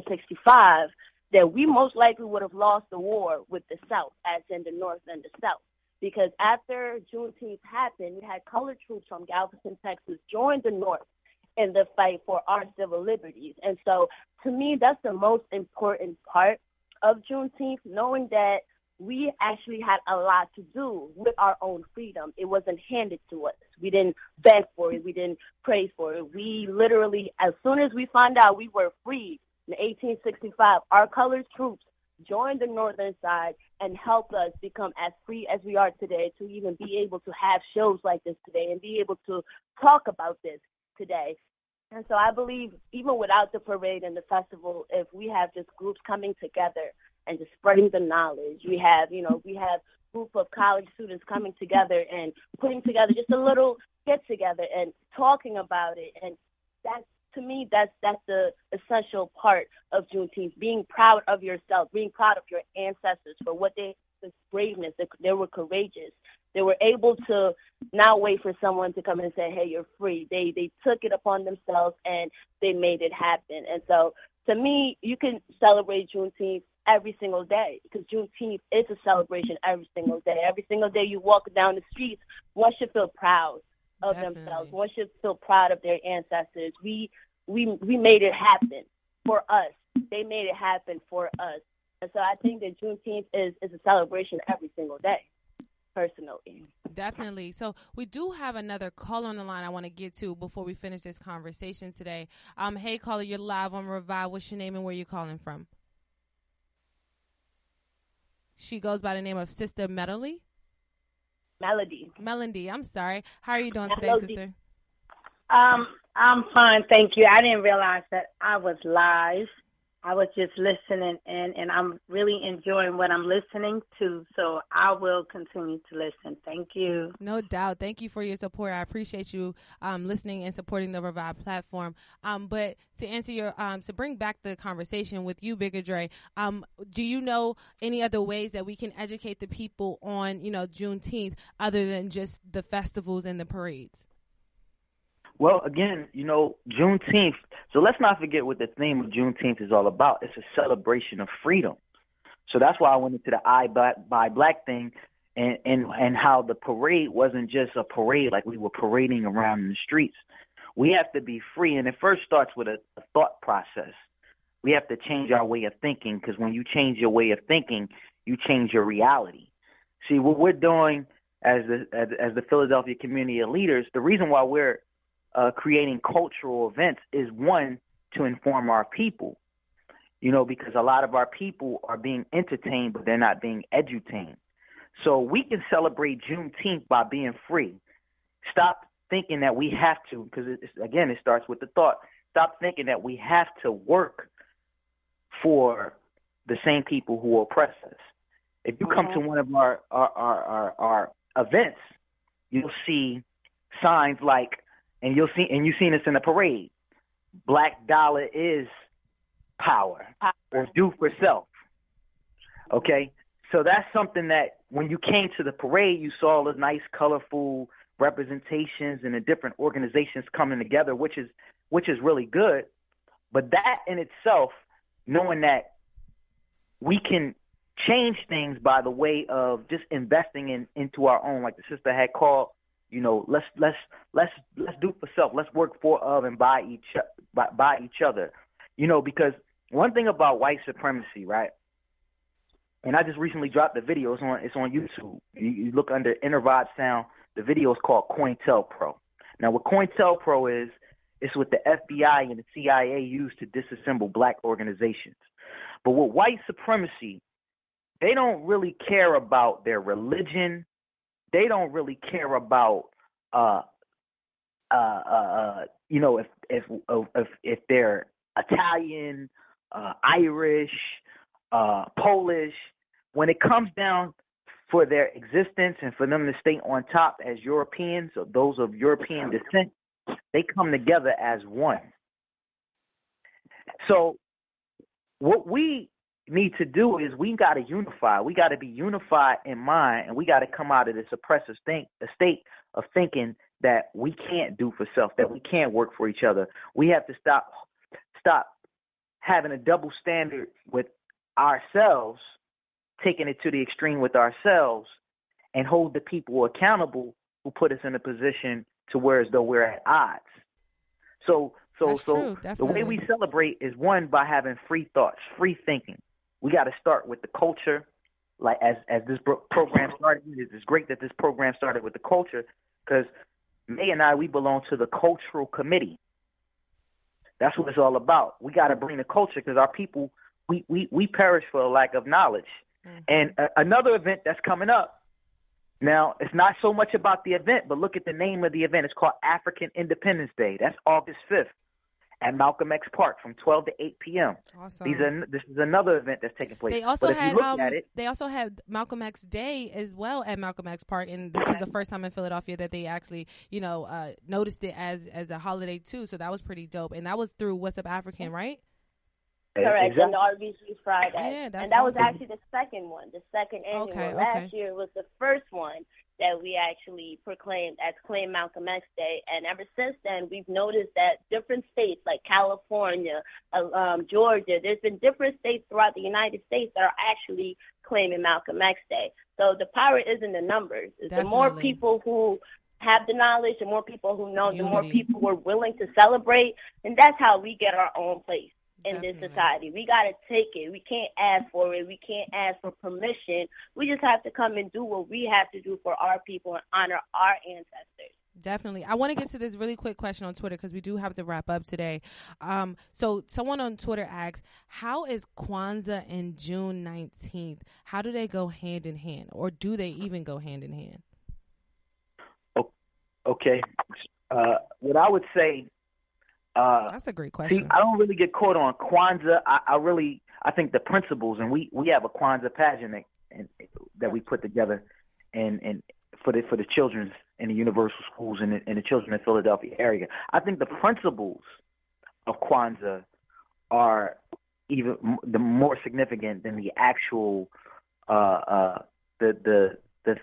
1865, that we most likely would have lost the war with the South, as in the North and the South. Because after Juneteenth happened, we had colored troops from Galveston, Texas, join the North in the fight for our civil liberties. And so, to me, that's the most important part of Juneteenth, knowing that we actually had a lot to do with our own freedom. It wasn't handed to us. We didn't beg for it. We didn't pray for it. We literally, as soon as we found out we were free, in 1865, our colored troops joined the northern side and helped us become as free as we are today, to even be able to have shows like this today and be able to talk about this today. And so I believe even without the parade and the festival, if we have just groups coming together and just spreading the knowledge, we have group of college students coming together and putting together just a little get together and talking about it. And to me, that's the essential part of Juneteenth, being proud of yourself, being proud of your ancestors for the braveness. They were courageous. They were able to not wait for someone to come and say, hey, you're free. They took it upon themselves and they made it happen. And so to me, you can celebrate Juneteenth every single day, because Juneteenth is a celebration every single day. Every single day you walk down the streets, one should feel proud of themselves. One should feel proud of their ancestors. We made it happen for us. They made it happen for us. And so I think that Juneteenth is a celebration every single day, personally. Definitely. So we do have another caller on the line I want to get to before we finish this conversation today. Hey, caller, you're live on Revive. What's your name and where you calling from? She goes by the name of Sister Melody. Melody, I'm sorry. How are you doing today, sister? I'm fine, thank you. I didn't realize that I was live. I was just listening, and I'm really enjoying what I'm listening to, so I will continue to listen. Thank you. No doubt. Thank you for your support. I appreciate you listening and supporting the Revive platform. But to answer your, to bring back the conversation with you, Bigger Dre, do you know any other ways that we can educate the people on, Juneteenth other than just the festivals and the parades? Well, again, Juneteenth, so let's not forget what the theme of Juneteenth is all about. It's a celebration of freedom. So that's why I went into the I Buy Black thing and how the parade wasn't just a parade like we were parading around in the streets. We have to be free, and it first starts with a thought process. We have to change our way of thinking, because when you change your way of thinking, you change your reality. See, what we're doing as the Philadelphia community of leaders, the reason why we're creating cultural events is, one, to inform our people, because a lot of our people are being entertained, but they're not being edutained. So we can celebrate Juneteenth by being free. Stop thinking that we have to, because it starts with the thought. Stop thinking that we have to work for the same people who oppress us. If you come to one of our events, you'll see signs like, and you've seen this in the parade, Black dollar is power, or do for self. Okay? So that's something that when you came to the parade, you saw all the nice, colorful representations and the different organizations coming together, which is really good. But that in itself, knowing that we can change things by the way of just investing into our own, like the sister had called, let's do for self. Let's work for and by each other. Because one thing about white supremacy, right? And I just recently dropped a video. It's on YouTube. You look under Inner Vibe Sound. The video is called COINTELPRO. Now, what COINTELPRO is, it's what the FBI and the CIA use to disassemble black organizations. But with white supremacy, they don't really care about their religion. They don't really care about, if they're Italian, Irish, Polish. When it comes down for their existence and for them to stay on top as Europeans or those of European descent, they come together as one. So what we need to do is we got to unify. We got to be unified in mind, and we got to come out of this oppressive state of thinking that we can't do for self, that we can't work for each other. We have to stop having a double standard with ourselves, taking it to the extreme with ourselves, and hold the people accountable who put us in a position to where as though we're at odds. So the way we celebrate is, one, by having free thoughts, free thinking. We got to start with the culture. Like as this program started, it's great that this program started with the culture, because May and I, we belong to the cultural committee. That's what it's all about. We got to bring the culture, because our people, we perish for a lack of knowledge. And another event that's coming up, now it's not so much about the event, but look at the name of the event. It's called African Independence Day. That's August 5th at Malcolm X Park from 12 to 8 p.m. Awesome. This is another event that's taking place. They also had Malcolm X Day as well at Malcolm X Park, and this was the first time in Philadelphia that they actually, noticed it as a holiday too. So that was pretty dope, and that was through What's Up African, right? Correct, exactly. and the RBC Friday. Yeah, that's and that was awesome. actually the second one, the second annual. Okay. Last year was the first one that we actually proclaimed as Claim Malcolm X Day. And ever since then, we've noticed that different states like California, Georgia, there's been different states throughout the United States that are actually claiming Malcolm X Day. So the power is in the numbers. The more people who have the knowledge, the more people who know, the more people who are willing to celebrate, and that's how we get our own place in this society. We got to take it. We can't ask for it. We can't ask for permission. We just have to come and do what we have to do for our people and honor our ancestors. Definitely. I want to get to this really quick question on Twitter because we do have to wrap up today. So someone on Twitter asks, how is Kwanzaa and June 19th? How do they go hand in hand, or do they even go hand in hand? Okay. What I would say, that's a great question. See, I don't really get caught on Kwanzaa. I think the principles, and we have a Kwanzaa pageant that we put together, and for the children in the universal schools and the children in the Philadelphia area. I think the principles of Kwanzaa are even the more significant than the actual the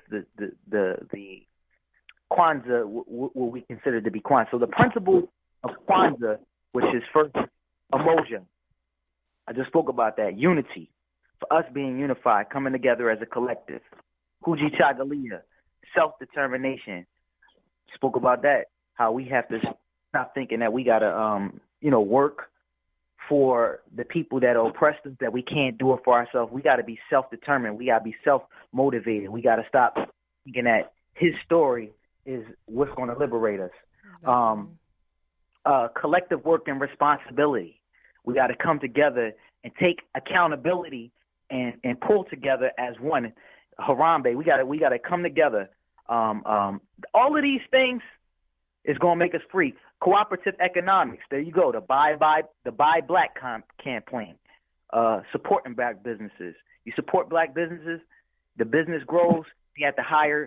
Kwanzaa, what we consider to be Kwanzaa. So the principle of Kwanzaa, which is first Umoja, I just spoke about that, unity, for us being unified, coming together as a collective. Kujichagulia, self-determination, spoke about that, how we have to stop thinking that we got to, work for the people that are oppressed us, that we can't do it for ourselves. We got to be self-determined. We got to be self-motivated. We got to stop thinking that his story is what's going to liberate us. Collective work and responsibility. We got to come together and take accountability and pull together as one. Harambe, we got to come together. All of these things is going to make us free. Cooperative economics. There you go. The Buy Black campaign. Supporting black businesses. You support black businesses, the business grows. They have to hire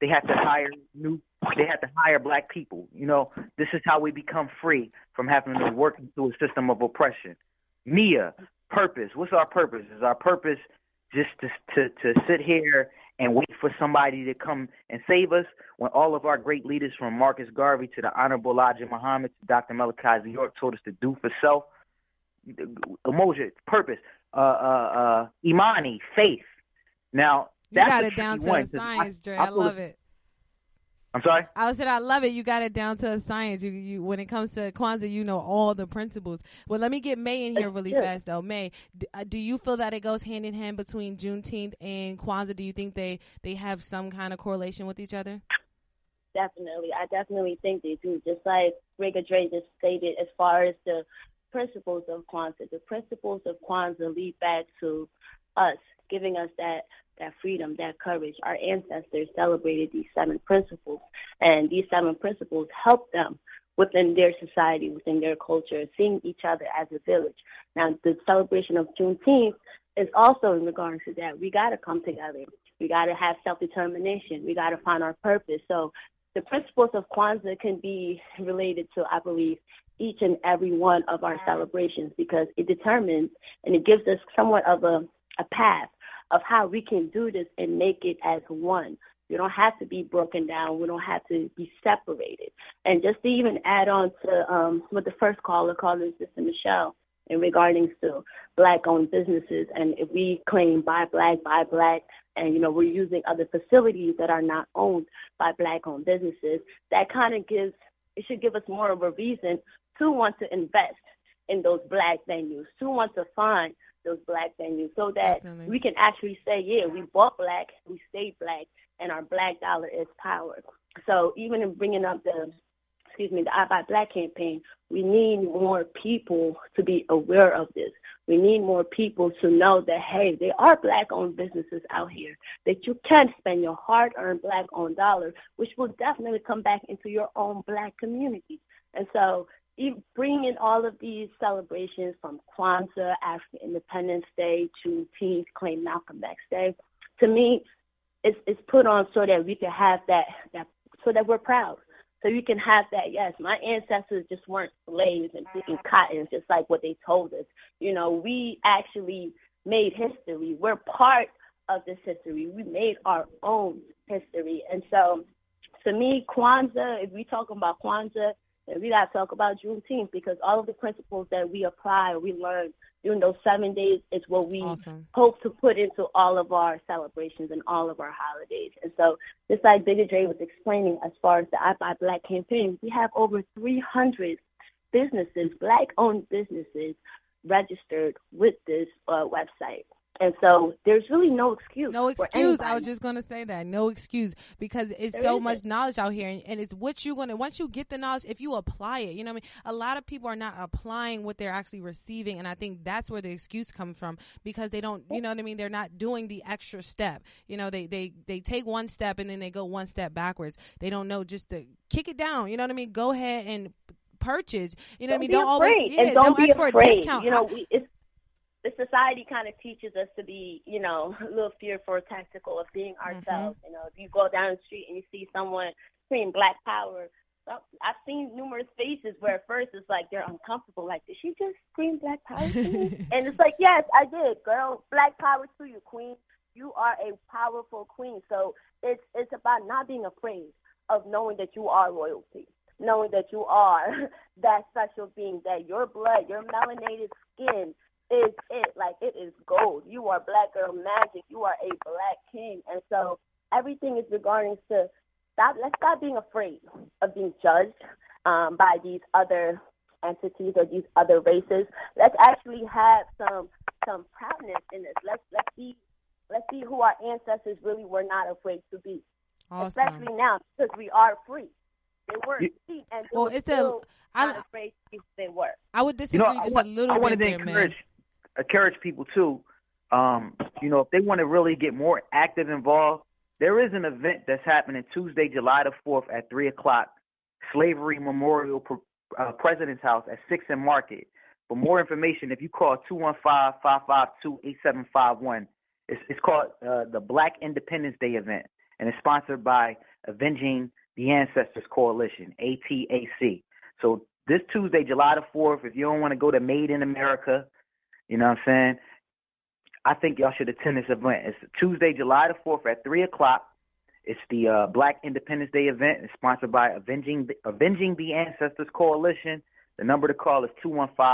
black people. This is how we become free from having to work through a system of oppression. Mia, purpose. What's our purpose? Is our purpose just to sit here and wait for somebody to come and save us, when all of our great leaders, from Marcus Garvey to the Honorable Elijah Muhammad to Dr. Malachi York, told us to do for self? Umoja, purpose. Imani, faith. Now, you got it down to a science, Dre. I love it. I'm sorry? I said I love it. You got it down to a science. You when it comes to Kwanzaa, you know all the principles. Well, let me get May in here really fast, though. May, do you feel that it goes hand in hand between Juneteenth and Kwanzaa? Do you think they have some kind of correlation with each other? Definitely. I definitely think they do. Just like Brigadier Dre just stated, as far as the principles of Kwanzaa. The principles of Kwanzaa lead back to us, giving us that freedom, that courage. Our ancestors celebrated these 7 principles, and these 7 principles help them within their society, within their culture, seeing each other as a village. Now, the celebration of Juneteenth is also in regards to that. We got to come together. We got to have self-determination. We got to find our purpose. So the principles of Kwanzaa can be related to, I believe, each and every one of our celebrations, because it determines and it gives us somewhat of a path of how we can do this and make it as one. We don't have to be broken down. We don't have to be separated. And just to even add on to what the first caller called, Sister Michelle, in regarding to Black-owned businesses, and if we claim buy Black, and, we're using other facilities that are not owned by Black-owned businesses, that kind of should give us more of a reason to want to invest in those Black venues, to want to find those Black venues, so that we can actually say, yeah, we bought Black, we stayed Black, and our Black dollar is power. So even in bringing up the I Buy Black campaign, we need more people to be aware of this. We need more people to know that, hey, there are Black-owned businesses out here, that you can spend your hard-earned Black-owned dollar, which will definitely come back into your own Black community. And so bringing all of these celebrations, from Kwanzaa, African Independence Day, Juneteenth, Claim Malcolm X Day, to me, it's put on so that we can have that so that we're proud. So you can have that, yes, my ancestors just weren't slaves and picking cotton, just like what they told us. We actually made history. We're part of this history. We made our own history. And so, to me, Kwanzaa, if we talk about Kwanzaa, and we got to talk about Juneteenth, because all of the principles that we apply or we learn during those 7 days is what we hope to put into all of our celebrations and all of our holidays. And so just like Bigger Dre was explaining as far as the I Buy Black campaign, we have over 300 businesses, Black-owned businesses, registered with this website. And so there's really no excuse. No for excuse. anybody. I was just going to say that. No excuse, because it's so much knowledge out here. And it's what you're going to, once you get the knowledge, if you apply it, you know what I mean? A lot of people are not applying what they're actually receiving. And I think that's where the excuse comes from, because they don't, you know what I mean? They're not doing the extra step. You know, they take one step and then they go one step backwards. They don't know just to kick it down. You know what I mean? Go ahead and purchase. You know what I mean? Don't always, and don't be ask for a afraid. discount. You know, the society kind of teaches us to be, you know, a little fearful or tactical of being ourselves. You know, if you go down the street and you see someone scream Black Power, I've seen numerous faces where at first it's like they're uncomfortable, like, did she just scream Black Power to me? And it's like, yes, I did, girl. Black Power to you, queen. You are a powerful queen. So it's about not being afraid of knowing that you are royalty, knowing that you are that special being, that your blood, your melanated skin is it. Like, it is gold. You are Black girl magic. You are a Black king. And so everything is regarding to let's stop being afraid of being judged by these other entities or these other races. Let's actually have some proudness in this. Let's be who our ancestors really were not afraid to be. Awesome. Especially now, because we are free. They weren't free, and they were still not afraid to be who they were. I would disagree just a little bit. I wanted to there, encourage people too. You know, if they want to really get more active involved, there is an event that's happening Tuesday, July the 4th at 3:00, Slavery Memorial President's House at 6th and Market. For more information, if you call 215-552-8751, it's called the Black Independence Day event, and it's sponsored by Avenging the Ancestors Coalition, ATAC. So this Tuesday, July the 4th, if you don't want to go to Made in America, you know what I'm saying, I think y'all should attend this event. It's Tuesday, July the 4th at 3:00. It's the Black Independence Day event. It's sponsored by Avenging the Ancestors Coalition. The number to call is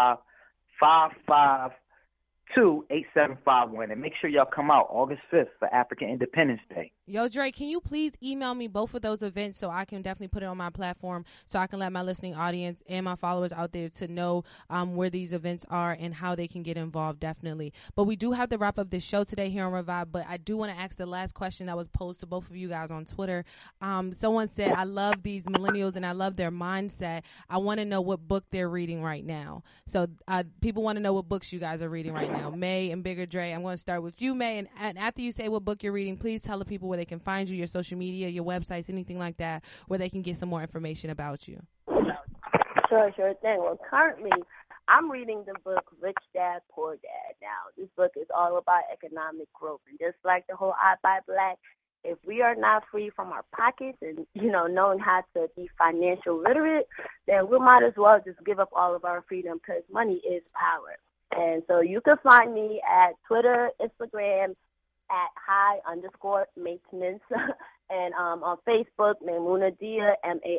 215-552-8751. And make sure y'all come out August 5th for African Independence Day. Yo, Dre, can you please email me both of those events so I can definitely put it on my platform, so I can let my listening audience and my followers out there to know where these events are and how they can get involved, definitely. But we do have to wrap up this show today here on Revive, but I do want to ask the last question that was posed to both of you guys on Twitter. Someone said, I love these millennials and I love their mindset. I want to know what book they're reading right now. So people want to know what books you guys are reading right now. May and Bigger Dre, I'm going to start with you, May, and after you say what book you're reading, please tell the people where they can find you, your social media, your websites, anything like that, where they can get some more information about you. Sure thing. Well, currently, I'm reading the book Rich Dad, Poor Dad. Now, this book is all about economic growth. And just like the whole I Buy Black, if we are not free from our pockets and, you know, knowing how to be financial literate, then we might as well just give up all of our freedom, because money is power. And so you can find me at Twitter, Instagram, at _maintenance, and on Facebook, Maimouna Dia,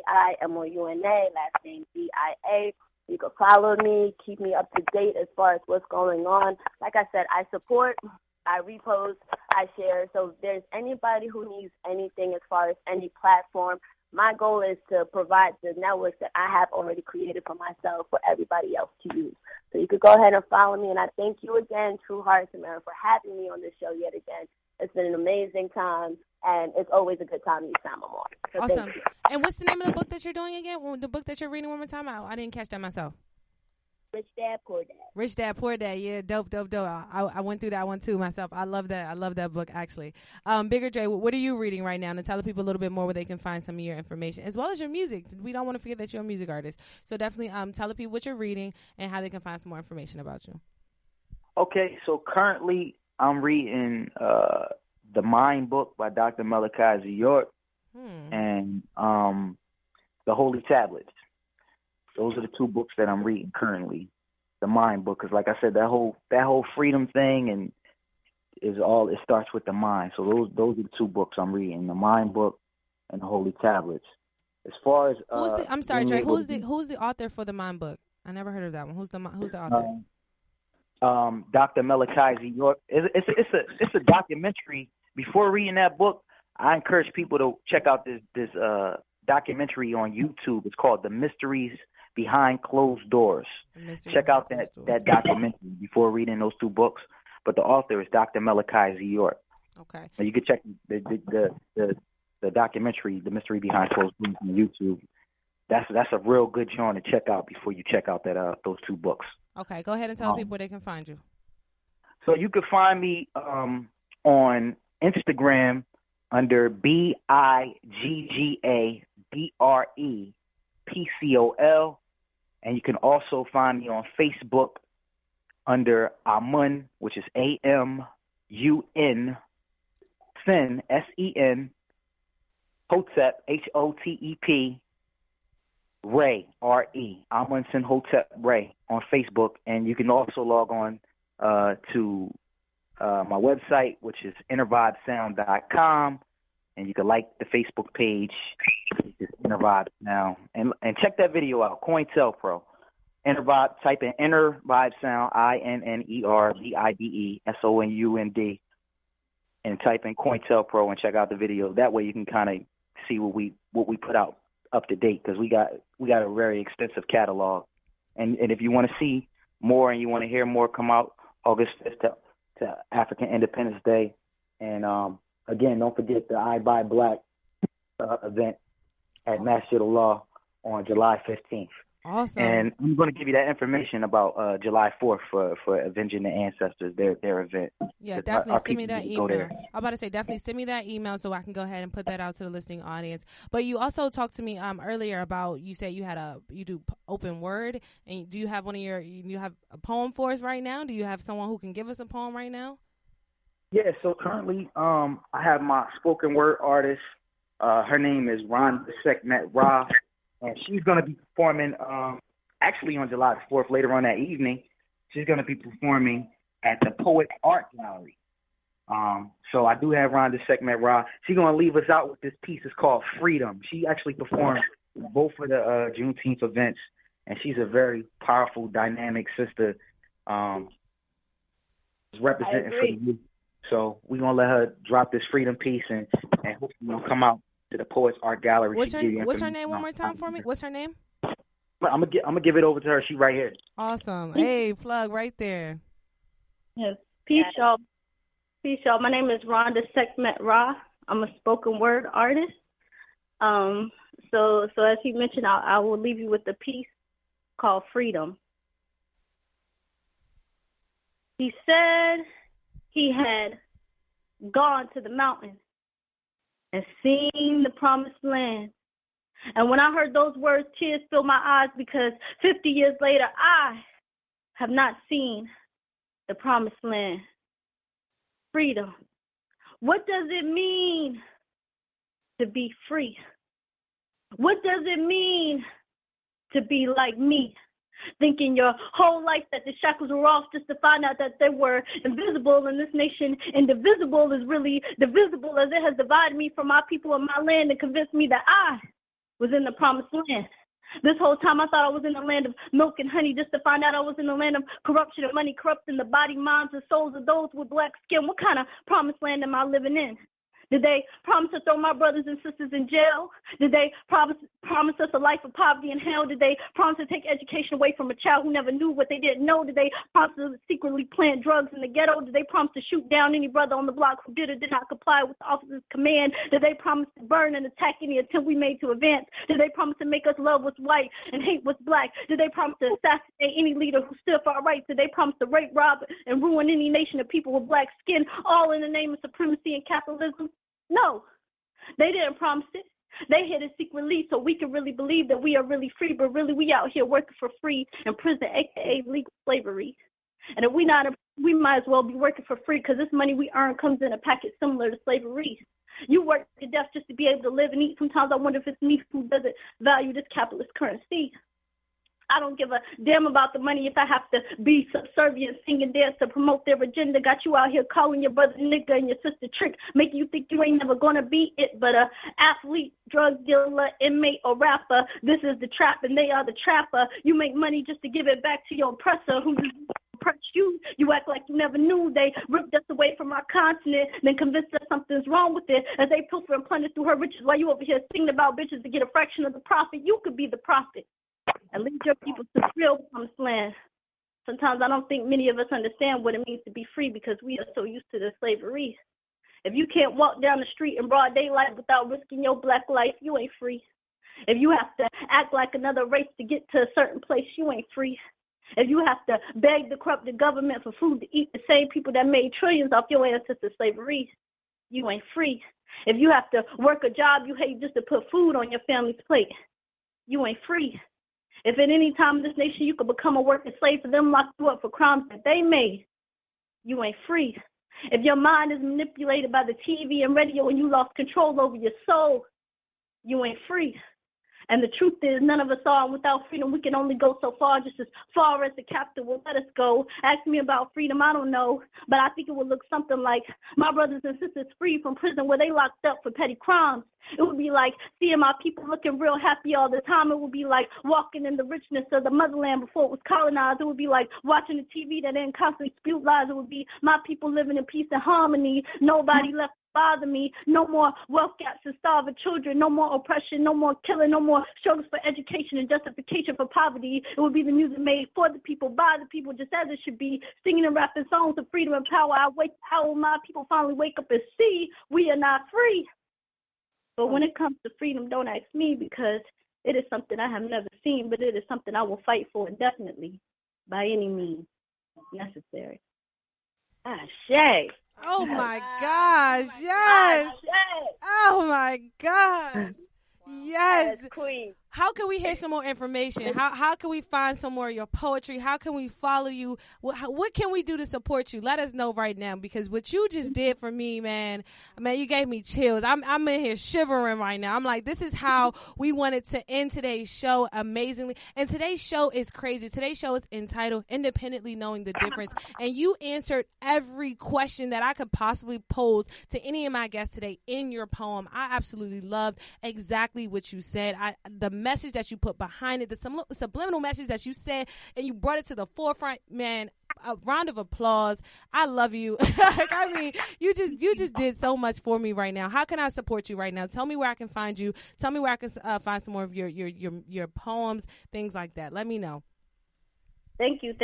Maimouna, last name Dia. You can follow me, keep me up to date as far as what's going on. Like I said, I support, I repost, I share. So if there's anybody who needs anything as far as any platform, my goal is to provide the networks that I have already created for myself for everybody else to use. So you could go ahead and follow me. And I thank you again, True Heart Tamara, for having me on this show yet again. It's been an amazing time, and it's always a good time each time I'm on. So awesome. And what's the name of the book that you're doing again? The book that you're reading one more time? I didn't catch that myself. Rich Dad, Poor Dad. Rich Dad, Poor Dad. Yeah, dope. I went through that one too myself. I love that. I love that book, actually. Bigger Dre, what are you reading right now? And tell the people a little bit more where they can find some of your information, as well as your music. We don't want to forget that you're a music artist. So definitely tell the people what you're reading and how they can find some more information about you. Okay, so currently I'm reading The Mind book by Dr. Malachi Z. York and The Holy Tablets. Those are the two books that I'm reading currently. The Mind book, because like I said, that whole freedom thing and it starts with the mind. So those are the two books I'm reading: The Mind book and The Holy Tablets. As far as I'm sorry, Dre. Who's the author for The Mind book? I never heard of that one. Who's the author? Dr. Malachi York. It's a documentary. Before reading that book, I encourage people to check out this documentary on YouTube. It's called The Mysteries Behind Closed Doors. Check out that documentary before reading those two books. But the author is Dr. Malachi Z. York. Okay. Now you can check the documentary, The Mystery Behind Closed Doors, on YouTube. That's a real good joint to check out before you check out those two books. Okay, go ahead and tell people where they can find you. So you can find me on Instagram under BIGGABREPCOL, and you can also find me on Facebook under Amun, which is AMUN, Sen, SEN, Hotep, HOTEP, Ray, RE, Amun Sen Hotep Ray on Facebook, and you can also log on to my website, which is InnerVibeSound.com, and you can like the Facebook page, which is Inner Vibe Sound, and check that video out, COINTELPRO. Inner Vibe, type in Inner Vibe Sound, INNERVIBESOUND, and type in COINTELPRO and check out the video. That way you can kind of see what we put out up to date, because we got a very extensive catalog. And if you want to see more and you want to hear more, come out August 5th to African Independence Day. And again, don't forget the I Buy Black event at Masjid Allah on July 15th. Awesome. And I'm going to give you that information about July 4th for Avenging the Ancestors, their event. Yeah, definitely send me that email. I'm about to say, definitely send me that email so I can go ahead and put that out to the listening audience. But you also talked to me earlier about, you said you do open word, and do you have you have a poem for us right now? Do you have someone who can give us a poem right now? Yeah, so currently I have my spoken word artist. Her name is Rhonda Sekhmet Ra. And she's going to be performing, actually on July 4th, later on that evening. She's going to be performing at the Poet Art Gallery. So I do have Rhonda Sekhmet Ra. She's going to leave us out with this piece. It's called Freedom. She actually performed both of the Juneteenth events, and she's a very powerful, dynamic sister representing for the youth. So we're going to let her drop this Freedom piece, and hopefully we'll come out to the Poets Art Gallery. What's her name one more time for me? What's her name? I'm gonna give it over to her. She's right here. Awesome. Hey, plug right there. Yes. Peace, y'all. Peace, y'all. My name is Rhonda Sekhmet Ra. I'm a spoken word artist. So as he mentioned, I will leave you with a piece called Freedom. He said he had gone to the mountain and seen the promised land. And when I heard those words, tears filled my eyes, because 50 years later, I have not seen the promised land. Freedom. What does it mean to be free? What does it mean to be like me? Thinking your whole life that the shackles were off, just to find out that they were invisible in this nation. Indivisible is really divisible, as it has divided me from my people and my land and convinced me that I was in the promised land. This whole time I thought I was in the land of milk and honey, just to find out I was in the land of corruption and money, corrupting the body, minds, and souls of those with black skin. What kind of promised land am I living in? Did they promise to throw my brothers and sisters in jail? Did they promise us a life of poverty and hell? Did they promise to take education away from a child who never knew what they didn't know? Did they promise to secretly plant drugs in the ghetto? Did they promise to shoot down any brother on the block who did or did not comply with the officer's command? Did they promise to burn and attack any attempt we made to advance? Did they promise to make us love what's white and hate what's black? Did they promise to assassinate any leader who stood for our rights? Did they promise to rape, rob, and ruin any nation of people with black skin, all in the name of supremacy and capitalism? No, they didn't promise it. They hid it secretly so we can really believe that we are really free, but really we out here working for free in prison, aka legal slavery. And if we might as well be working for free, because this money we earn comes in a package similar to slavery. You work to death just to be able to live and eat. Sometimes I wonder if it's me who doesn't value this capitalist currency. I don't give a damn about the money if I have to be subservient, sing and dance to promote their agenda. Got you out here calling your brother nigga and your sister trick, making you think you ain't never gonna be it, but a athlete, drug dealer, inmate, or rapper. This is the trap and they are the trapper. You make money just to give it back to your oppressor who's hurts you. You act like you never knew. They ripped us away from our continent, then convinced us something's wrong with it as they pilfer and plunder through her riches while you over here singing about bitches to get a fraction of the profit. You could be the prophet and lead your people to real promised land. Sometimes I don't think many of us understand what it means to be free because we are so used to the slavery. If you can't walk down the street in broad daylight without risking your black life, you ain't free. If you have to act like another race to get to a certain place, you ain't free. If you have to beg the corrupted government for food to eat the same people that made trillions off your ancestors' slavery, you ain't free. If you have to work a job you hate just to put food on your family's plate, you ain't free. If at any time in this nation you could become a working slave for them, lock you up for crimes that they made, you ain't free. If your mind is manipulated by the TV and radio and you lost control over your soul, you ain't free. And the truth is, none of us are. And without freedom, we can only go so far, just as far as the captain will let us go. Ask me about freedom, I don't know. But I think it would look something like my brothers and sisters free from prison where they locked up for petty crimes. It would be like seeing my people looking real happy all the time. It would be like walking in the richness of the motherland before it was colonized. It would be like watching the TV that didn't constantly spew lies. It would be my people living in peace and harmony. Nobody left bother me. No more wealth gaps and starving children. No more oppression. No more killing. No more struggles for education and justification for poverty. It would be the music made for the people, by the people, just as it should be. Singing and rapping songs of freedom and power. How will my people finally wake up and see we are not free? But when it comes to freedom, don't ask me because it is something I have never seen, but it is something I will fight for indefinitely by any means necessary. Ashe. Oh my gosh, yes. Oh my gosh. Yes. Queen. How can we hear some more information? How can we find some more of your poetry? How can we follow you? What can we do to support you? Let us know right now because what you just did for me, man, you gave me chills. I'm in here shivering right now. I'm like, this is how we wanted to end today's show amazingly. And today's show is crazy. Today's show is entitled Independently Knowing the Difference. And you answered every question that I could possibly pose to any of my guests today in your poem. I absolutely loved exactly what you said. The message that you put behind it, the subliminal message that you said, and you brought it to the forefront, man. A round of applause. I love you. I mean, you just did so much for me right now. How can I support you right now? Tell me where I can find you. Tell me where I can find some more of your poems, things like that. Let me know. Thank you.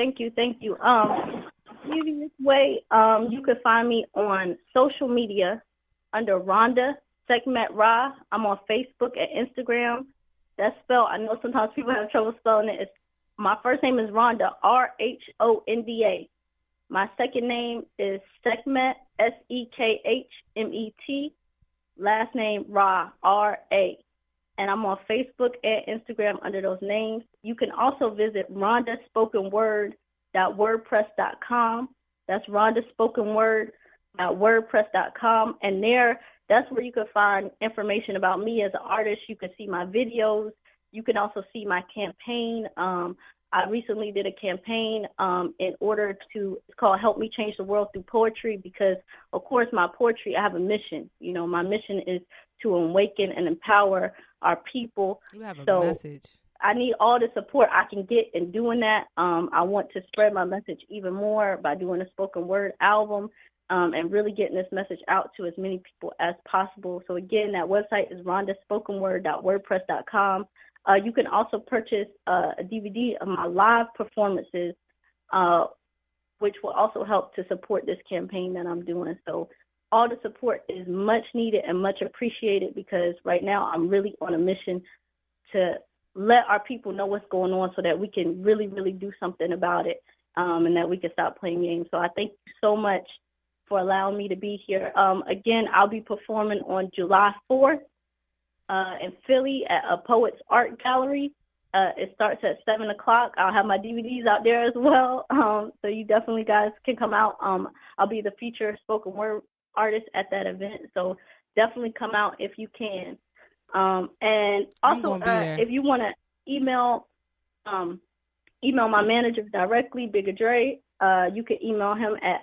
Easiest way, you can find me on social media under Rhonda Sekhmet Ra. I'm on Facebook and Instagram. That's spelled, I know sometimes people have trouble spelling it. My first name is Rhonda, R-H-O-N-D-A. My second name is Sekhmet, S-E-K-H-M-E-T. Last name Ra, R-A. And I'm on Facebook and Instagram under those names. You can also visit rhondaspokenword.wordpress.com. That's rhondaspokenword.wordpress.com. And that's where you can find information about me as an artist. You can see my videos. You can also see my campaign. I recently did a campaign it's called Help Me Change the World Through Poetry because, of course, my poetry, I have a mission. You know, my mission is to awaken and empower our people. You have a message. I need all the support I can get in doing that. I want to spread my message even more by doing a spoken word album. And really getting this message out to as many people as possible. So, again, that website is rhondaspokenword.wordpress.com. You can also purchase a DVD of my live performances, which will also help to support this campaign that I'm doing. So all the support is much needed and much appreciated because right now I'm really on a mission to let our people know what's going on so that we can really, really do something about it and that we can stop playing games. So I thank you so much for allowing me to be here. Again, I'll be performing on July 4th in Philly at a Poets Art Gallery. It starts at 7 o'clock. I'll have my DVDs out there as well. So you definitely guys can come out. I'll be the featured spoken word artist at that event. So definitely come out if you can. And also, if you want to email my manager directly, Bigger Dre, you can email him at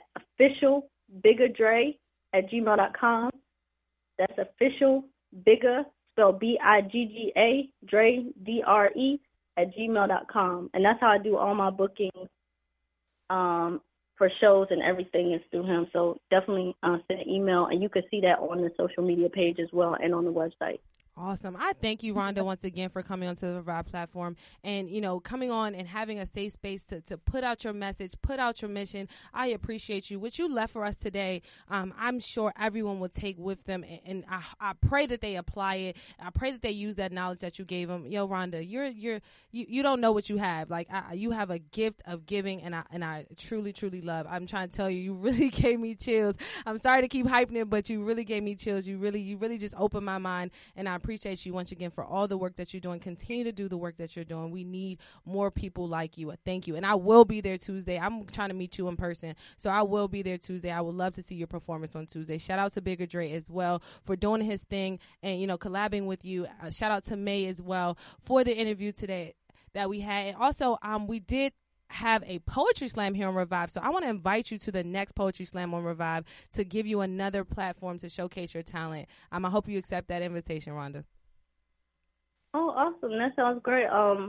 officialbiggerdre@gmail.com. That's official bigger, spelled B-I-G-G-A, Dre, D-R-E, @gmail.com. And that's how I do all my bookings for shows and everything is through him. So definitely send an email, and you can see that on the social media page as well and on the website. Awesome. I thank you, Rhonda, once again for coming onto the Revive platform and, coming on and having a safe space to put out your message, put out your mission. I appreciate you. What you left for us today, I'm sure everyone will take with them, and I pray that they apply it. I pray that they use that knowledge that you gave them. Yo, Rhonda, you don't know what you have. Like, you have a gift of giving, and I truly, truly love. I'm trying to tell you, you really gave me chills. I'm sorry to keep hyping it, but you really gave me chills. You really just opened my mind, and I appreciate you once again for all the work that you're doing. Continue to do the work that you're doing. We need more people like you. Thank you. And I will be there Tuesday. I'm trying to meet you in person, so I will be there Tuesday. I would love to see your performance on Tuesday. Shout out to Bigger Dre as well for doing his thing and, collabing with you. Shout out to May as well for the interview today that we had. And also, we did have a poetry slam here on Revive, so I want to invite you to the next poetry slam on Revive to give you another platform to showcase your talent. I hope you accept that invitation, Rhonda. Oh, awesome! That sounds great. I'm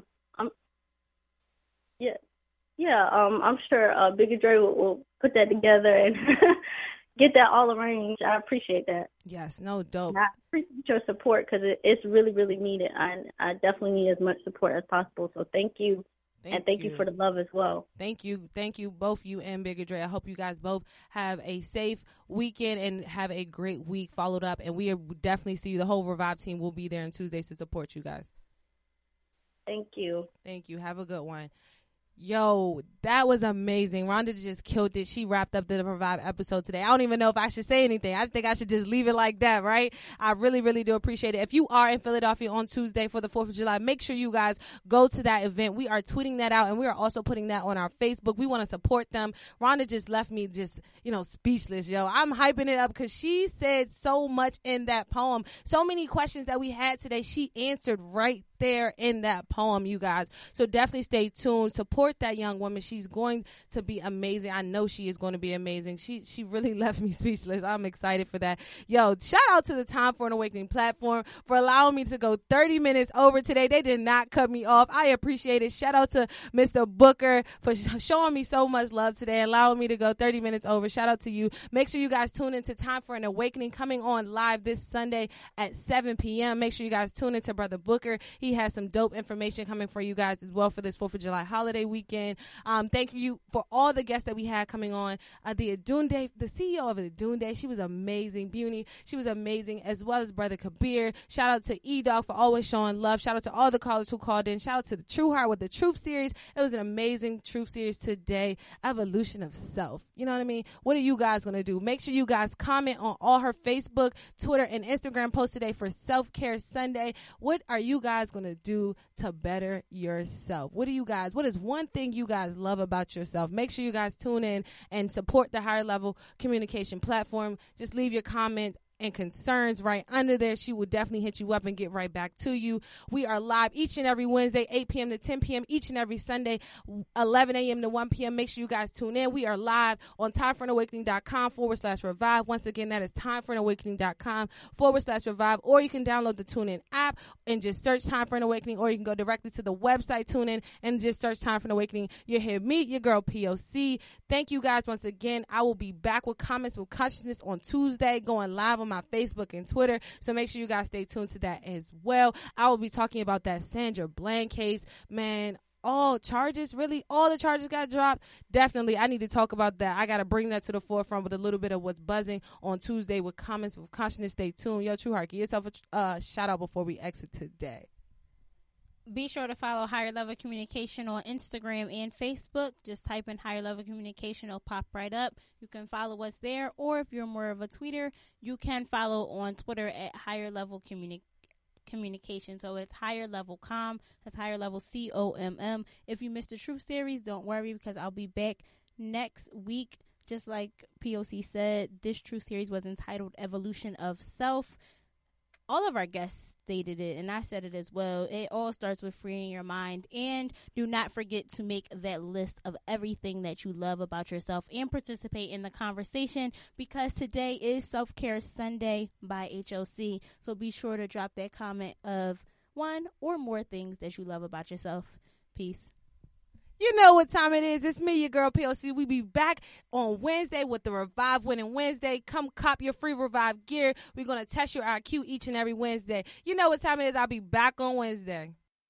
sure Bigger Dre will put that together and get that all arranged. I appreciate that. Yes, no, dope. And I appreciate your support because it's really, really needed. I definitely need as much support as possible. So thank you. Thank you for the love as well. Thank you, both you and Bigger Dre. I hope you guys both have a safe weekend and have a great week followed up. And we definitely see you. The whole Revive team will be there on Tuesdays to support you guys. Thank you. Thank you. Have a good one. Yo, that was amazing. Rhonda just killed it. She wrapped up the Revive episode today. I don't even know if I should say anything. I think I should just leave it like that, right? I really, really do appreciate it. If you are in Philadelphia on Tuesday for the 4th of July, make sure you guys go to that event. We are tweeting that out, and we are also putting that on our Facebook. We want to support them. Rhonda just left me just, speechless, yo. I'm hyping it up because she said so much in that poem. So many questions that we had today, she answered right there in that poem, you guys. So definitely stay tuned. Support that young woman. She's going to be amazing. I know she is going to be amazing. She really left me speechless. I'm excited for that. Yo, shout out to the Time for an Awakening platform for allowing me to go 30 minutes over today. They did not cut me off. I appreciate it. Shout out to Mr. Booker for showing me so much love today, allowing me to go 30 minutes over. Shout out to you. Make sure you guys tune into Time for an Awakening coming on live this Sunday at 7 p.m. Make sure you guys tune into Brother Booker. He has some dope information coming for you guys as well for this 4th of July holiday weekend. Thank you for all the guests that we had coming on. The Adunde, the CEO of Adunde, she was amazing. Beauty, she was amazing, as well as Brother Kabir. Shout out to E-Dog for always showing love. Shout out to all the callers who called in. Shout out to the True Heart with the Truth series. It was an amazing Truth series today. Evolution of Self. You know what I mean? What are you guys going to do? Make sure you guys comment on all her Facebook, Twitter, and Instagram posts today for Self-Care Sunday. What are you guys going to do to better yourself? What is one thing you guys love about yourself? Make sure you guys tune in and support the Higher Level Communication platform. Just leave your comment and concerns right under there. She will definitely hit you up and get right back to you. We are live each and every Wednesday, 8 p.m. to 10 p.m. each and every Sunday, 11 a.m. to 1 p.m. Make sure you guys tune in. We are live on timeforanawakening.com/revive. Once again, that is timeforanawakening.com/revive, or you can download the TuneIn app and just search Time for an Awakening, or you can go directly to the website TuneIn and just search Time for an Awakening. You'll hear me, your girl POC. Thank you guys once again. I will be back with Comments with Consciousness on Tuesday, going live on my Facebook and Twitter, so make sure you guys stay tuned to that as well. I will be talking about that Sandra Bland case. Man, all the charges got dropped. Definitely, I need to talk about that. I got to bring that to the forefront with a little bit of what's buzzing on Tuesday with Comments with Consciousness. Stay tuned. Yo, True Heart, give yourself a shout out before we exit today. Be sure to follow Higher Level Communication on Instagram and Facebook. Just type in Higher Level Communication. It'll pop right up. You can follow us there, or if you're more of a tweeter, you can follow on Twitter at Higher Level Communication. So it's Higher Level Com. That's Higher Level COMM. If you missed the Truth series, don't worry, because I'll be back next week. Just like POC said, this Truth series was entitled Evolution of Self. All of our guests stated it, and I said it as well. It all starts with freeing your mind. And do not forget to make that list of everything that you love about yourself and participate in the conversation, because today is Self-Care Sunday by HOC. So be sure to drop that comment of one or more things that you love about yourself. Peace. You know what time it is. It's me, your girl, PLC. We be back on Wednesday with the Revive Winning Wednesday. Come cop your free Revive gear. We're going to test your IQ each and every Wednesday. You know what time it is. I'll be back on Wednesday.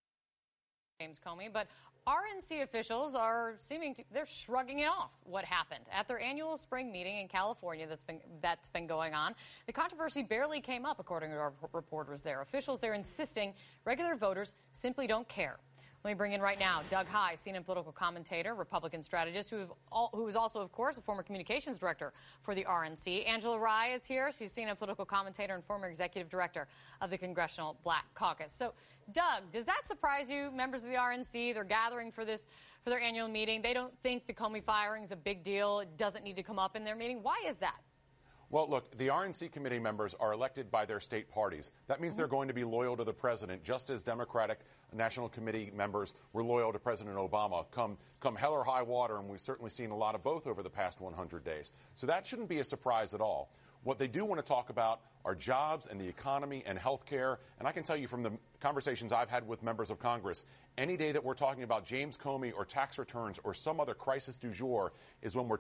James Comey, but RNC officials are they're shrugging it off. What happened at their annual spring meeting in California that's been going on? The controversy barely came up, according to our reporters there. Officials there insisting regular voters simply don't care. Let me bring in right now Doug Heye, CNN political commentator, Republican strategist, who is also, of course, a former communications director for the RNC. Angela Rye is here. She's CNN political commentator and former executive director of the Congressional Black Caucus. So, Doug, does that surprise you? Members of the RNC, they're gathering for their annual meeting. They don't think the Comey firing is a big deal. It doesn't need to come up in their meeting. Why is that? Well, look, the RNC committee members are elected by their state parties. That means they're going to be loyal to the president, just as Democratic National Committee members were loyal to President Obama. Come hell or high water, and we've certainly seen a lot of both over the past 100 days. So that shouldn't be a surprise at all. What they do want to talk about are jobs and the economy and health care. And I can tell you from the conversations I've had with members of Congress, any day that we're talking about James Comey or tax returns or some other crisis du jour is when we're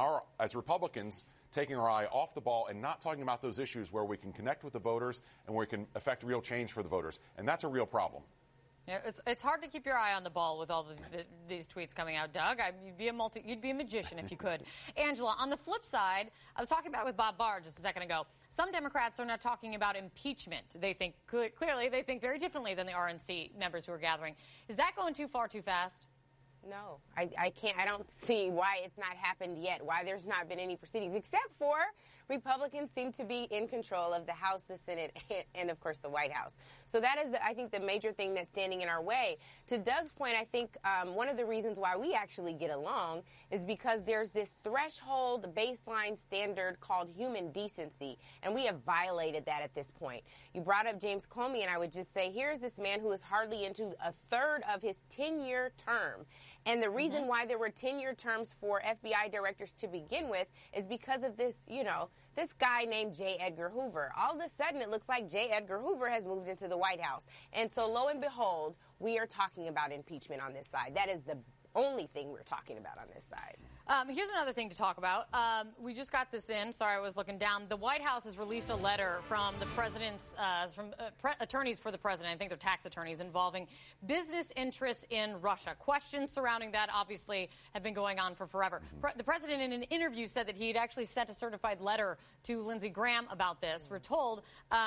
as Republicans, taking our eye off the ball and not talking about those issues where we can connect with the voters and where we can affect real change for the voters. And that's a real problem. Yeah, it's hard to keep your eye on the ball with all these tweets coming out, Doug. You'd be a magician if you could. Angela, on the flip side, I was talking about with Bob Barr just a second ago. Some Democrats are not talking about impeachment. They think clearly they think very differently than the RNC members who are gathering. Is that going too far too fast? No, I can't. I don't see why it's not happened yet, why there's not been any proceedings, except for Republicans seem to be in control of the House, the Senate, and, of course, the White House. So that is, I think, the major thing that's standing in our way. To Doug's point, I think one of the reasons why we actually get along is because there's this threshold baseline standard called human decency, and we have violated that at this point. You brought up James Comey, and I would just say, here's this man who is hardly into a third of his 10-year term. And the reason why there were 10-year terms for FBI directors to begin with is because of this, this guy named J. Edgar Hoover. All of a sudden, it looks like J. Edgar Hoover has moved into the White House. And so, lo and behold, we are talking about impeachment on this side. That is the only thing we're talking about on this side. Here's another thing to talk about. We just got this in. Sorry, I was looking down. The White House has released a letter from the president's, attorneys for the president, I think they're tax attorneys, involving business interests in Russia. Questions surrounding that obviously have been going on for forever. The president in an interview said that he'd actually sent a certified letter to Lindsey Graham about this. We're told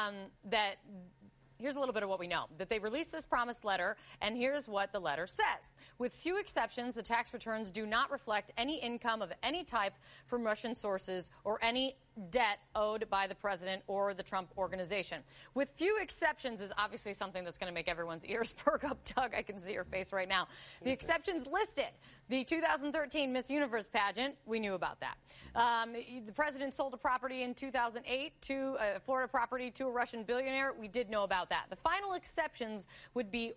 that here's a little bit of what we know, that they released this promised letter, and here's what the letter says. With few exceptions, the tax returns do not reflect any income of any type from Russian sources or any debt owed by the president or the Trump organization. With few exceptions is obviously something that's going to make everyone's ears perk up. Doug, I can see your face right now. The exceptions listed. The 2013 Miss Universe pageant, we knew about that. The president sold a property in 2008 to a Florida property to a Russian billionaire. We did know about that. The final exceptions would be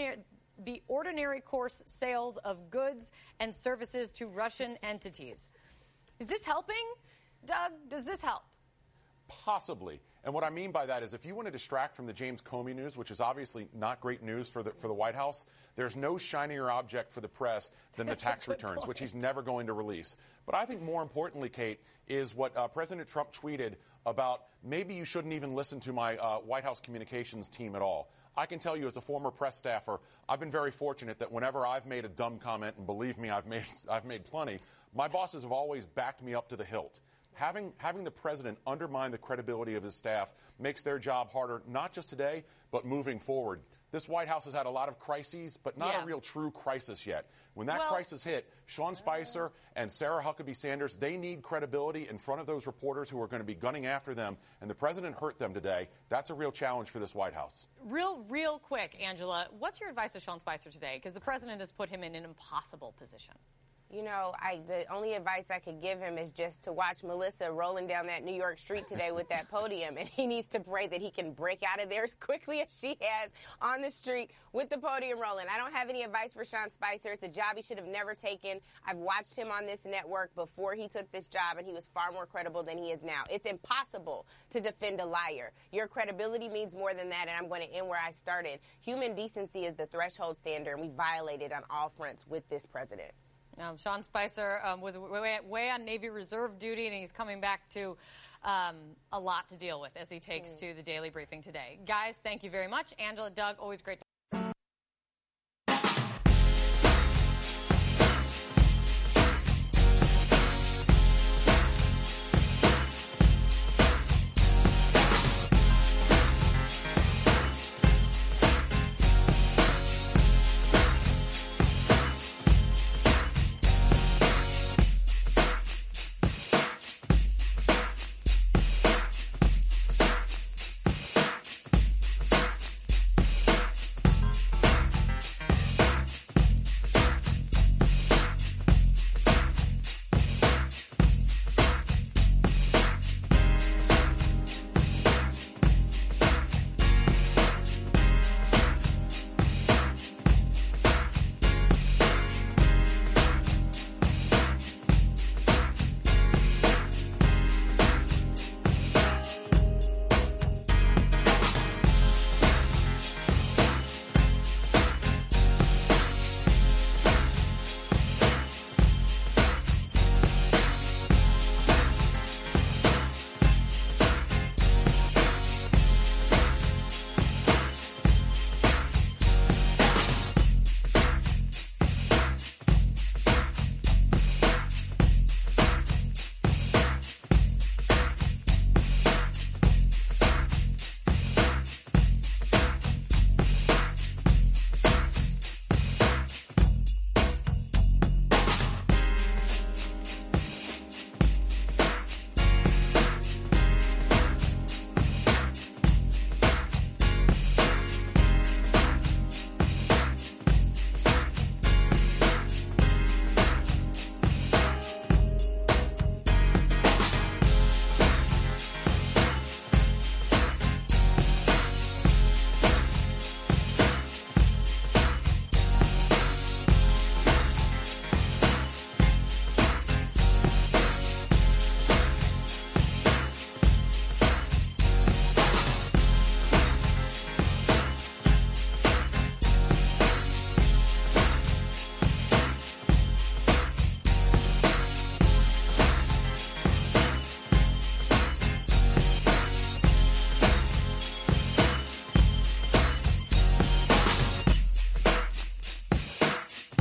ordinary course sales of goods and services to Russian entities. Is this helping? Doug, does this help? Possibly. And what I mean by that is if you want to distract from the James Comey news, which is obviously not great news for the White House, there's no shinier object for the press than the tax returns, which he's never going to release. But I think more importantly, Kate, is what President Trump tweeted about maybe you shouldn't even listen to my White House communications team at all. I can tell you as a former press staffer, I've been very fortunate that whenever I've made a dumb comment, and believe me, I've made plenty, my bosses have always backed me up to the hilt. Having the president undermine the credibility of his staff makes their job harder, not just today, but moving forward. This White House has had a lot of crises, but not a real true crisis yet. When that crisis hit, Sean Spicer and Sarah Huckabee Sanders, they need credibility in front of those reporters who are going to be gunning after them, and the president hurt them today. That's a real challenge for this White House. Real quick, Angela, what's your advice to Sean Spicer today? Because the president has put him in an impossible position. You know, the only advice I could give him is just to watch Melissa rolling down that New York street today with that podium, and he needs to pray that he can break out of there as quickly as she has on the street with the podium rolling. I don't have any advice for Sean Spicer. It's a job he should have never taken. I've watched him on this network before he took this job, and he was far more credible than he is now. It's impossible to defend a liar. Your credibility means more than that, and I'm going to end where I started. Human decency is the threshold standard, and we violate it on all fronts with this president. Sean Spicer was way on Navy Reserve duty, and he's coming back to a lot to deal with as he takes to the Daily Briefing today. Guys, thank you very much. Angela, Doug, always great to